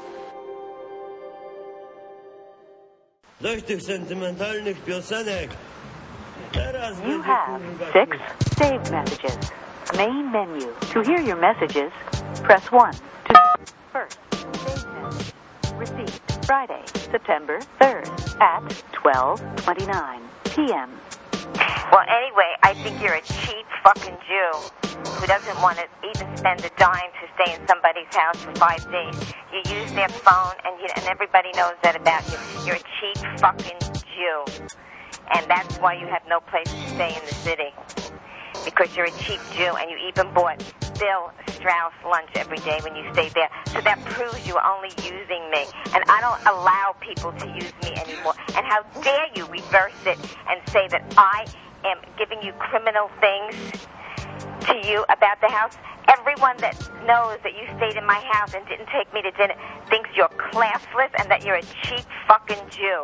You have 6 saved messages. Main menu. To hear your messages, press 1. First, saved message. Received Friday, September 3rd at 12:29 p.m. Well, anyway, I think you're a cheap fucking Jew who doesn't want to even spend a dime to stay in somebody's house for 5 days. You use their phone, and everybody knows that about you. You're a cheap fucking Jew. And that's why you have no place to stay in the city. Because you're a cheap Jew, and you even bought Bill Strauss lunch every day when you stayed there. So that proves you're only using me. And I don't allow people to use me anymore. And how dare you reverse it and say that I am giving you criminal things to you about the house? Everyone that knows that you stayed in my house and didn't take me to dinner thinks you're classless and that you're a cheap fucking Jew.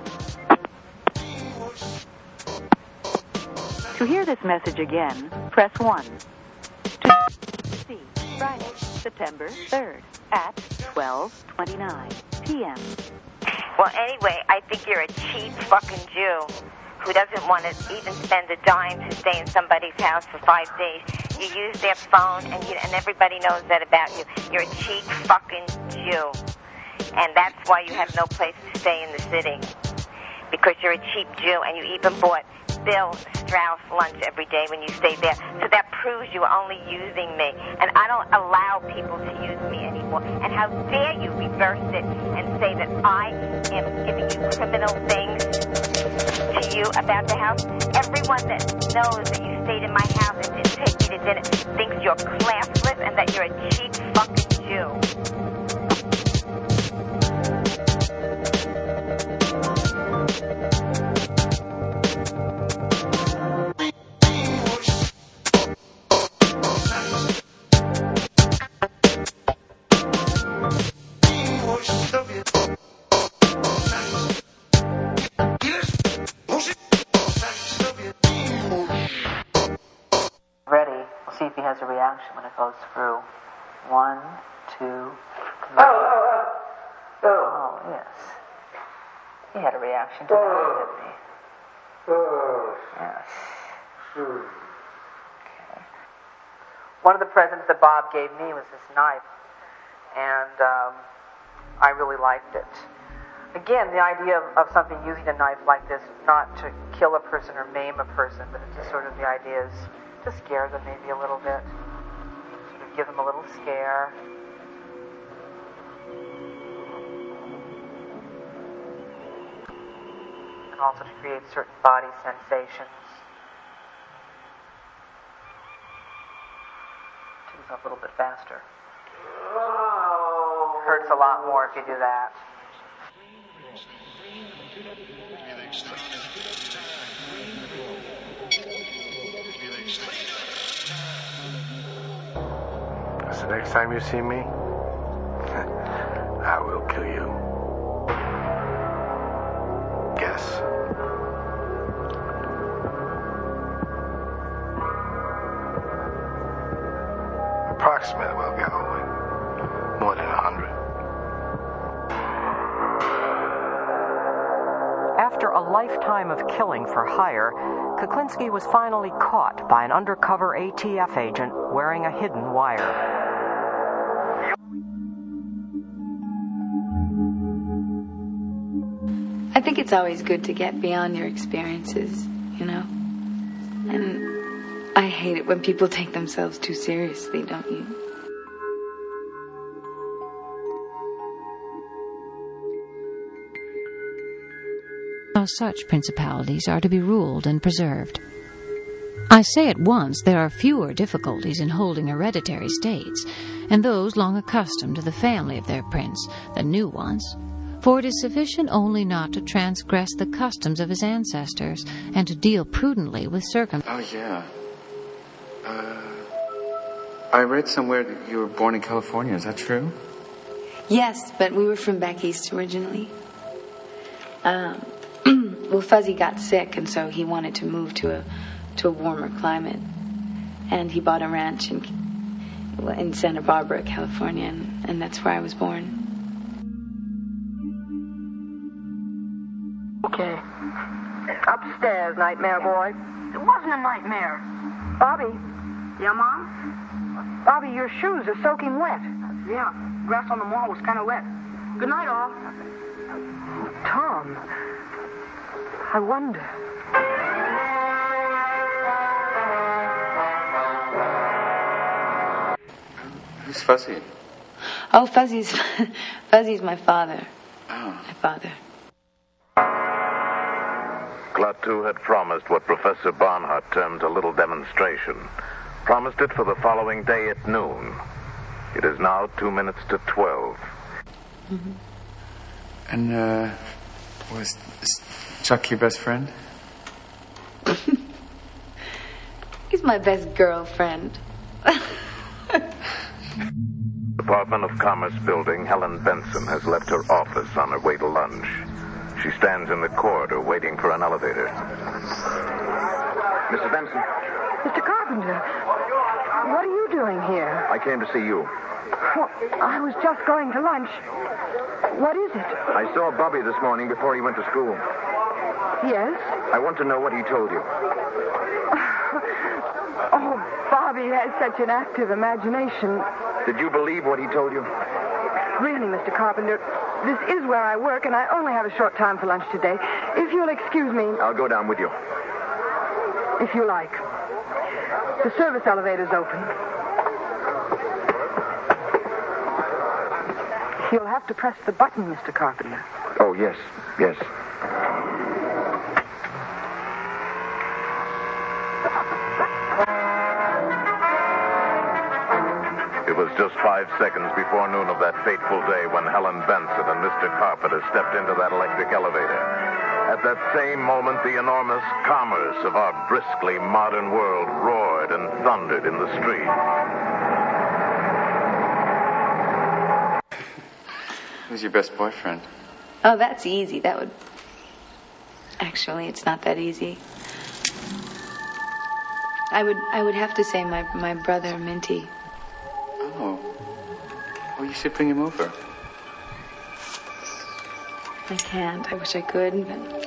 To hear this message again, press 1. To see Friday, September 3rd at 12:29 p.m. Well, anyway, I think you're a cheap fucking Jew who doesn't want to even spend a dime to stay in somebody's house for 5 days. You use their phone, and everybody knows that about you. You're a cheap fucking Jew. And that's why you have no place to stay in the city. Because you're a cheap Jew, and you even bought Bill Strauss lunch every day when you stayed there. So that proves you're only using me. And I don't allow people to use me anymore. And how dare you reverse it and say that I am giving you criminal things to you about the house? Everyone that knows that you stayed in my house and didn't take me to dinner thinks you're classless and that you're a cheap fucking Jew. Oh, yes. He had a reaction to that, didn't he? Yes. Okay. One of the presents that Bob gave me was this knife, and I really liked it. Again, the idea of something using a knife like this, not to kill a person or maim a person, but it's just sort of the idea is to scare them maybe a little bit, sort of give them a little scare. And also to create certain body sensations. Choose up a little bit faster. Hurts a lot more if you do that. So next time you see me, I will kill you. Guess. Approximately we'll go more than 100. After a lifetime of killing for hire, Kuklinski was finally caught by an undercover ATF agent wearing a hidden wire. I think it's always good to get beyond your experiences, you know? And I hate it when people take themselves too seriously, don't you? How such principalities are to be ruled and preserved. I say at once there are fewer difficulties in holding hereditary states, and those long accustomed to the family of their prince, than new ones. For it is sufficient only not to transgress the customs of his ancestors, and to deal prudently with circumstances. Oh, yeah. I read somewhere that you were born in California. Is that true? Yes, but we were from back east originally. Well, Fuzzy got sick, and so he wanted to move to a warmer climate. And he bought a ranch in Santa Barbara, California, and that's where I was born. Okay. Upstairs, nightmare boy. It wasn't a nightmare. Bobby. Yeah, Mom? Bobby, your shoes are soaking wet. Yeah, grass on the wall was kind of wet. Good night, all. Tom, I wonder. Who's Fuzzy? Oh, Fuzzy's my father. Oh. My father. Klaatu had promised what Professor Barnhart termed a little demonstration. Promised it for the following day at noon. It is now 2 minutes to 12. Mm-hmm. And, was Chuck your best friend? He's my best girlfriend. Department of Commerce building, Helen Benson has left her office on her way to lunch. She stands in the corridor waiting for an elevator. Mrs. Benson. Mr. Carpenter, what are you doing here? I came to see you. Well, I was just going to lunch. What is it? I saw Bobby this morning before he went to school. Yes? I want to know what he told you. Oh, Bobby has such an active imagination. Did you believe what he told you? Really, Mr. Carpenter, this is where I work, and I only have a short time for lunch today. If you'll excuse me... I'll go down with you. If you like. The service elevator's open. You'll have to press the button, Mr. Carpenter. Oh, yes, yes. It was just 5 seconds before noon of that fateful day when Helen Benson and Mr. Carpenter stepped into that electric elevator. At that same moment, the enormous commerce of our briskly modern world roared and thundered in the street. Who's your best boyfriend? Oh, that's easy. That would... Actually, it's not that easy. I would have to say my brother, Minty. Oh. Well, you should bring him over. I can't. I wish I could, but...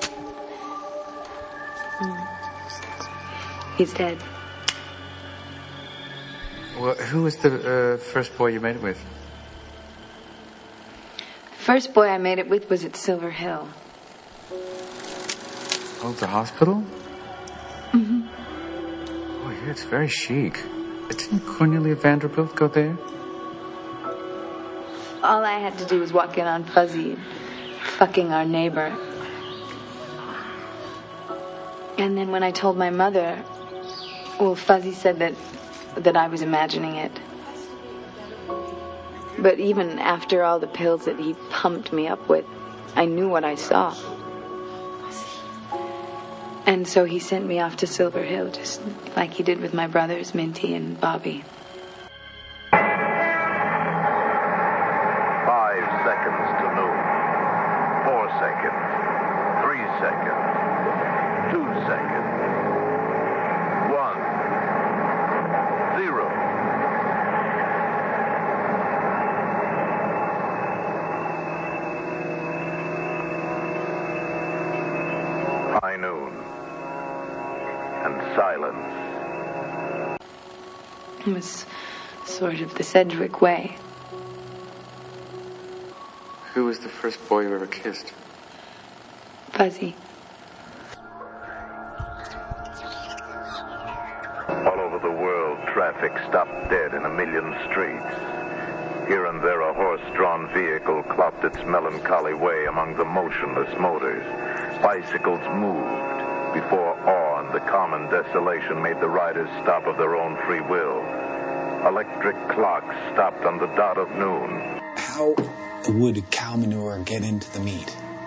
He's dead. Well, who was the first boy you made it with? The first boy I made it with was at Silver Hill. Oh, the hospital? Mm-hmm. Oh, yeah, it's very chic. Didn't Cornelia Vanderbilt go there? All I had to do was walk in on Fuzzy fucking our neighbor. And then when I told my mother, well, Fuzzy said that I was imagining it. But even after all the pills that he pumped me up with, I knew what I saw. And so he sent me off to Silver Hill, just like he did with my brothers, Minty and Bobby. 5 seconds to noon. 4 seconds. 3 seconds. 2 seconds. 1. 0. High noon. And silence. It was sort of the Sedgwick way. Who was the first boy you ever kissed? Fuzzy. All over the world, traffic stopped dead in a million streets. Here and there, a horse-drawn vehicle clopped its melancholy way among the motionless motors. Bicycles moved before awe and the common desolation made the riders stop of their own free will. Electric clocks stopped on the dot of noon. How would cow manure get into the meat?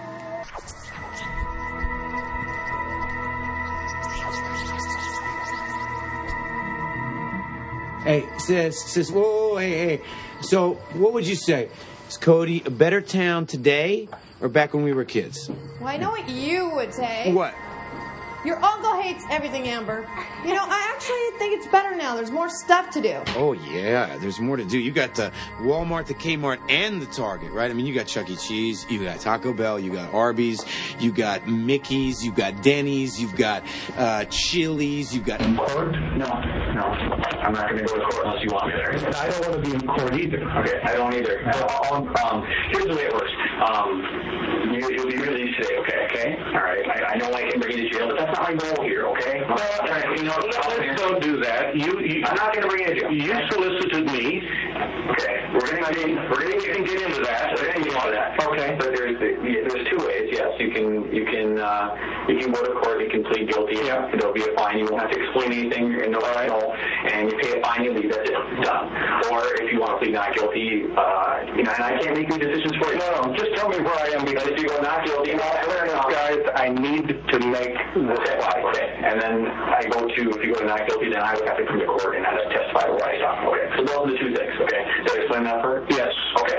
Hey, sis, whoa, hey. So, what would you say? Is Cody a better town today or back when we were kids? Well, I know what you would say. What? Your uncle hates everything, Amber. You know, I actually think it's better now. There's more stuff to do. Oh, yeah, there's more to do. You got the Walmart, the Kmart, and the Target, right? I mean, you got Chuck E. Cheese, you got Taco Bell, you got Arby's, you got Mickey's, you got Denny's, you've got Chili's, you got... Court? No. I'm not going to go to court unless you want me there. I don't want to be in court either. Okay, I don't either. Here's the way it works. You'll be released today, okay? All right. I know I can bring you to jail, but that's not my goal here, okay? Well, you know, let's don't do that. I'm not going to bring you to jail. You solicited me. Okay. You can get into that. Okay. But there's 2 ways. Yes, you can go to court. You can plead guilty. Yeah. There'll be a fine. You won't have to explain anything. And you pay a fine. You leave. That's it. Done. Or if you want to plead not guilty, and I can't make any decisions for you. No. Just tell me where I am, because if you go not guilty, guys, I need to make the testify. Okay. And then if you go to not guilty, then I would have to come to court and have to testify where I stop. Okay. So those are the 2 things. Okay. Did I explain that part? Yes. Okay.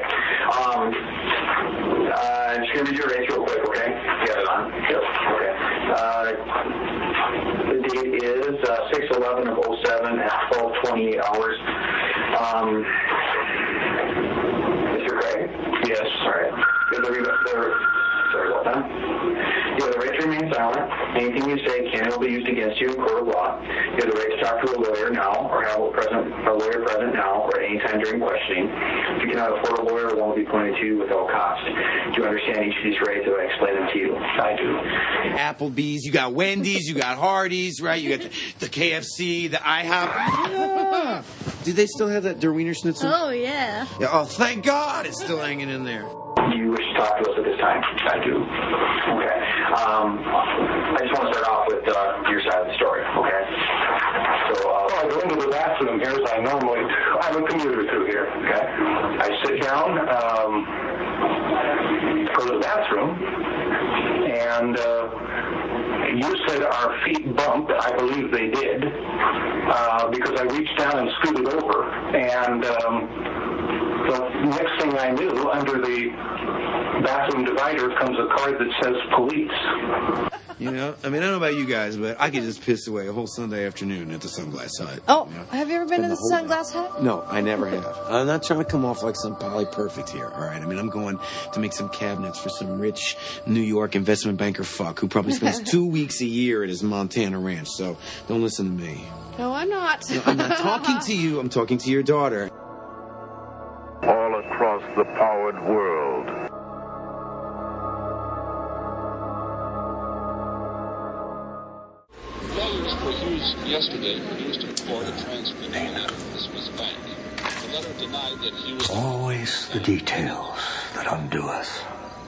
I'm just going to read your rates real quick, okay? You got it on? Yep. Okay. The date is 6/11 of 07 at 12:28 hours. Mr. Craig? Yes. All right. Sorry about that. You have the right to remain silent. Anything you say can be used against you in court of law. You have the right to talk to a lawyer now, or have a lawyer present now, or at any time during questioning. If you cannot afford a lawyer, one will be pointed to you without cost. Do you understand each of these rights as I explain them to you? I do. Applebee's, you got Wendy's, you got Hardee's, right? You got the KFC, the IHOP. Yeah. Do they still have that Der Wiener Schnitzel? Oh, yeah. Oh, thank God it's still hanging in there. You wish to talk to us at this time? I do. Okay. I just want to start off with your side of the story, okay? So, I go into the bathroom here as I normally do. I'm a commuter through here, okay? I sit down, go to the bathroom, and you said our feet bumped. I believe they did, because I reached down and scooted over, and the next thing I knew, under the bathroom divider comes a card that says police. You know, I mean, I don't know about you guys, but I could just piss away a whole Sunday afternoon at the Sunglass Hut. Oh, you know? have you ever been to the Sunglass Hut? No, I never have. I'm not trying to come off like some Polly Perfect here, all right? I mean, I'm going to make some cabinets for some rich New York investment banker fuck who probably spends 2 weeks a year at his Montana ranch, so don't listen to me. No, I'm not. No, I'm not talking to you. I'm talking to your daughter. All across the powered world. Lawyers for Hughes yesterday produced in court a transcript of a letter from the Swiss bank. The letter denied that he was... Always the details that undo us.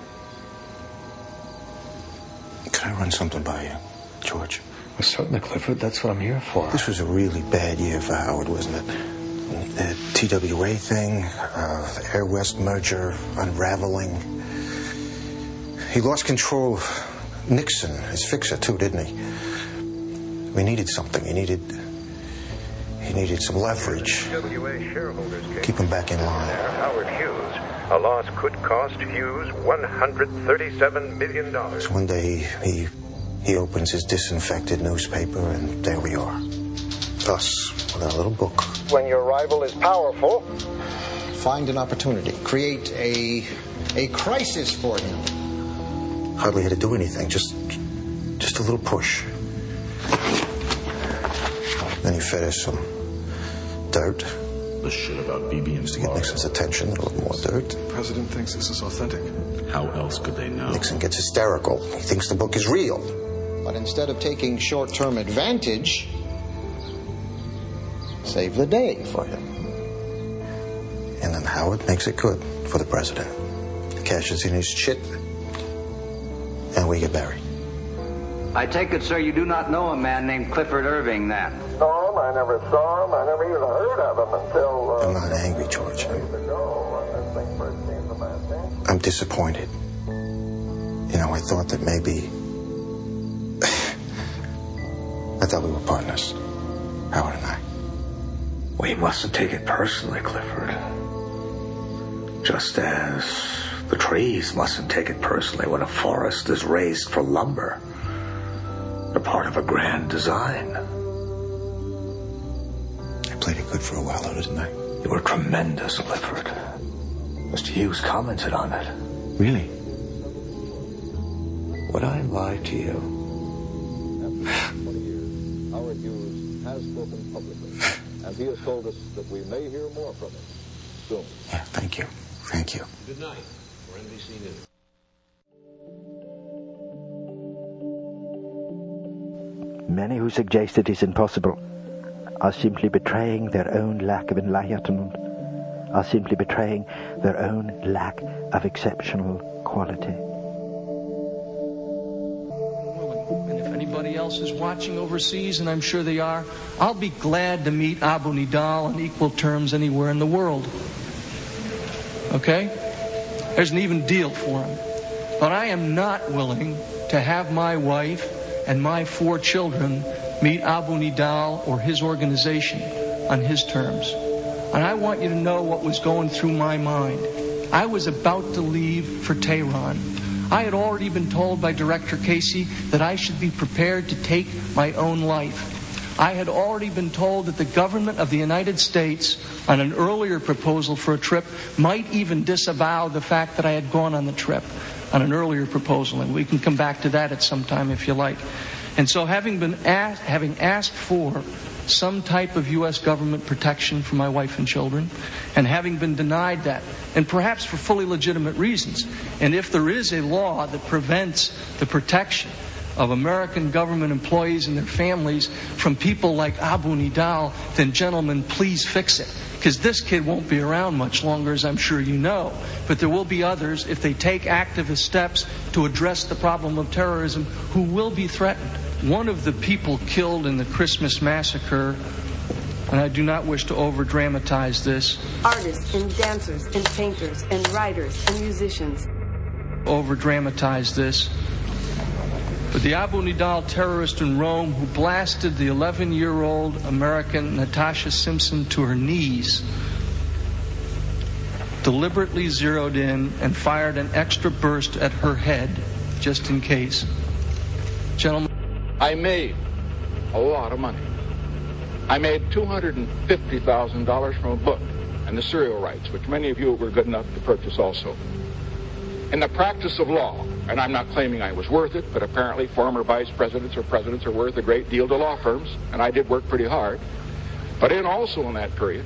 Can I run something by you, George? Well, certainly, Clifford. That's what I'm here for. This was a really bad year for Howard, wasn't it? The TWA thing, the Air West merger unraveling. He lost control of Nixon, his fixer, too, didn't he? We needed something. He needed some leverage. TWA shareholders keep him back in line. Howard Hughes. A loss could cost Hughes $137 million. So one day he opens his disinfected newspaper, and there we are. Us, with our little book. When your rival is powerful, Find an opportunity. Create a crisis for him. Hardly had to do anything. Just a little push. Then he fed us some dirt. The shit about BB and to get Nixon's attention, a little more dirt. The president thinks this is authentic. How else could they know? Nixon gets hysterical. He thinks the book is real. But instead of taking short-term advantage, save the day for him. And then Howard makes it good for the president. He cashes in his shit, and we get buried. I take it, sir, you do not know a man named Clifford Irving, then? No, I never saw him. I never even heard of him until... I'm not angry, George. I'm disappointed. You know, I thought that maybe... I thought we were partners, Howard and I. We mustn't take it personally, Clifford. Just as the trees mustn't take it personally when a forest is raised for lumber. They're part of a grand design. I played it good for a while, though, didn't I? You were tremendous, Clifford. Mr. Hughes commented on it. Really? Would I lie to you? After 20 years, Howard Hughes has spoken publicly, and he has told us that we may hear more from him soon. Yeah, thank you. Thank you. Good night for NBC News. Many who suggest it is impossible are simply betraying their own lack of enlightenment, are simply betraying their own lack of exceptional quality. And if anybody else is watching overseas, and I'm sure they are, I'll be glad to meet Abu Nidal on equal terms anywhere in the world. Okay? There's an even deal for him. But I am not willing to have my wife and my 4 children meet Abu Nidal or his organization on his terms. And I want you to know what was going through my mind. I was about to leave for Tehran. I had already been told by Director Casey that I should be prepared to take my own life. I had already been told that the government of the United States, on an earlier proposal for a trip, might even disavow the fact that I had gone on the trip on an earlier proposal, and we can come back to that at some time if you like. And so having asked for some type of U.S. government protection for my wife and children, and having been denied that, and perhaps for fully legitimate reasons, and if there is a law that prevents the protection of American government employees and their families from people like Abu Nidal, then gentlemen, please fix it. Because this kid won't be around much longer, as I'm sure you know. But there will be others, if they take activist steps to address the problem of terrorism, who will be threatened. One of the people killed in the Christmas massacre, and I do not wish to over-dramatize this. Artists and dancers and painters and writers and musicians. Over-dramatize this. But the Abu Nidal terrorist in Rome who blasted the 11-year-old American Natasha Simpson to her knees deliberately zeroed in and fired an extra burst at her head, just in case. Gentlemen, I made a lot of money. I made $250,000 from a book and the serial rights, which many of you were good enough to purchase also. In the practice of law, and I'm not claiming I was worth it, but apparently former vice presidents or presidents are worth a great deal to law firms, and I did work pretty hard. But also in that period,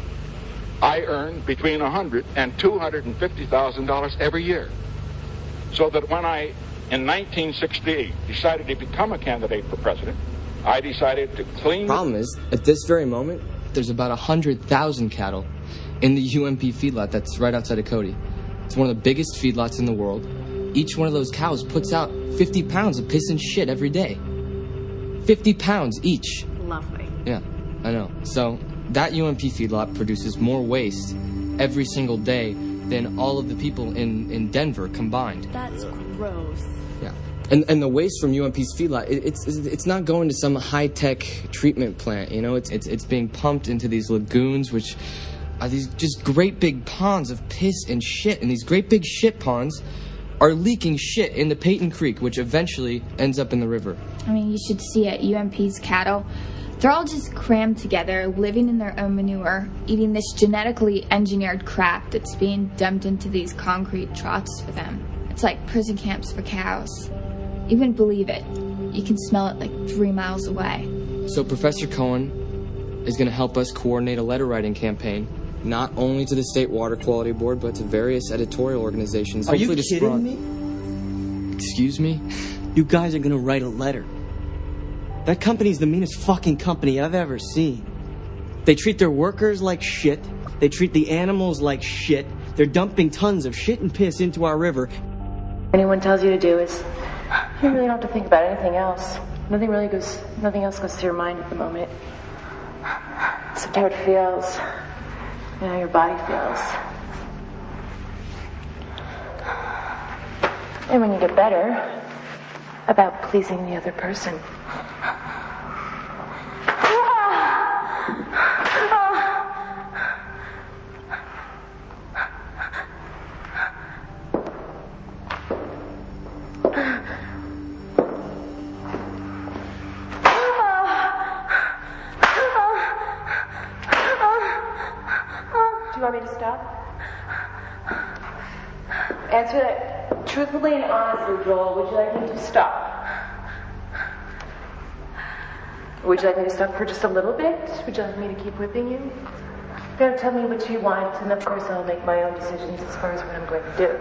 I earned between $100,000 and $250,000 every year. So that when I, in 1968, decided to become a candidate for president, I decided to clean... The problem is, at this very moment, there's about 100,000 cattle in the UMP feedlot that's right outside of Cody. It's one of the biggest feedlots in the world. Each one of those cows puts out 50 pounds of piss and shit every day. 50 pounds each. Lovely. Yeah, I know. So that UMP feedlot produces more waste every single day than all of the people in Denver combined. That's gross. Yeah. And the waste from UMP's feedlot, it's not going to some high-tech treatment plant, you know? It's being pumped into these lagoons, which are these just great big ponds of piss and shit. And these great big shit ponds are leaking shit into Peyton Creek, which eventually ends up in the river. I mean, you should see it. UMP's cattle, they're all just crammed together, living in their own manure, eating this genetically engineered crap that's being dumped into these concrete troughs for them. It's like prison camps for cows. You wouldn't believe it. You can smell it like 3 miles away. So Professor Cohen is going to help us coordinate a letter writing campaign, not only to the State Water Quality Board, but to various editorial organizations. Are you kidding me? Excuse me? You guys are gonna write a letter. That company's the meanest fucking company I've ever seen. They treat their workers like shit. They treat the animals like shit. They're dumping tons of shit and piss into our river. Anyone tells you to do is, you really don't have to think about anything else. Nothing else goes through your mind at the moment. Except how it feels. You know, your body feels. And when you get better about pleasing the other person. Do you want me to stop? Answer that truthfully and honestly, Joel. Would you like me to stop? Would you like me to stop for just a little bit? Would you like me to keep whipping you? You gotta tell me what you want, and of course I'll make my own decisions as far as what I'm going to do.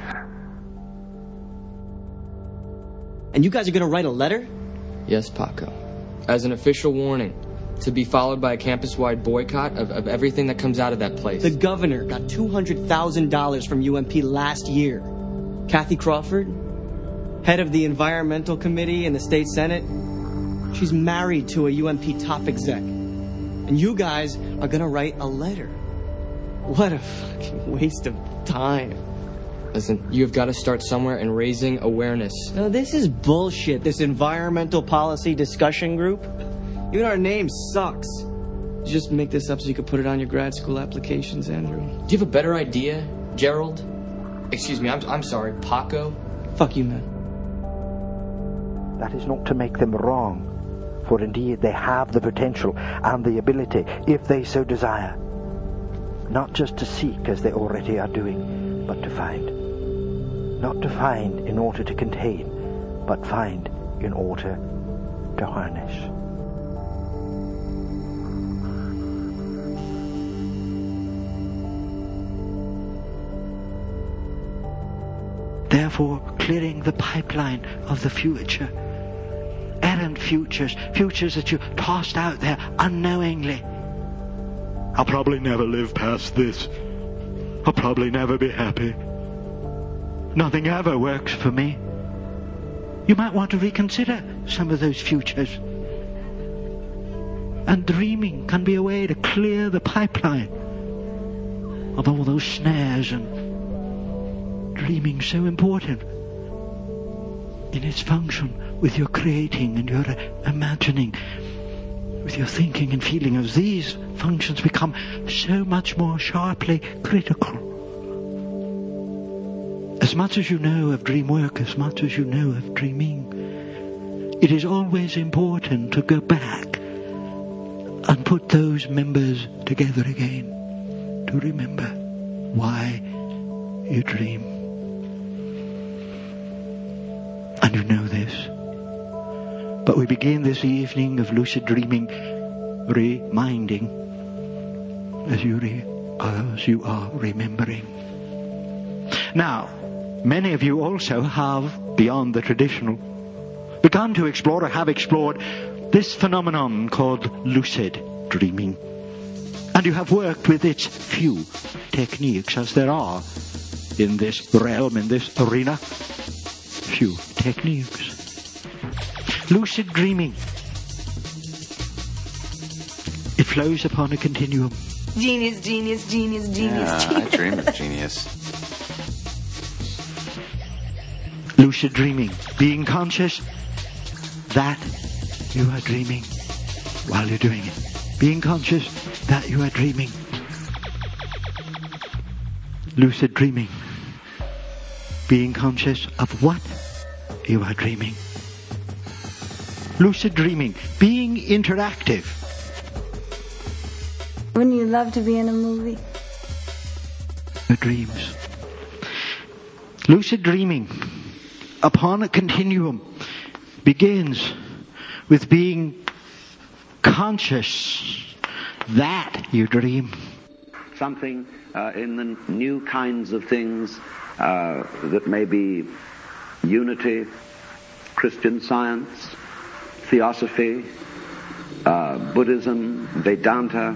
And you guys are gonna write a letter? Yes, Paco. As an official warning, to be followed by a campus-wide boycott of everything that comes out of that place. The governor got $200,000 from UMP last year. Kathy Crawford, head of the Environmental Committee in the State Senate, she's married to a UMP top exec. And you guys are gonna write a letter. What a fucking waste of time. Listen, you've got to start somewhere in raising awareness. No, this is bullshit, this environmental policy discussion group. Even our name sucks. You just make this up so you can put it on your grad school applications, Andrew. Do you have a better idea, Gerald? Excuse me, I'm sorry, Paco? Fuck you, man. That is not to make them wrong, for indeed they have the potential and the ability, if they so desire, not just to seek as they already are doing, but to find. Not to find in order to contain, but find in order to harness. Therefore, clearing the pipeline of the future. Errant futures that you tossed out there unknowingly. I'll probably never live past this. I'll probably never be happy. Nothing ever works for me. You might want to reconsider some of those futures. And dreaming can be a way to clear the pipeline of all those snares, and dreaming so important in its function with your creating and your imagining, with your thinking and feeling, as these functions become so much more sharply critical As much as you know of dream work, as much as you know of dreaming, it is always important to go back and put those members together again to remember why you dream. And you know this. But we begin this evening of lucid dreaming reminding as you are remembering. Now, many of you also have, beyond the traditional, begun to explore or have explored this phenomenon called lucid dreaming. And you have worked with its few techniques, as there are in this realm, in this arena. Few techniques. Lucid dreaming. It flows upon a continuum. Genius, genius, genius, genius, Yeah, I dream of genius. Lucid dreaming. Being conscious that you are dreaming while you're doing it. Being conscious that you are dreaming. Lucid dreaming. Being conscious of what you are dreaming. Lucid dreaming. Being interactive. Wouldn't you love to be in a movie? Your dreams. Lucid dreaming, upon a continuum, begins with being conscious that you dream. Something in the new kinds of things that may be unity, Christian Science, Theosophy, Buddhism, Vedanta,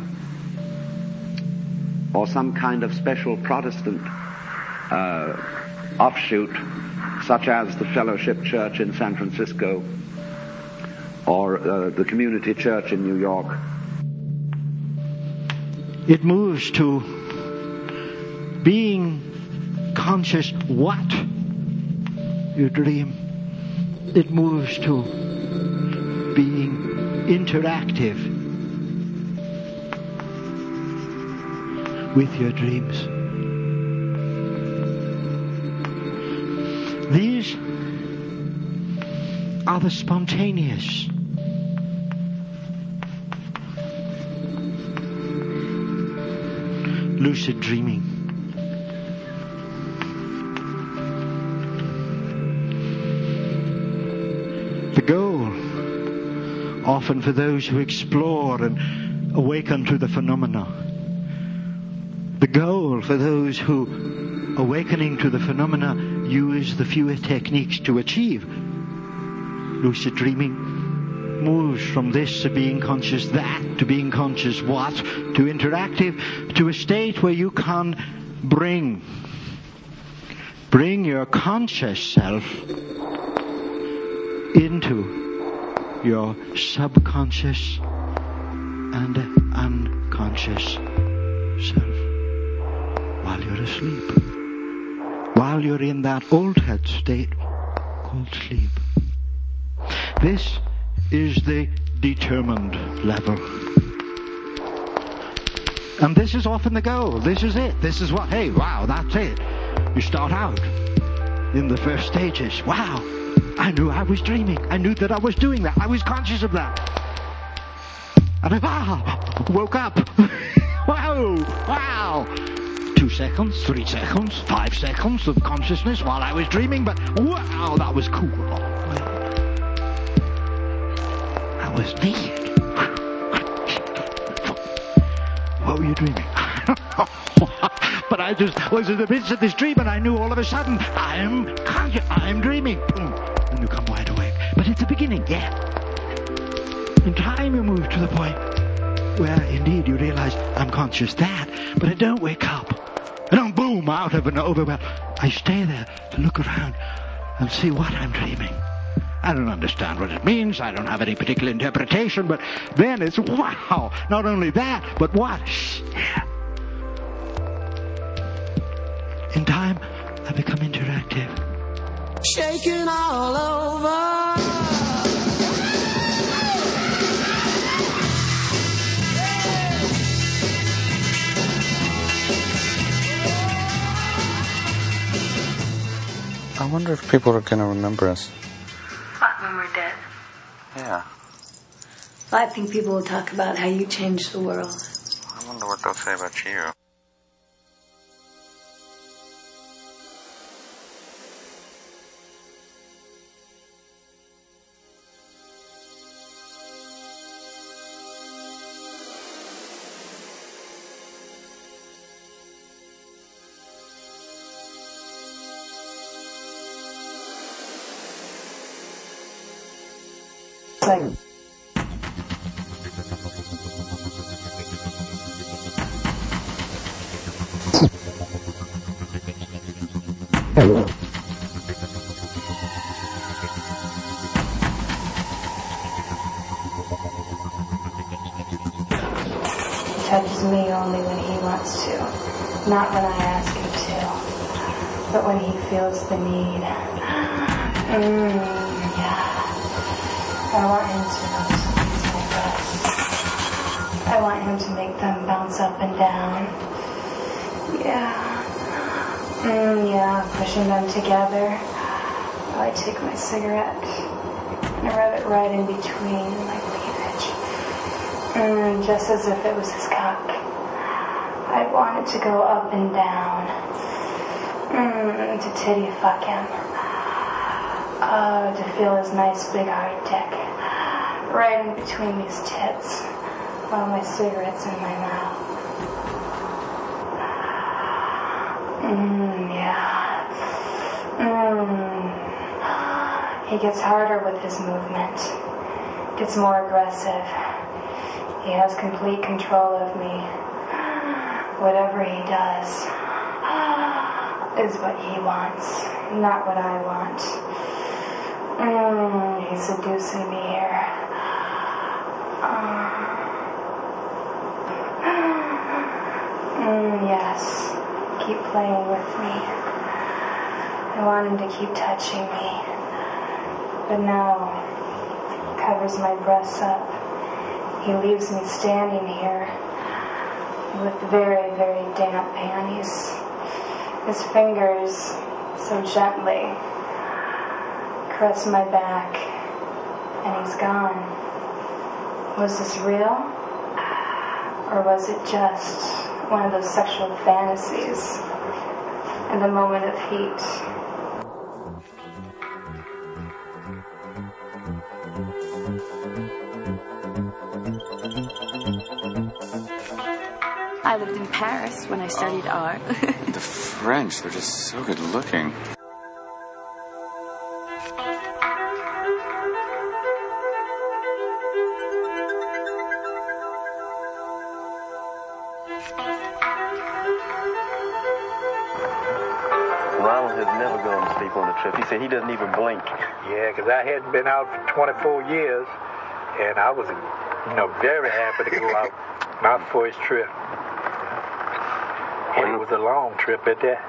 or some kind of special Protestant offshoot, such as the Fellowship Church in San Francisco or the Community Church in New York. It moves to being conscious what you dream. It moves to being interactive with your dreams. These are the spontaneous, lucid dreaming. The goal, often for those who explore and awaken to the phenomena, the goal for those who, awakening to the phenomena, use the fewer techniques to achieve lucid dreaming, moves from this to being conscious that, to being conscious what, to interactive, to a state where you can bring your conscious self into your subconscious and unconscious self while you're asleep, while you're in that altered state called sleep. This is the determined level. And this is often the goal. This is it. This is what, hey, wow, that's it. You start out in the first stages. Wow, I knew I was dreaming. I knew that I was doing that. I was conscious of that. And I woke up. Wow. 2 seconds, 3 seconds, 5 seconds of consciousness while I was dreaming, but wow, that was cool. That was neat. What were you dreaming? But I just was in the midst of this dream and I knew all of a sudden I'm conscious, I'm dreaming. Boom. And you come wide awake. But it's the beginning, yeah. In time you move to the point where indeed you realize I'm conscious that, but I don't wake up. I don't boom out of an overwhelm. I stay there to look around and see what I'm dreaming. I don't understand what it means. I don't have any particular interpretation, but then it's wow. Not only that, but what? Yeah. In time, I become interactive. Shaking all over. I wonder if people are going to remember us. What, when we're dead? Yeah. Well, I think people will talk about how you changed the world. I wonder what they'll say about you. Like, Hello. he touches me only when he wants to, not when I ask him to, but when he feels the need. Yeah. I want him to squeeze my breasts. I want him to make them bounce up and down. Yeah. Yeah, pushing them together. I take my cigarette and rub it right in between my cleavage. Just as if it was his cock. I want it to go up and down. To titty fuck him. To feel his nice big hard dick right in between these tits while my cigarette's in my mouth. Yeah. He gets harder with his movement, gets more aggressive. He has complete control of me. Whatever he does is what he wants, not what I want. He's seducing me here. Yes, keep playing with me. I want him to keep touching me. But now, he covers my breasts up. He leaves me standing here with very, very damp panties. His fingers so gently caress my back, and he's gone. Was this real? Or was it just one of those sexual fantasies in the moment of heat? I lived in Paris when I studied art. The French, they're just so good looking. Ronald has never gone to sleep on a trip. He said he doesn't even blink. Yeah, because I hadn't been out for 24 years, and I was, very happy to go out for his trip. And it was a long trip at that.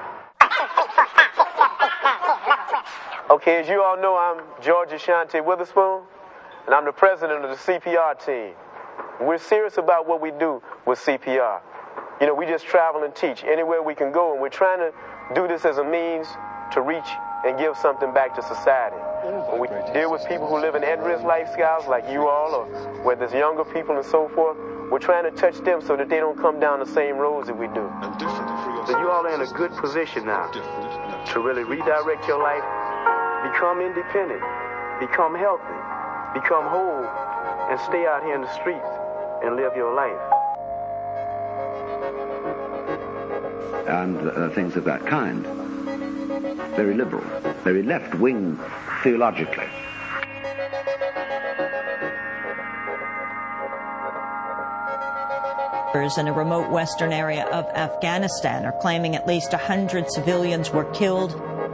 Okay, as you all know, I'm George Ashante Witherspoon, and I'm the president of the CPR team. We're serious about what we do with CPR. We just travel and teach anywhere we can go, and we're trying to do this as a means to reach and give something back to society. When we deal with people who live in at-risk lifestyles like you all, or where there's younger people and so forth, we're trying to touch them so that they don't come down the same roads that we do. So you all are in a good position now to really redirect your life, become independent, become healthy, become whole, and stay out here in the streets and live your life. And things of that kind. Very liberal, very left-wing theologically. In a remote western area of Afghanistan are claiming at least 100 civilians were killed.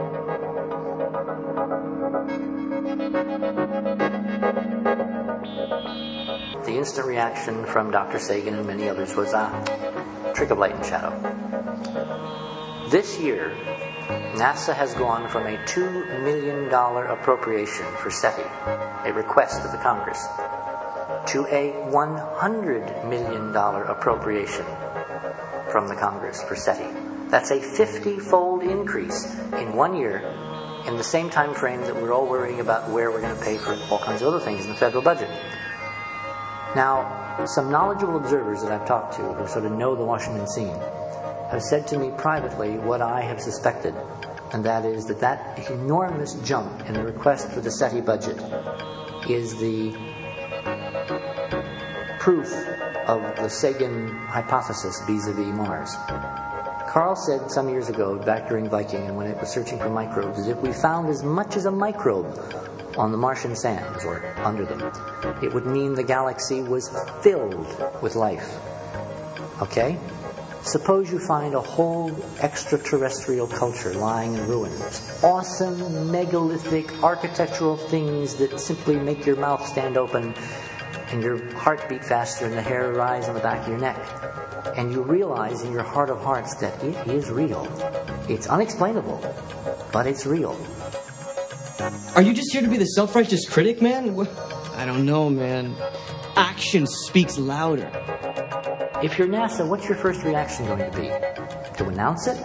The instant reaction from Dr. Sagan and many others was a trick of light and shadow. This year, NASA has gone from a $2 million appropriation for SETI, a request of the Congress, to a $100 million appropriation from the Congress for SETI. That's a 50-fold increase in 1 year in the same time frame that we're all worrying about where we're going to pay for all kinds of other things in the federal budget. Now, some knowledgeable observers that I've talked to who sort of know the Washington scene have said to me privately what I have suspected, and that is that enormous jump in the request for the SETI budget is the proof of the Sagan hypothesis vis-a-vis Mars. Carl said some years ago, back during Viking and when it was searching for microbes, that if we found as much as a microbe on the Martian sands or under them, it would mean the galaxy was filled with life. Okay? Suppose you find a whole extraterrestrial culture lying in ruins. Awesome, megalithic, architectural things that simply make your mouth stand open and your heart beat faster and the hair rise on the back of your neck. And you realize in your heart of hearts that it is real. It's unexplainable, but it's real. Are you just here to be the self-righteous critic, man? I don't know, man. Action speaks louder. If you're NASA, what's your first reaction going to be? To announce it?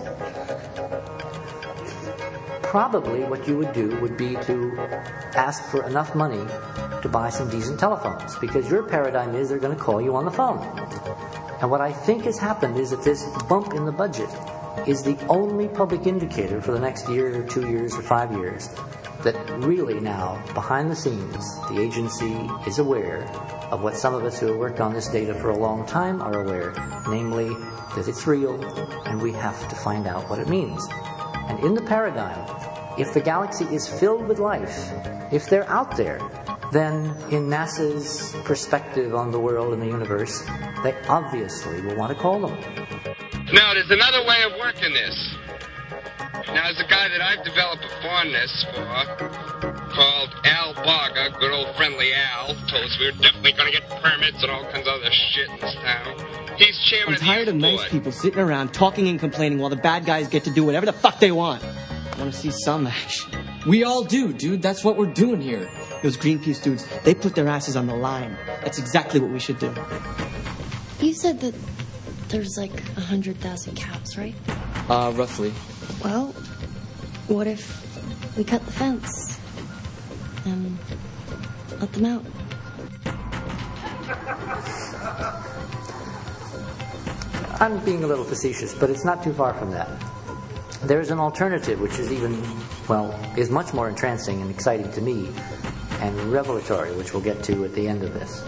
Probably what you would do would be to ask for enough money to buy some decent telephones, because your paradigm is they're going to call you on the phone. And what I think has happened is that this bump in the budget is the only public indicator for the next year or 2 years or 5 years that really now, behind the scenes, the agency is aware of what some of us who have worked on this data for a long time are aware, namely that it's real and we have to find out what it means. And in the paradigm, if the galaxy is filled with life, if they're out there, then in NASA's perspective on the world and the universe, they obviously will want to call them. Now, there's another way of working this. Now, there's a guy that I've developed a fondness for called Al Barger, good old friendly Al, told us we were definitely going to get permits and all kinds of other shit in this town. He's chairman of the I'm tired of nice people sitting around talking and complaining while the bad guys get to do whatever the fuck they want. I want to see some action. We all do, dude. That's what we're doing here. Those Greenpeace dudes, they put their asses on the line. That's exactly what we should do. You said that there's like 100,000 cows, right? Roughly. Well, what if we cut the fence and let them out? I'm being a little facetious, but it's not too far from that. There's an alternative which is even, well, is much more entrancing and exciting to me and revelatory, which we'll get to at the end of this.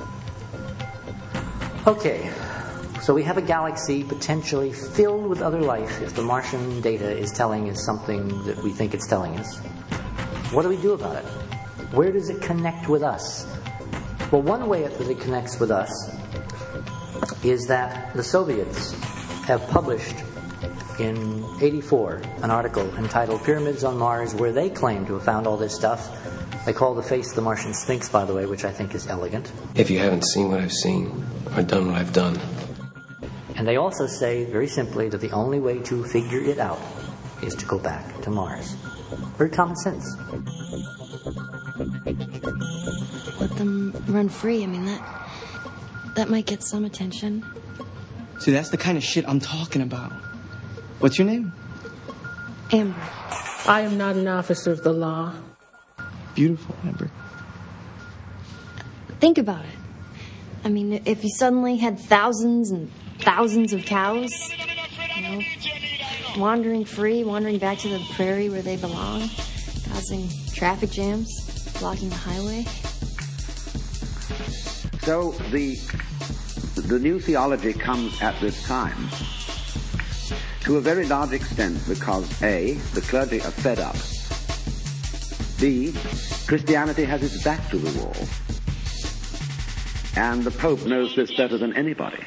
Okay, so we have a galaxy potentially filled with other life if the Martian data is telling us something that we think it's telling us. What do we do about it? Where does it connect with us? Well, one way that it connects with us is that the Soviets have published in '84 an article entitled Pyramids on Mars, where they claim to have found all this stuff. They call the face the Martian Sphinx, by the way, which I think is elegant. If you haven't seen what I've seen, or done what I've done. And they also say, very simply, that the only way to figure it out is to go back to Mars. Very common sense. Let them run free. I mean, that might get some attention. See, that's the kind of shit I'm talking about. What's your name? Amber. I am not an officer of the law. Beautiful, Amber. Think about it. I mean, if you suddenly had thousands and thousands of cows, you know, wandering free, wandering back to the prairie where they belong, causing traffic jams, blocking the highway. So the new theology comes at this time to a very large extent because A, the clergy are fed up, B, Christianity has its back to the wall, and the Pope knows this better than anybody.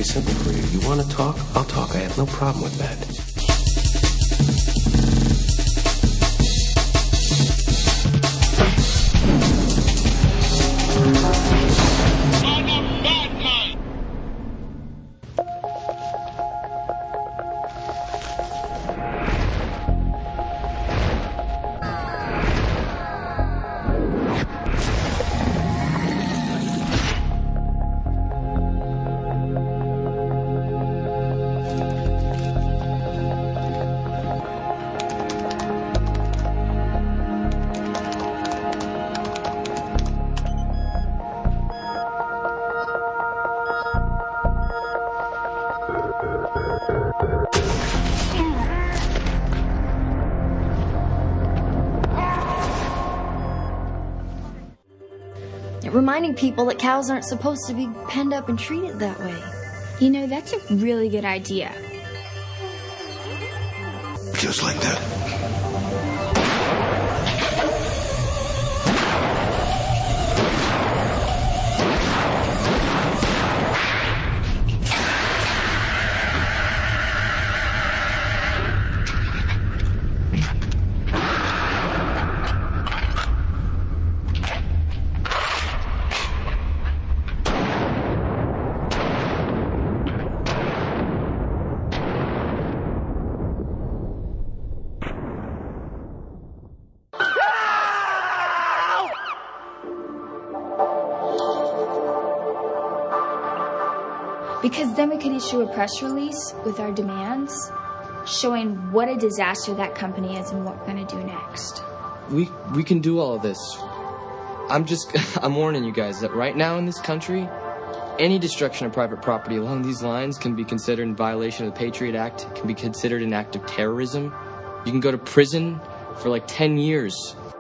very simple for you. You want to talk? I'll talk. I have no problem with that. Reminding people that cows aren't supposed to be penned up and treated that way. You know, that's a really good idea. Just like that. Because then we could issue a press release with our demands, showing what a disaster that company is and what we're going to do next. We can do all of this. I'm warning you guys that right now in this country, any destruction of private property along these lines can be considered in violation of the Patriot Act, can be considered an act of terrorism. You can go to prison for like 10 years.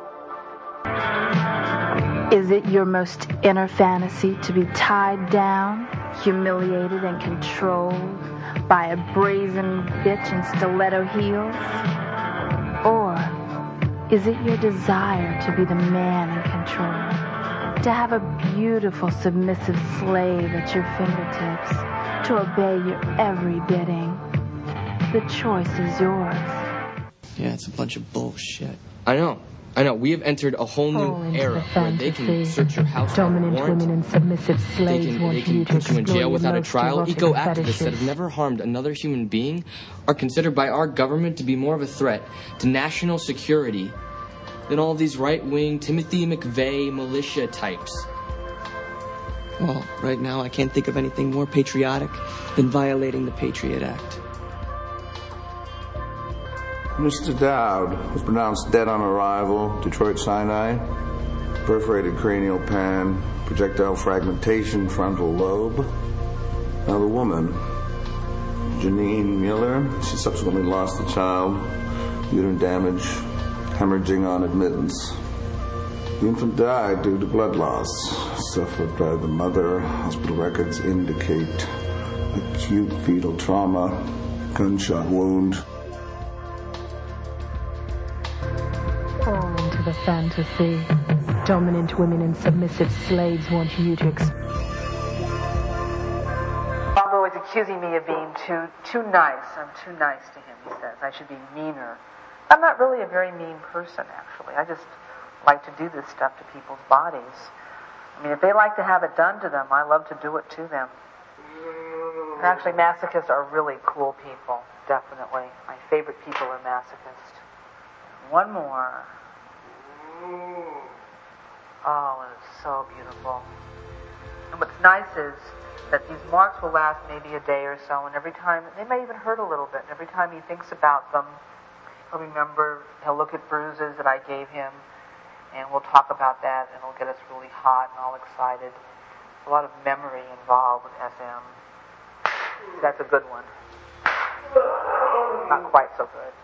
Is it your most inner fantasy to be tied down, humiliated and controlled by a brazen bitch in stiletto heels? Or is it your desire to be the man in control, to have a beautiful submissive slave at your fingertips, to obey your every bidding? The choice is yours. Yeah, it's a bunch of bullshit. I know. We have entered a whole new era where they can search your house without a warrant. Women and submissive slaves They can put you in jail without a trial. Eco-activists that have never harmed another human being are considered by our government to be more of a threat to national security than all these right-wing Timothy McVeigh militia types. Well, right now I can't think of anything more patriotic than violating the Patriot Act. Mr. Dowd was pronounced dead on arrival, Detroit Sinai, perforated cranial pan, projectile fragmentation, frontal lobe. Now the woman, Janine Mueller, she subsequently lost the child, uterine damage, hemorrhaging on admittance. The infant died due to blood loss suffered by the mother. Hospital records indicate acute fetal trauma, gunshot wound. Fall into the fantasy. Dominant women and submissive slaves want you to Bobo is accusing me of being too nice. I'm too nice to him, he says. I should be meaner. I'm not really a very mean person, actually. I just like to do this stuff to people's bodies. I mean, if they like to have it done to them, I love to do it to them. And actually, masochists are really cool people, definitely. My favorite people are masochists. One more. Oh, it is so beautiful. And what's nice is that these marks will last maybe a day or so, and every time, they may even hurt a little bit, and every time he thinks about them, he'll look at bruises that I gave him, and we'll talk about that, and it'll get us really hot and all excited. There's a lot of memory involved with SM. That's a good one. Not quite so good.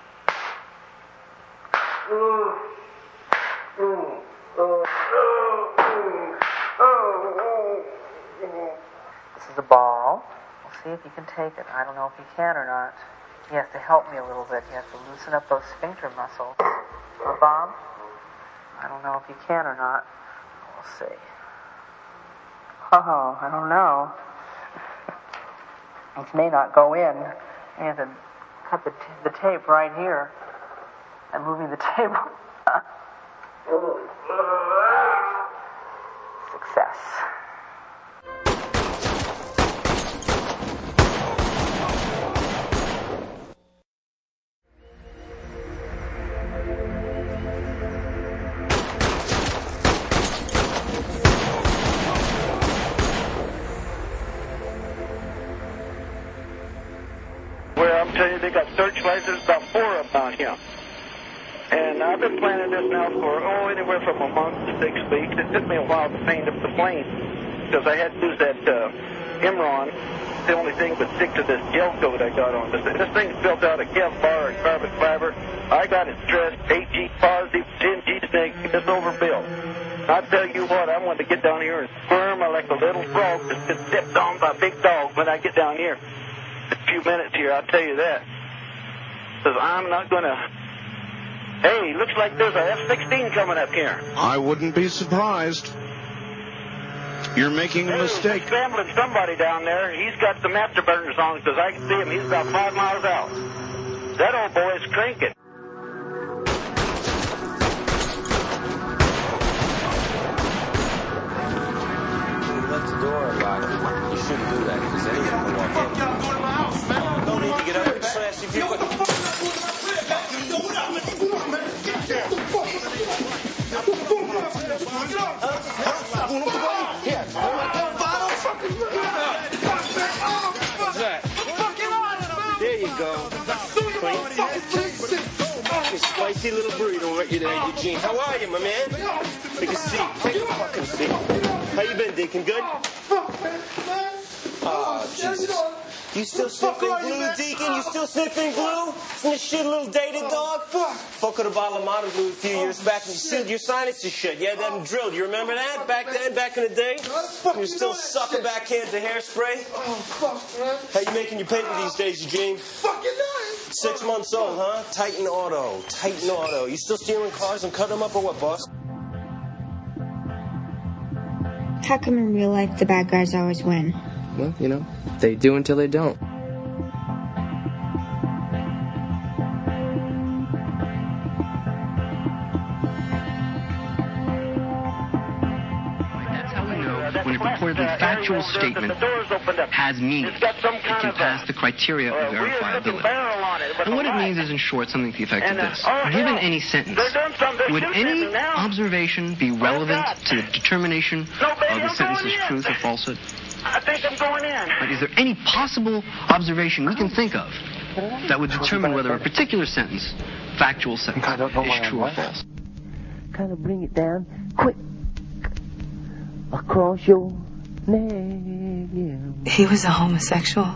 This is a ball. We'll see if he can take it. I don't know if he can or not. He has to help me a little bit. He has to loosen up those sphincter muscles. Huh, Bob? I don't know if he can or not. We'll see. Oh, I don't know. which may not go in. I have to cut the tape right here. I'm moving the table. Success. Where I'm telling you, they got searchlights. There's about 4 of them down here. And I've been planning this now for, anywhere from a month to 6 weeks. It took me a while to paint up the plane because I had to use that Imron. The only thing but stick to this gel coat I got on. This thing's built out of Kevlar and carbon fiber. I got it stressed 8G positive, 10G negative. It's overbuilt. I tell you what, I want to get down here and squirm like a little frog that's been stepped on by a big dog when I get down here. A few minutes here, I'll tell you that. Because I'm not going to... Hey, looks like there's a F-16 coming up here. I wouldn't be surprised. You're making a mistake. He's scrambling somebody down there. He's got some afterburners on because I can see him. He's about 5 miles out. That old boy is cranking. You left the door locked. You shouldn't do that because anyone can walk in. Fuck y'all, go to my house, man. Don't need to get up and slash if you're... There you go. Spicy little burrito right there, Eugene. How are you, my man? Take a seat. Take a fucking seat. How you been, Deacon? Good? Oh, Jesus. You still sniffing glue, Deacon? You still sniffing glue? Isn't this shit a little dated, dog? Fuck with a bottle of modern glue a few years back and you sealed your sinuses shut. You had that drilled. You remember that? Back then, back in the day? You're still sucking backhands of hairspray? Oh, fuck, man. How you making your paper these days, Eugene? Fucking nice. 6 months old, huh? Titan Auto. Titan Auto. You still stealing cars and cutting them up or what, boss? How come in real life the bad guys always win? Well, you know, they do until they don't. That's how we know when a purportedly factual statement has meaning. It can pass the criteria of verifiability. And what it means is, in short, something to the effect of this. Given any sentence, would any observation be relevant to the determination of the sentence's truth or falsehood? I think I'm going in. Is there any possible observation we can think of that would determine whether a particular sentence, factual sentence, is true or false? Kind of bring it down quick across your neck. Yeah. He was a homosexual.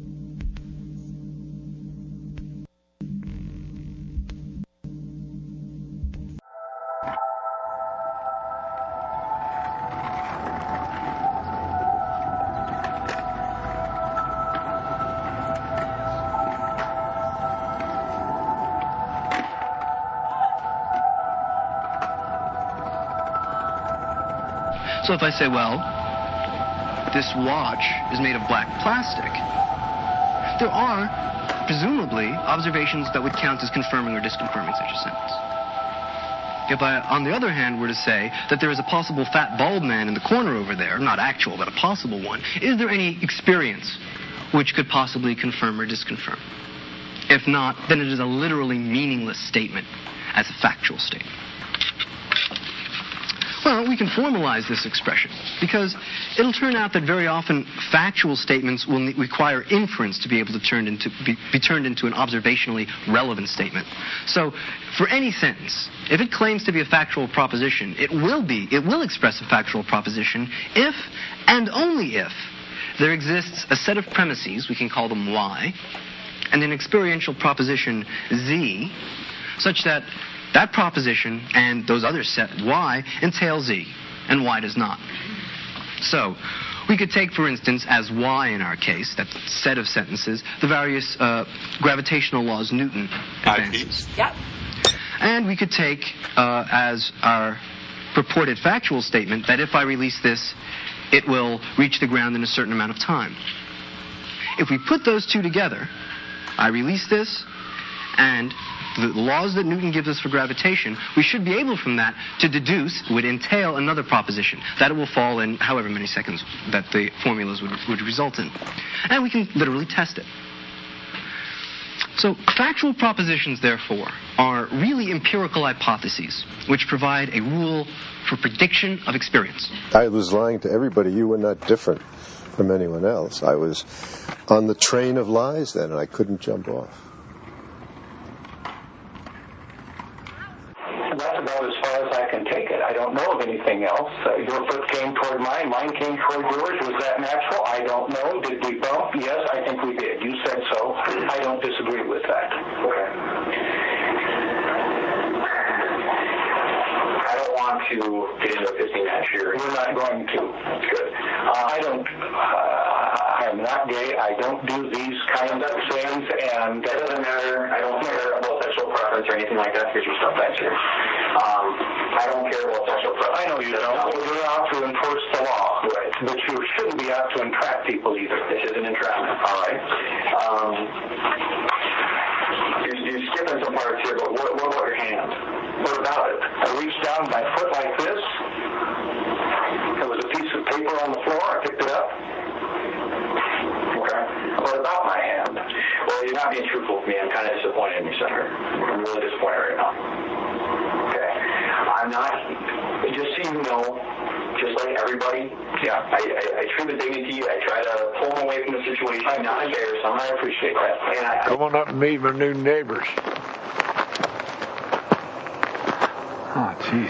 So if I say, well, this watch is made of black plastic, there are, presumably, observations that would count as confirming or disconfirming such a sentence. If I, on the other hand, were to say that there is a possible fat bald man in the corner over there, not actual, but a possible one, is there any experience which could possibly confirm or disconfirm? If not, then it is a literally meaningless statement as a factual statement. Well, we can formalize this expression because it'll turn out that very often factual statements will require inference to be able to be turned into an observationally relevant statement. So, for any sentence, if it claims to be a factual proposition, it will express a factual proposition if and only if there exists a set of premises, we can call them Y, and an experiential proposition Z, such that that proposition and those other set Y entail Z, and Y does not. So, we could take, for instance, as Y in our case, that set of sentences, the various gravitational laws Newton advances. Yep. And we could take as our purported factual statement that if I release this, it will reach the ground in a certain amount of time. If we put those two together, I release this, and the laws that Newton gives us for gravitation, we should be able from that to deduce, would entail another proposition, that it will fall in however many seconds that the formulas would result in. And we can literally test it. So factual propositions, therefore, are really empirical hypotheses, which provide a rule for prediction of experience. I was lying to everybody. You were not different from anyone else. I was on the train of lies then, and I couldn't jump off. That's about as far as I can take it. I don't know of anything else. Your foot came toward mine came toward yours. Was that natural? I don't know. Did we bump? Yes, I think we did. You said so. I don't disagree with that. Okay. I don't want to get into a 15-match here. We're not going to. That's good. I am not gay. I don't do these kinds of things, and that doesn't matter. I don't care about sexual preference or anything like that. Here's your stuff back here. I don't care about sexual preference. I know you don't. You're out to enforce the law. Right. But you shouldn't be out to entrap people either. This is an entrapment. All right. You're skipping some parts here, but what about your hand? What about it? I reached down my foot like this. There was a piece of paper on the floor. I picked it up. Okay. What about my hand? Well, you're not being truthful with me. I'm kind of disappointed in you, Senator. I'm really disappointed right now. Okay. I'm not, just so you know, just like everybody, yeah, I treat with dignity. I try to pull them away from the situation. I'm not embarrassed. I appreciate that. And come on up and meet my new neighbors. Oh, jeez.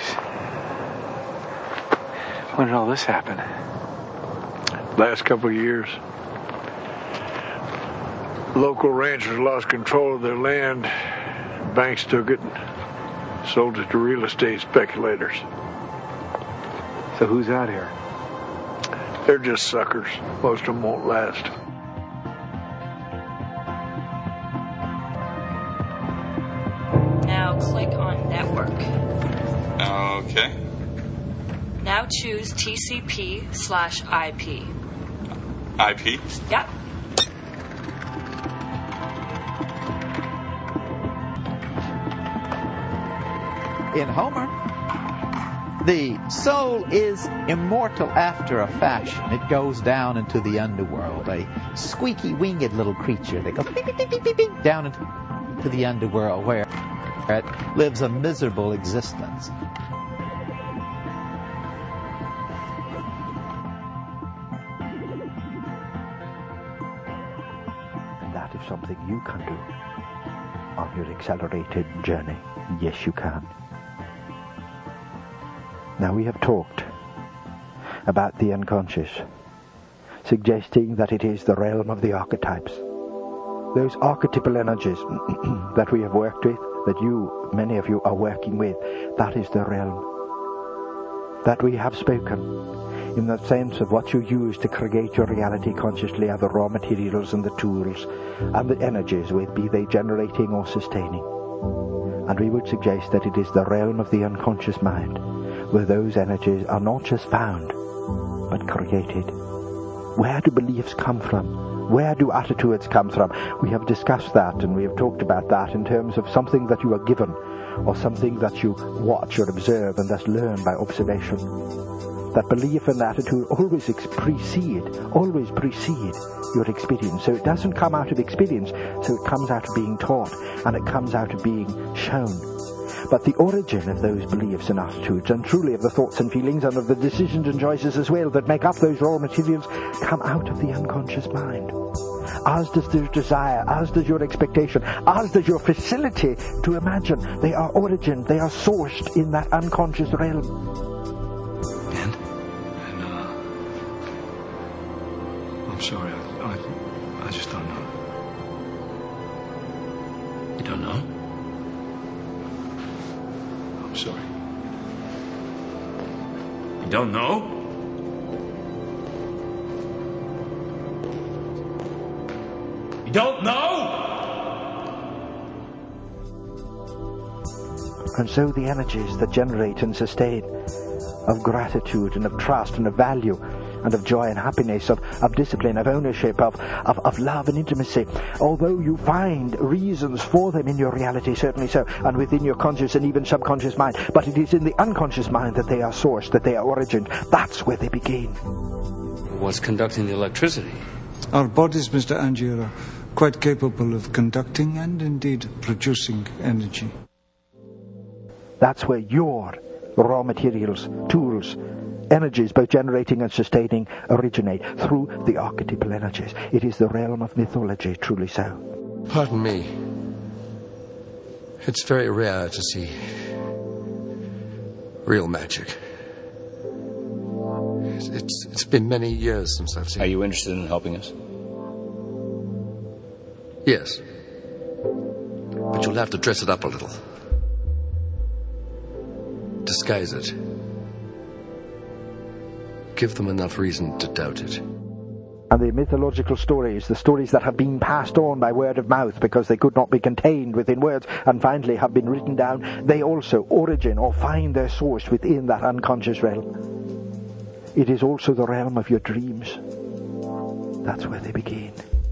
When did all this happen? Last couple of years. Local ranchers lost control of their land. Banks took it and sold it to real estate speculators. So who's out here? They're just suckers. Most of them won't last. Now click on Network. Okay. Now choose TCP/IP. IP? Yep. In Homer, the soul is immortal after a fashion. It goes down into the underworld, a squeaky winged little creature that goes beep, beep, beep, beep, beep, down into the underworld where it lives a miserable existence. And that is something you can do on your accelerated journey. Yes, you can. Now, we have talked about the unconscious, suggesting that it is the realm of the archetypes. Those archetypal energies that we have worked with, that many of you are working with, that is the realm. That we have spoken in the sense of what you use to create your reality consciously are the raw materials and the tools and the energies with, be they generating or sustaining. And we would suggest that it is the realm of the unconscious mind, where those energies are not just found, but created. Where do beliefs come from? Where do attitudes come from? We have discussed that, and we have talked about that in terms of something that you are given, or something that you watch or observe and thus learn by observation. That belief and attitude always precede your experience. So it doesn't come out of experience, so it comes out of being taught, and it comes out of being shown. But the origin of those beliefs and attitudes, and truly of the thoughts and feelings and of the decisions and choices as well that make up those raw materials, come out of the unconscious mind. As does the desire, as does your expectation, as does your facility to imagine. They are origined, they are sourced in that unconscious realm. I'm sorry, I just don't know. You don't know? I'm sorry. You don't know? You don't know? And so the energies that generate and sustain of gratitude and of trust and of value and of joy and happiness, of discipline, of ownership, of love and intimacy. Although you find reasons for them in your reality, certainly so, and within your conscious and even subconscious mind, but it is in the unconscious mind that they are sourced, that they are origined. That's where they begin. What's conducting the electricity? Our bodies, Mr. Angier, are quite capable of conducting and indeed producing energy. That's where your raw materials, tools, energies, both generating and sustaining, originate through the archetypal energies. It is the realm of mythology, truly so. Pardon me. It's very rare to see real magic. It's been many years since I've seen it. Are you interested in helping us? Yes. But you'll have to dress it up a little. Disguise it. Give them enough reason to doubt it. And the mythological stories, the stories that have been passed on by word of mouth because they could not be contained within words and finally have been written down, they also origin or find their source within that unconscious realm. It is also the realm of your dreams. That's where they begin.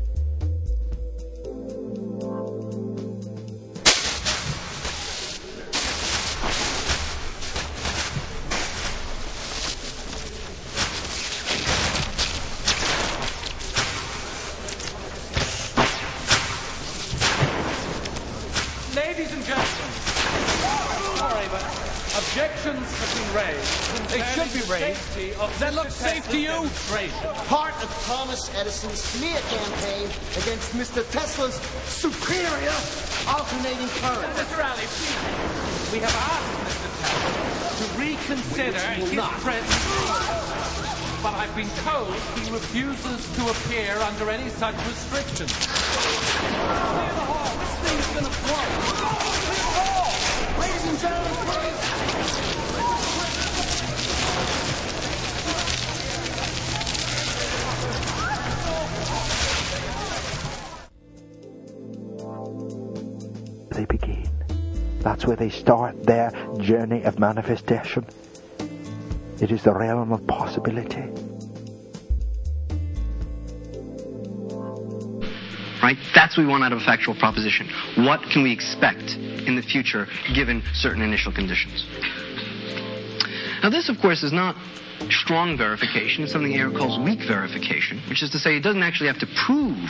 Does that look safe to you? Part of Thomas Edison's smear campaign against Mr. Tesla's superior alternating current. Mr. Alley, please. We have asked Mr. Tesla to reconsider his present. But I've been told he refuses to appear under any such restrictions. Clear the hall. This thing's gonna blow. Clear the hall. Ladies and gentlemen, please. They begin. That's where they start their journey of manifestation. It is the realm of possibility. Right? That's what we want out of a factual proposition. What can we expect in the future given certain initial conditions? Now this, of course, is not strong verification. It's something Ayer calls weak verification, which is to say it doesn't actually have to prove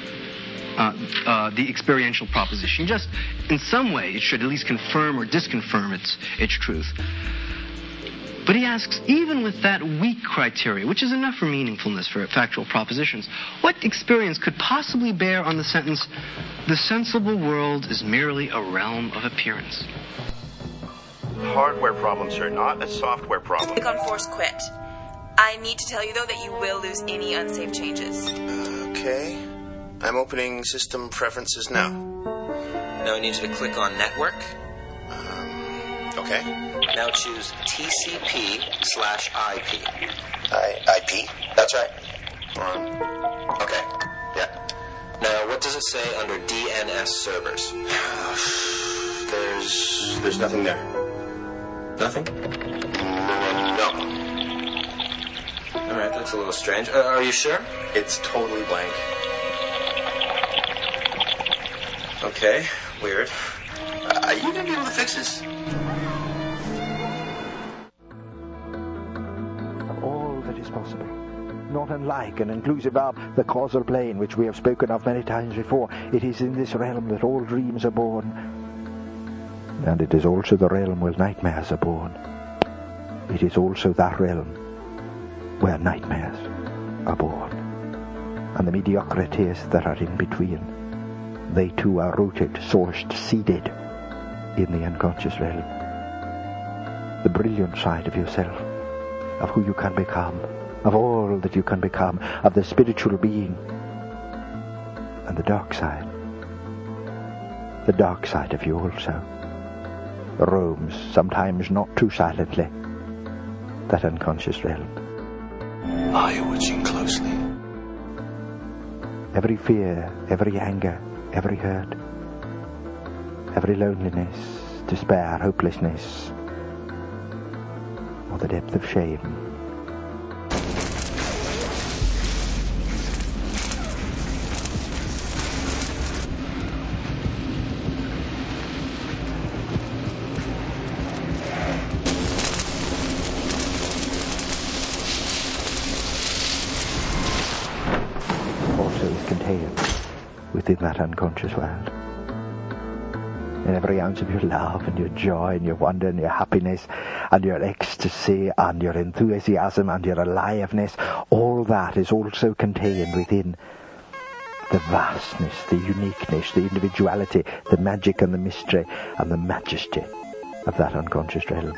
the experiential proposition. Just in some way it should at least confirm or disconfirm its truth. But he asks, even with that weak criteria, which is enough for meaningfulness for factual propositions, what experience could possibly bear on the sentence, the sensible world is merely a realm of appearance? Hardware problem, sir, not a software problem. Click on Force Quit. I need to tell you, though, that you will lose any unsaved changes. Okay. I'm opening system preferences now. Now I need you to click on Network. Okay. Now choose TCP/IP. IP? That's right. Okay. Yeah. Now what does it say under DNS servers? There's nothing there. Nothing? No. Alright, that's a little strange. Are you sure? It's totally blank. Okay, weird. Are you gonna be able to fix this? All that is possible. Not unlike and inclusive of the causal plane, which we have spoken of many times before. It is in this realm that all dreams are born. And it is also the realm where nightmares are born. It is also that realm where nightmares are born. And the mediocrities that are in between. They too are rooted, sourced, seeded in the unconscious realm. The brilliant side of yourself, of who you can become, of all that you can become, of the spiritual being, and the dark side of you also, roams, sometimes not too silently, that unconscious realm. Are you watching closely? Every fear, every anger, every hurt, every loneliness, despair, hopelessness, or the depth of shame, within that unconscious world. In every ounce of your love and your joy and your wonder and your happiness and your ecstasy and your enthusiasm and your aliveness, all that is also contained within the vastness, the uniqueness, the individuality, the magic and the mystery and the majesty of that unconscious realm.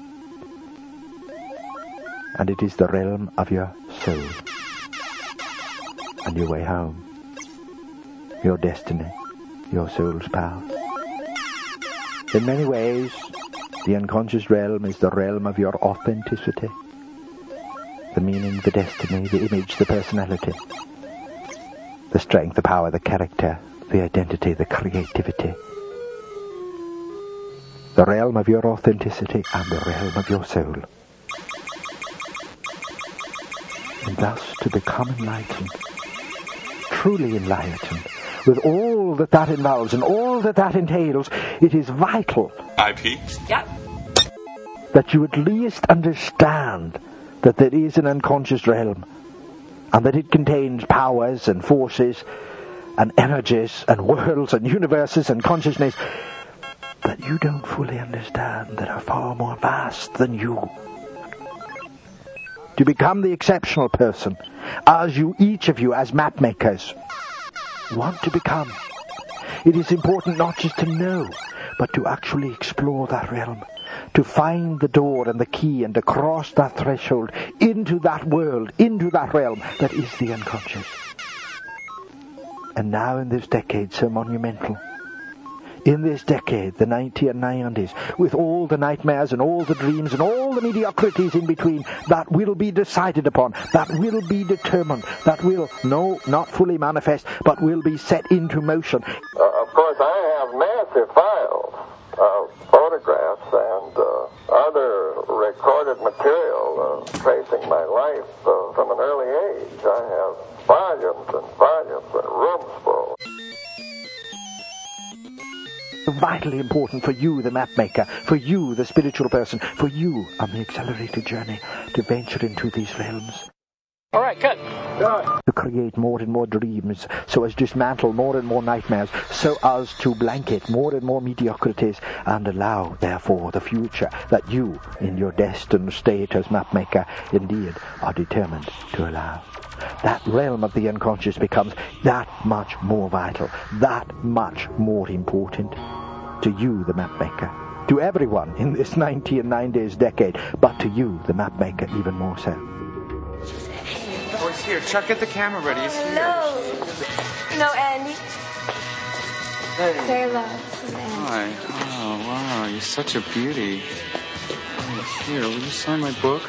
And it is the realm of your soul and your way home, your destiny, your soul's path. In many ways, the unconscious realm is the realm of your authenticity, the meaning, the destiny, the image, the personality, the strength, the power, the character, the identity, the creativity, the realm of your authenticity and the realm of your soul. And thus to become enlightened, truly enlightened, with all that that involves and all that that entails, it is vital IP? Yep. that you at least understand that there is an unconscious realm and that it contains powers and forces and energies and worlds and universes and consciousness that you don't fully understand, that are far more vast than you. To become the exceptional person, as you, each of you, as map makers, want to become, it is important not just to know, but to actually explore that realm, to find the door and the key and to cross that threshold into that world, into that realm that is the unconscious. And now in this decade so monumental, in this decade, the 1990s, with all the nightmares and all the dreams and all the mediocrities in between, that will be decided upon, that will be determined, that will, no, not fully manifest, but will be set into motion. Of course, I have massive files of photographs and other recorded material tracing my life from an early age. I have volumes and volumes and rooms full. Vitally important for you, the map maker, for you, the spiritual person, for you on the accelerated journey to venture into these realms. All right, cut. To create more and more dreams, so as to dismantle more and more nightmares, so as to blanket more and more mediocrities, and allow, therefore, the future that you, in your destined state as map maker, indeed are determined to allow. That realm of the unconscious becomes that much more vital, that much more important to you, the map maker, to everyone in this 1990s decade, but to you, the map maker, even more so. Oh, he's here. Chuck, get the camera ready. He's here. No, Andy. Hey. Say hello. This is Andy. Hi. Oh, wow. You're such a beauty. Oh, here, will you sign my book?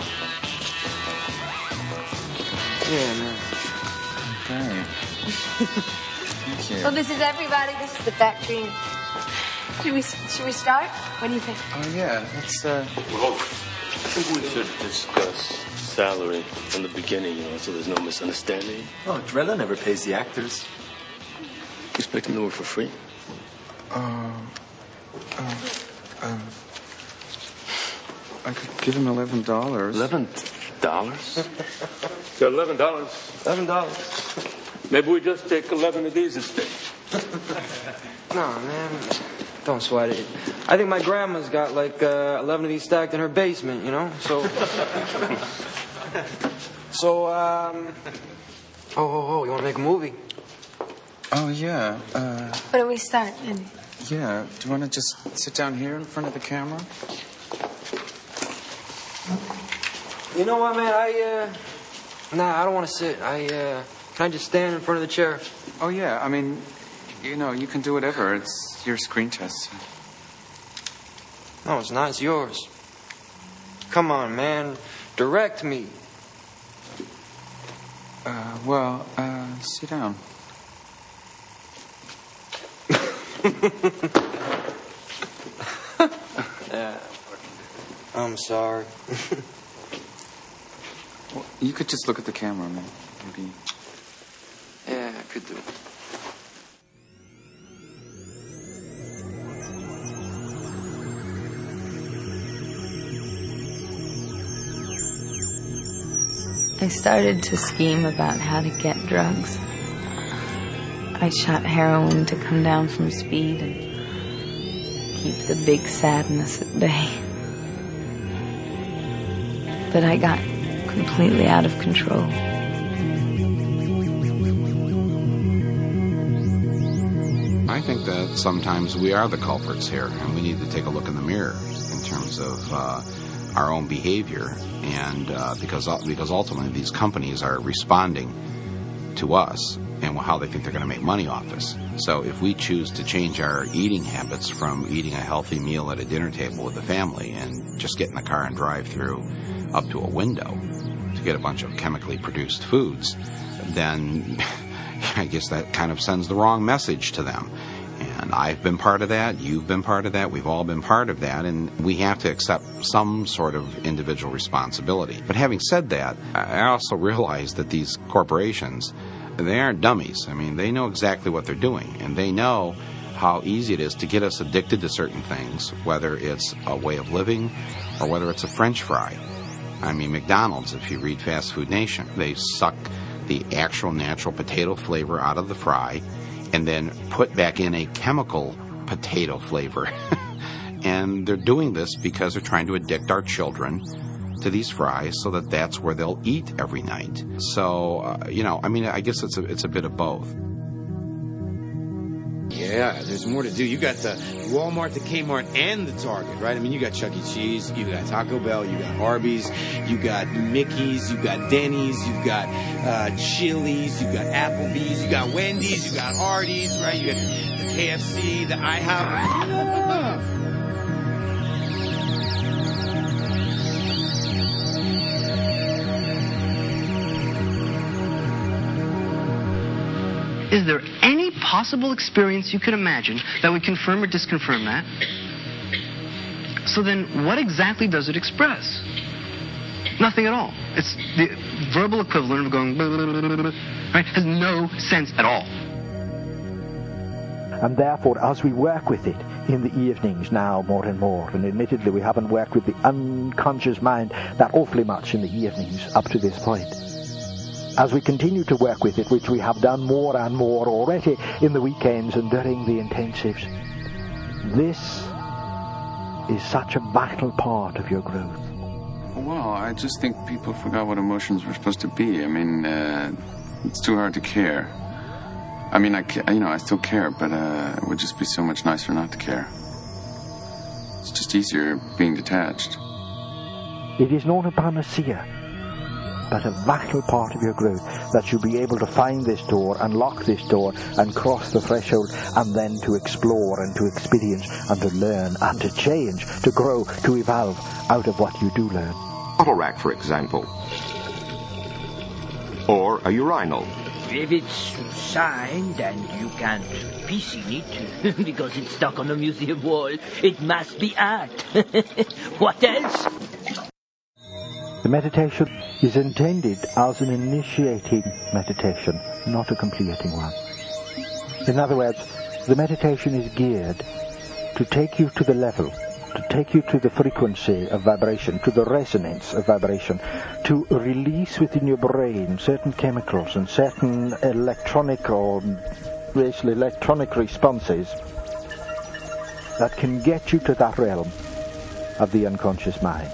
Yeah, man. Okay. Thank you. So this is everybody. This is the factory. Should we start? What do you think? Oh, yeah. Let's, Well, I think we should discuss salary from the beginning, so there's no misunderstanding. Oh, Drella never pays the actors. You expect him to work for free? I could give him $11. $11? So $11. $11. Maybe we just take 11 of these instead. No, man. Don't sweat it. I think my grandma's got like 11 of these stacked in her basement, you know? So... Oh, you want to make a movie? Oh, yeah. Where do we start, Andy? Yeah. Do you want to just sit down here in front of the camera? You know what, man? I don't want to sit. Can I just stand in front of the chair? Oh, yeah. I mean, you can do whatever. It's your screen test. No, it's not. It's yours. Come on, man. Direct me. Sit down. Yeah. I'm sorry. Well, you could just look at the camera, man. Maybe. Yeah, I could do it. I started to scheme about how to get drugs. I shot heroin to come down from speed and keep the big sadness at bay. But I got completely out of control. I think that sometimes we are the culprits here, and we need to take a look in the mirror in terms of our own behavior, and because ultimately these companies are responding to us and how they think they're going to make money off us. So if we choose to change our eating habits from eating a healthy meal at a dinner table with the family and just get in the car and drive through up to a window to get a bunch of chemically produced foods, then I guess that kind of sends the wrong message to them. And I've been part of that, you've been part of that, we've all been part of that, and we have to accept some sort of individual responsibility. But having said that, I also realize that these corporations, they aren't dummies. I mean, they know exactly what they're doing, and they know how easy it is to get us addicted to certain things, whether it's a way of living or whether it's a French fry. I mean, McDonald's, if you read Fast Food Nation, they suck the actual natural potato flavor out of the fry and then put back in a chemical potato flavor. And they're doing this because they're trying to addict our children to these fries so that that's where they'll eat every night. So, I mean, I guess it's a bit of both. Yeah, there's more to do. You got the Walmart, the Kmart, and the Target, right? I mean, you got Chuck E. Cheese, you got Taco Bell, you got Arby's, you got Mickey's, you got Denny's, you got Chili's, you got Applebee's, you got Wendy's, you got Hardee's, right? You got the KFC, the IHOP. Is there any possible experience you could imagine that would confirm or disconfirm that? So then what exactly does it express? Nothing at all. It's the verbal equivalent of going, right? Has no sense at all. And therefore, as we work with it in the evenings now more and more, and admittedly we haven't worked with the unconscious mind that awfully much in the evenings up to this point, as we continue to work with it, which we have done more and more already in the weekends and during the intensives, this is such a vital part of your growth. Well, I just think people forgot what emotions were supposed to be. I mean, it's too hard to care. I mean, I still care, but it would just be so much nicer not to care. It's just easier being detached. It is not a panacea, but a vital part of your growth, that you'll be able to find this door, unlock this door, and cross the threshold, and then to explore and to experience and to learn and to change, to grow, to evolve out of what you do learn. Bottle rack, for example. Or a urinal. If it's signed and you can't piss in it because it's stuck on the museum wall, it must be art. What else? The meditation is intended as an initiating meditation, not a completing one. In other words, the meditation is geared to take you to the level, to take you to the frequency of vibration, to the resonance of vibration, to release within your brain certain chemicals and certain electronic or basically electronic responses that can get you to that realm of the unconscious mind.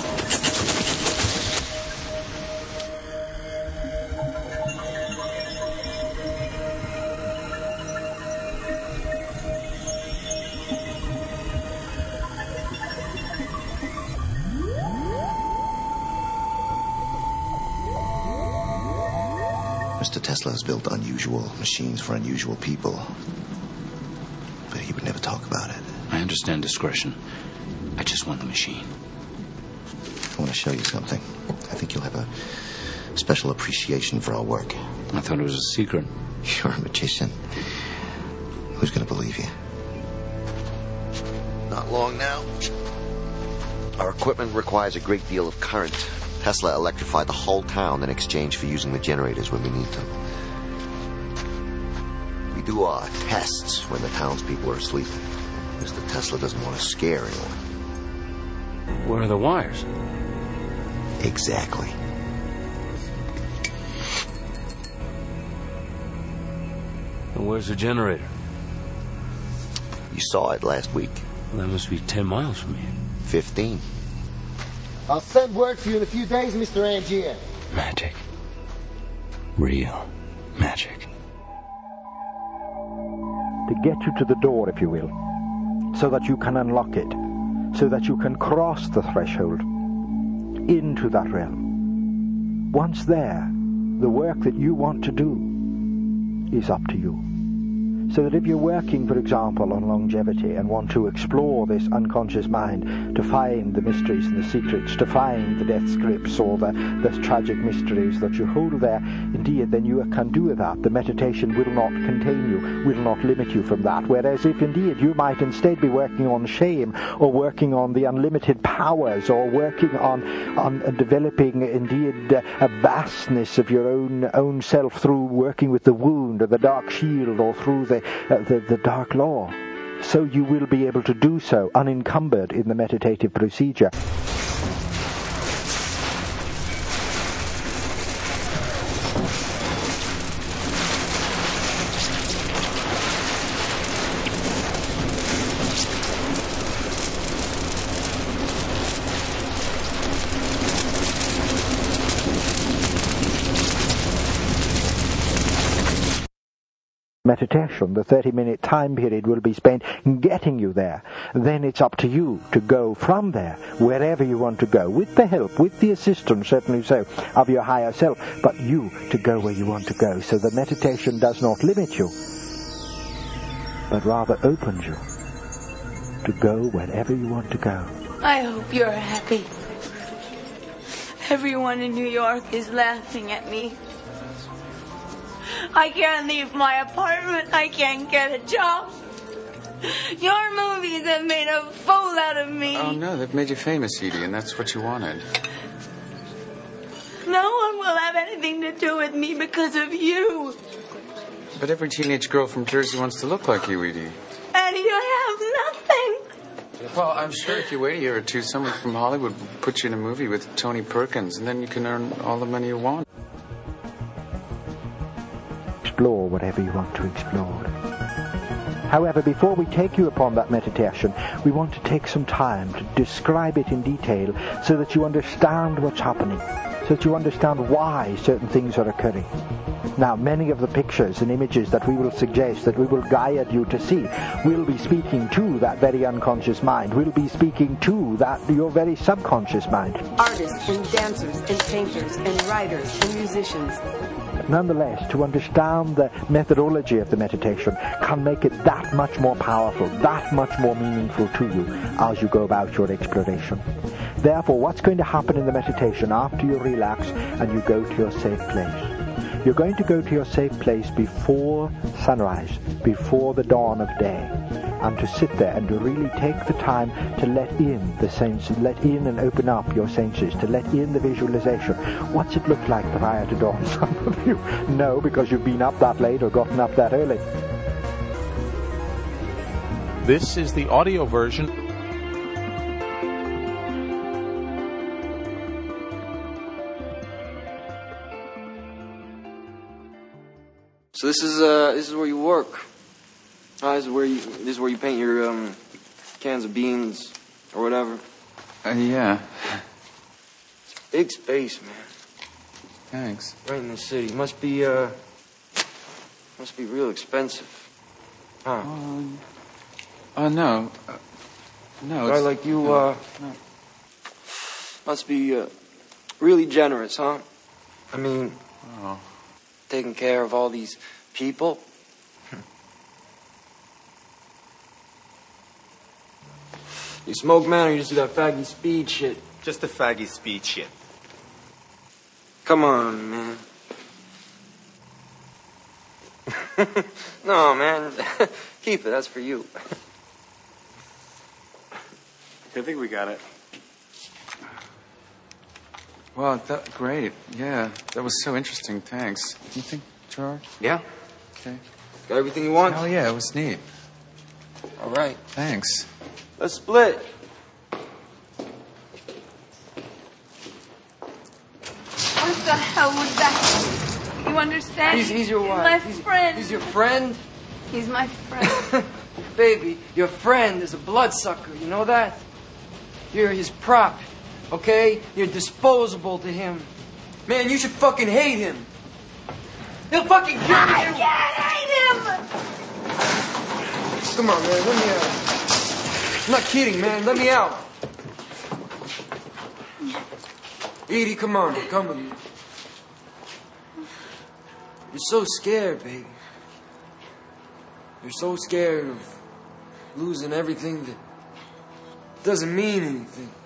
Mr. Tesla has built unusual machines for unusual people. But he would never talk about it. I understand discretion. I just want the machine. I want to show you something. I think you'll have a special appreciation for our work. I thought it was a secret. You're a magician. Who's going to believe you? Not long now. Our equipment requires a great deal of current. Tesla electrified the whole town in exchange for using the generators when we need them. We do our tests when the townspeople are asleep. Mr. Tesla doesn't want to scare anyone. Where are the wires? Exactly. Where's the generator? You saw it last week. Well, that must be 10 miles from here. 15. I'll send word for you in a few days, Mr. Angier. Magic. Real magic. To get you to the door, if you will, so that you can unlock it, so that you can cross the threshold into that realm. Once there, the work that you want to do is up to you. So that if you're working, for example, on longevity and want to explore this unconscious mind to find the mysteries and the secrets, to find the death scripts or the tragic mysteries that you hold there, indeed, then you can do that. The meditation will not contain you, will not limit you from that. Whereas if indeed you might instead be working on shame or working on the unlimited powers or working on developing indeed a vastness of your own self through working with the wound or the dark shield or through the dark law, so you will be able to do so unencumbered in the meditative procedure. Meditation, the 30-minute time period will be spent getting you there. Then it's up to you to go from there, wherever you want to go, with the help, with the assistance, certainly so, of your higher self, but you to go where you want to go. So the meditation does not limit you, but rather opens you to go wherever you want to go. I hope you're happy. Everyone in New York is laughing at me. I can't leave my apartment. I can't get a job. Your movies have made a fool out of me. Oh, no, they've made you famous, Edie, and that's what you wanted. No one will have anything to do with me because of you. But every teenage girl from Jersey wants to look like you, Edie. And you have nothing. Well, I'm sure if you wait a year or two, someone from Hollywood will put you in a movie with Tony Perkins, and then you can earn all the money you want. Explore whatever you want to explore. However, before we take you upon that meditation, we want to take some time to describe it in detail so that you understand what's happening, so that you understand why certain things are occurring. Now, many of the pictures and images that we will suggest, that we will guide you to see, will be speaking to that very unconscious mind, will be speaking to that your very subconscious mind. Artists and dancers and painters and writers and musicians. Nonetheless, to understand the methodology of the meditation can make it that much more powerful, that much more meaningful to you as you go about your exploration. Therefore, what's going to happen in the meditation after you relax and you go to your safe place? You're going to go to your safe place before sunrise, before the dawn of day, and to sit there and to really take the time to let in the senses, let in and open up your senses, to let in the visualization. What's it look like prior to dawn? Some of you know because you've been up that late or gotten up that early. This is the audio version. So this is where you work. This is where you paint your cans of beans or whatever. Yeah. Big space, man. Thanks. Right in the city. Must be real expensive. Huh? No. No. A guy like you no. Must be really generous, huh? I mean, taking care of all these people. You smoke, man, or you just do that faggy speed shit? Just the faggy speed shit. Come on, man. No, man. Keep it. That's for you. I think we got it. Well, great. Yeah, that was so interesting. Thanks. Do you think, Gerard? Yeah. Okay. Got everything you want? Oh, yeah, it was neat. All right. Thanks. Let's split. What the hell was that? You understand? He's your wife. My friend. He's your friend? He's my friend. Baby, your friend is a bloodsucker, you know that? You're his prop, okay? You're disposable to him. Man, you should fucking hate him. He'll fucking kill you. I can't hate him! Come on, man, let me out. I'm not kidding, man, let me out. Edie, come on, come with me. You're so scared, baby. You're so scared of losing everything that doesn't mean anything.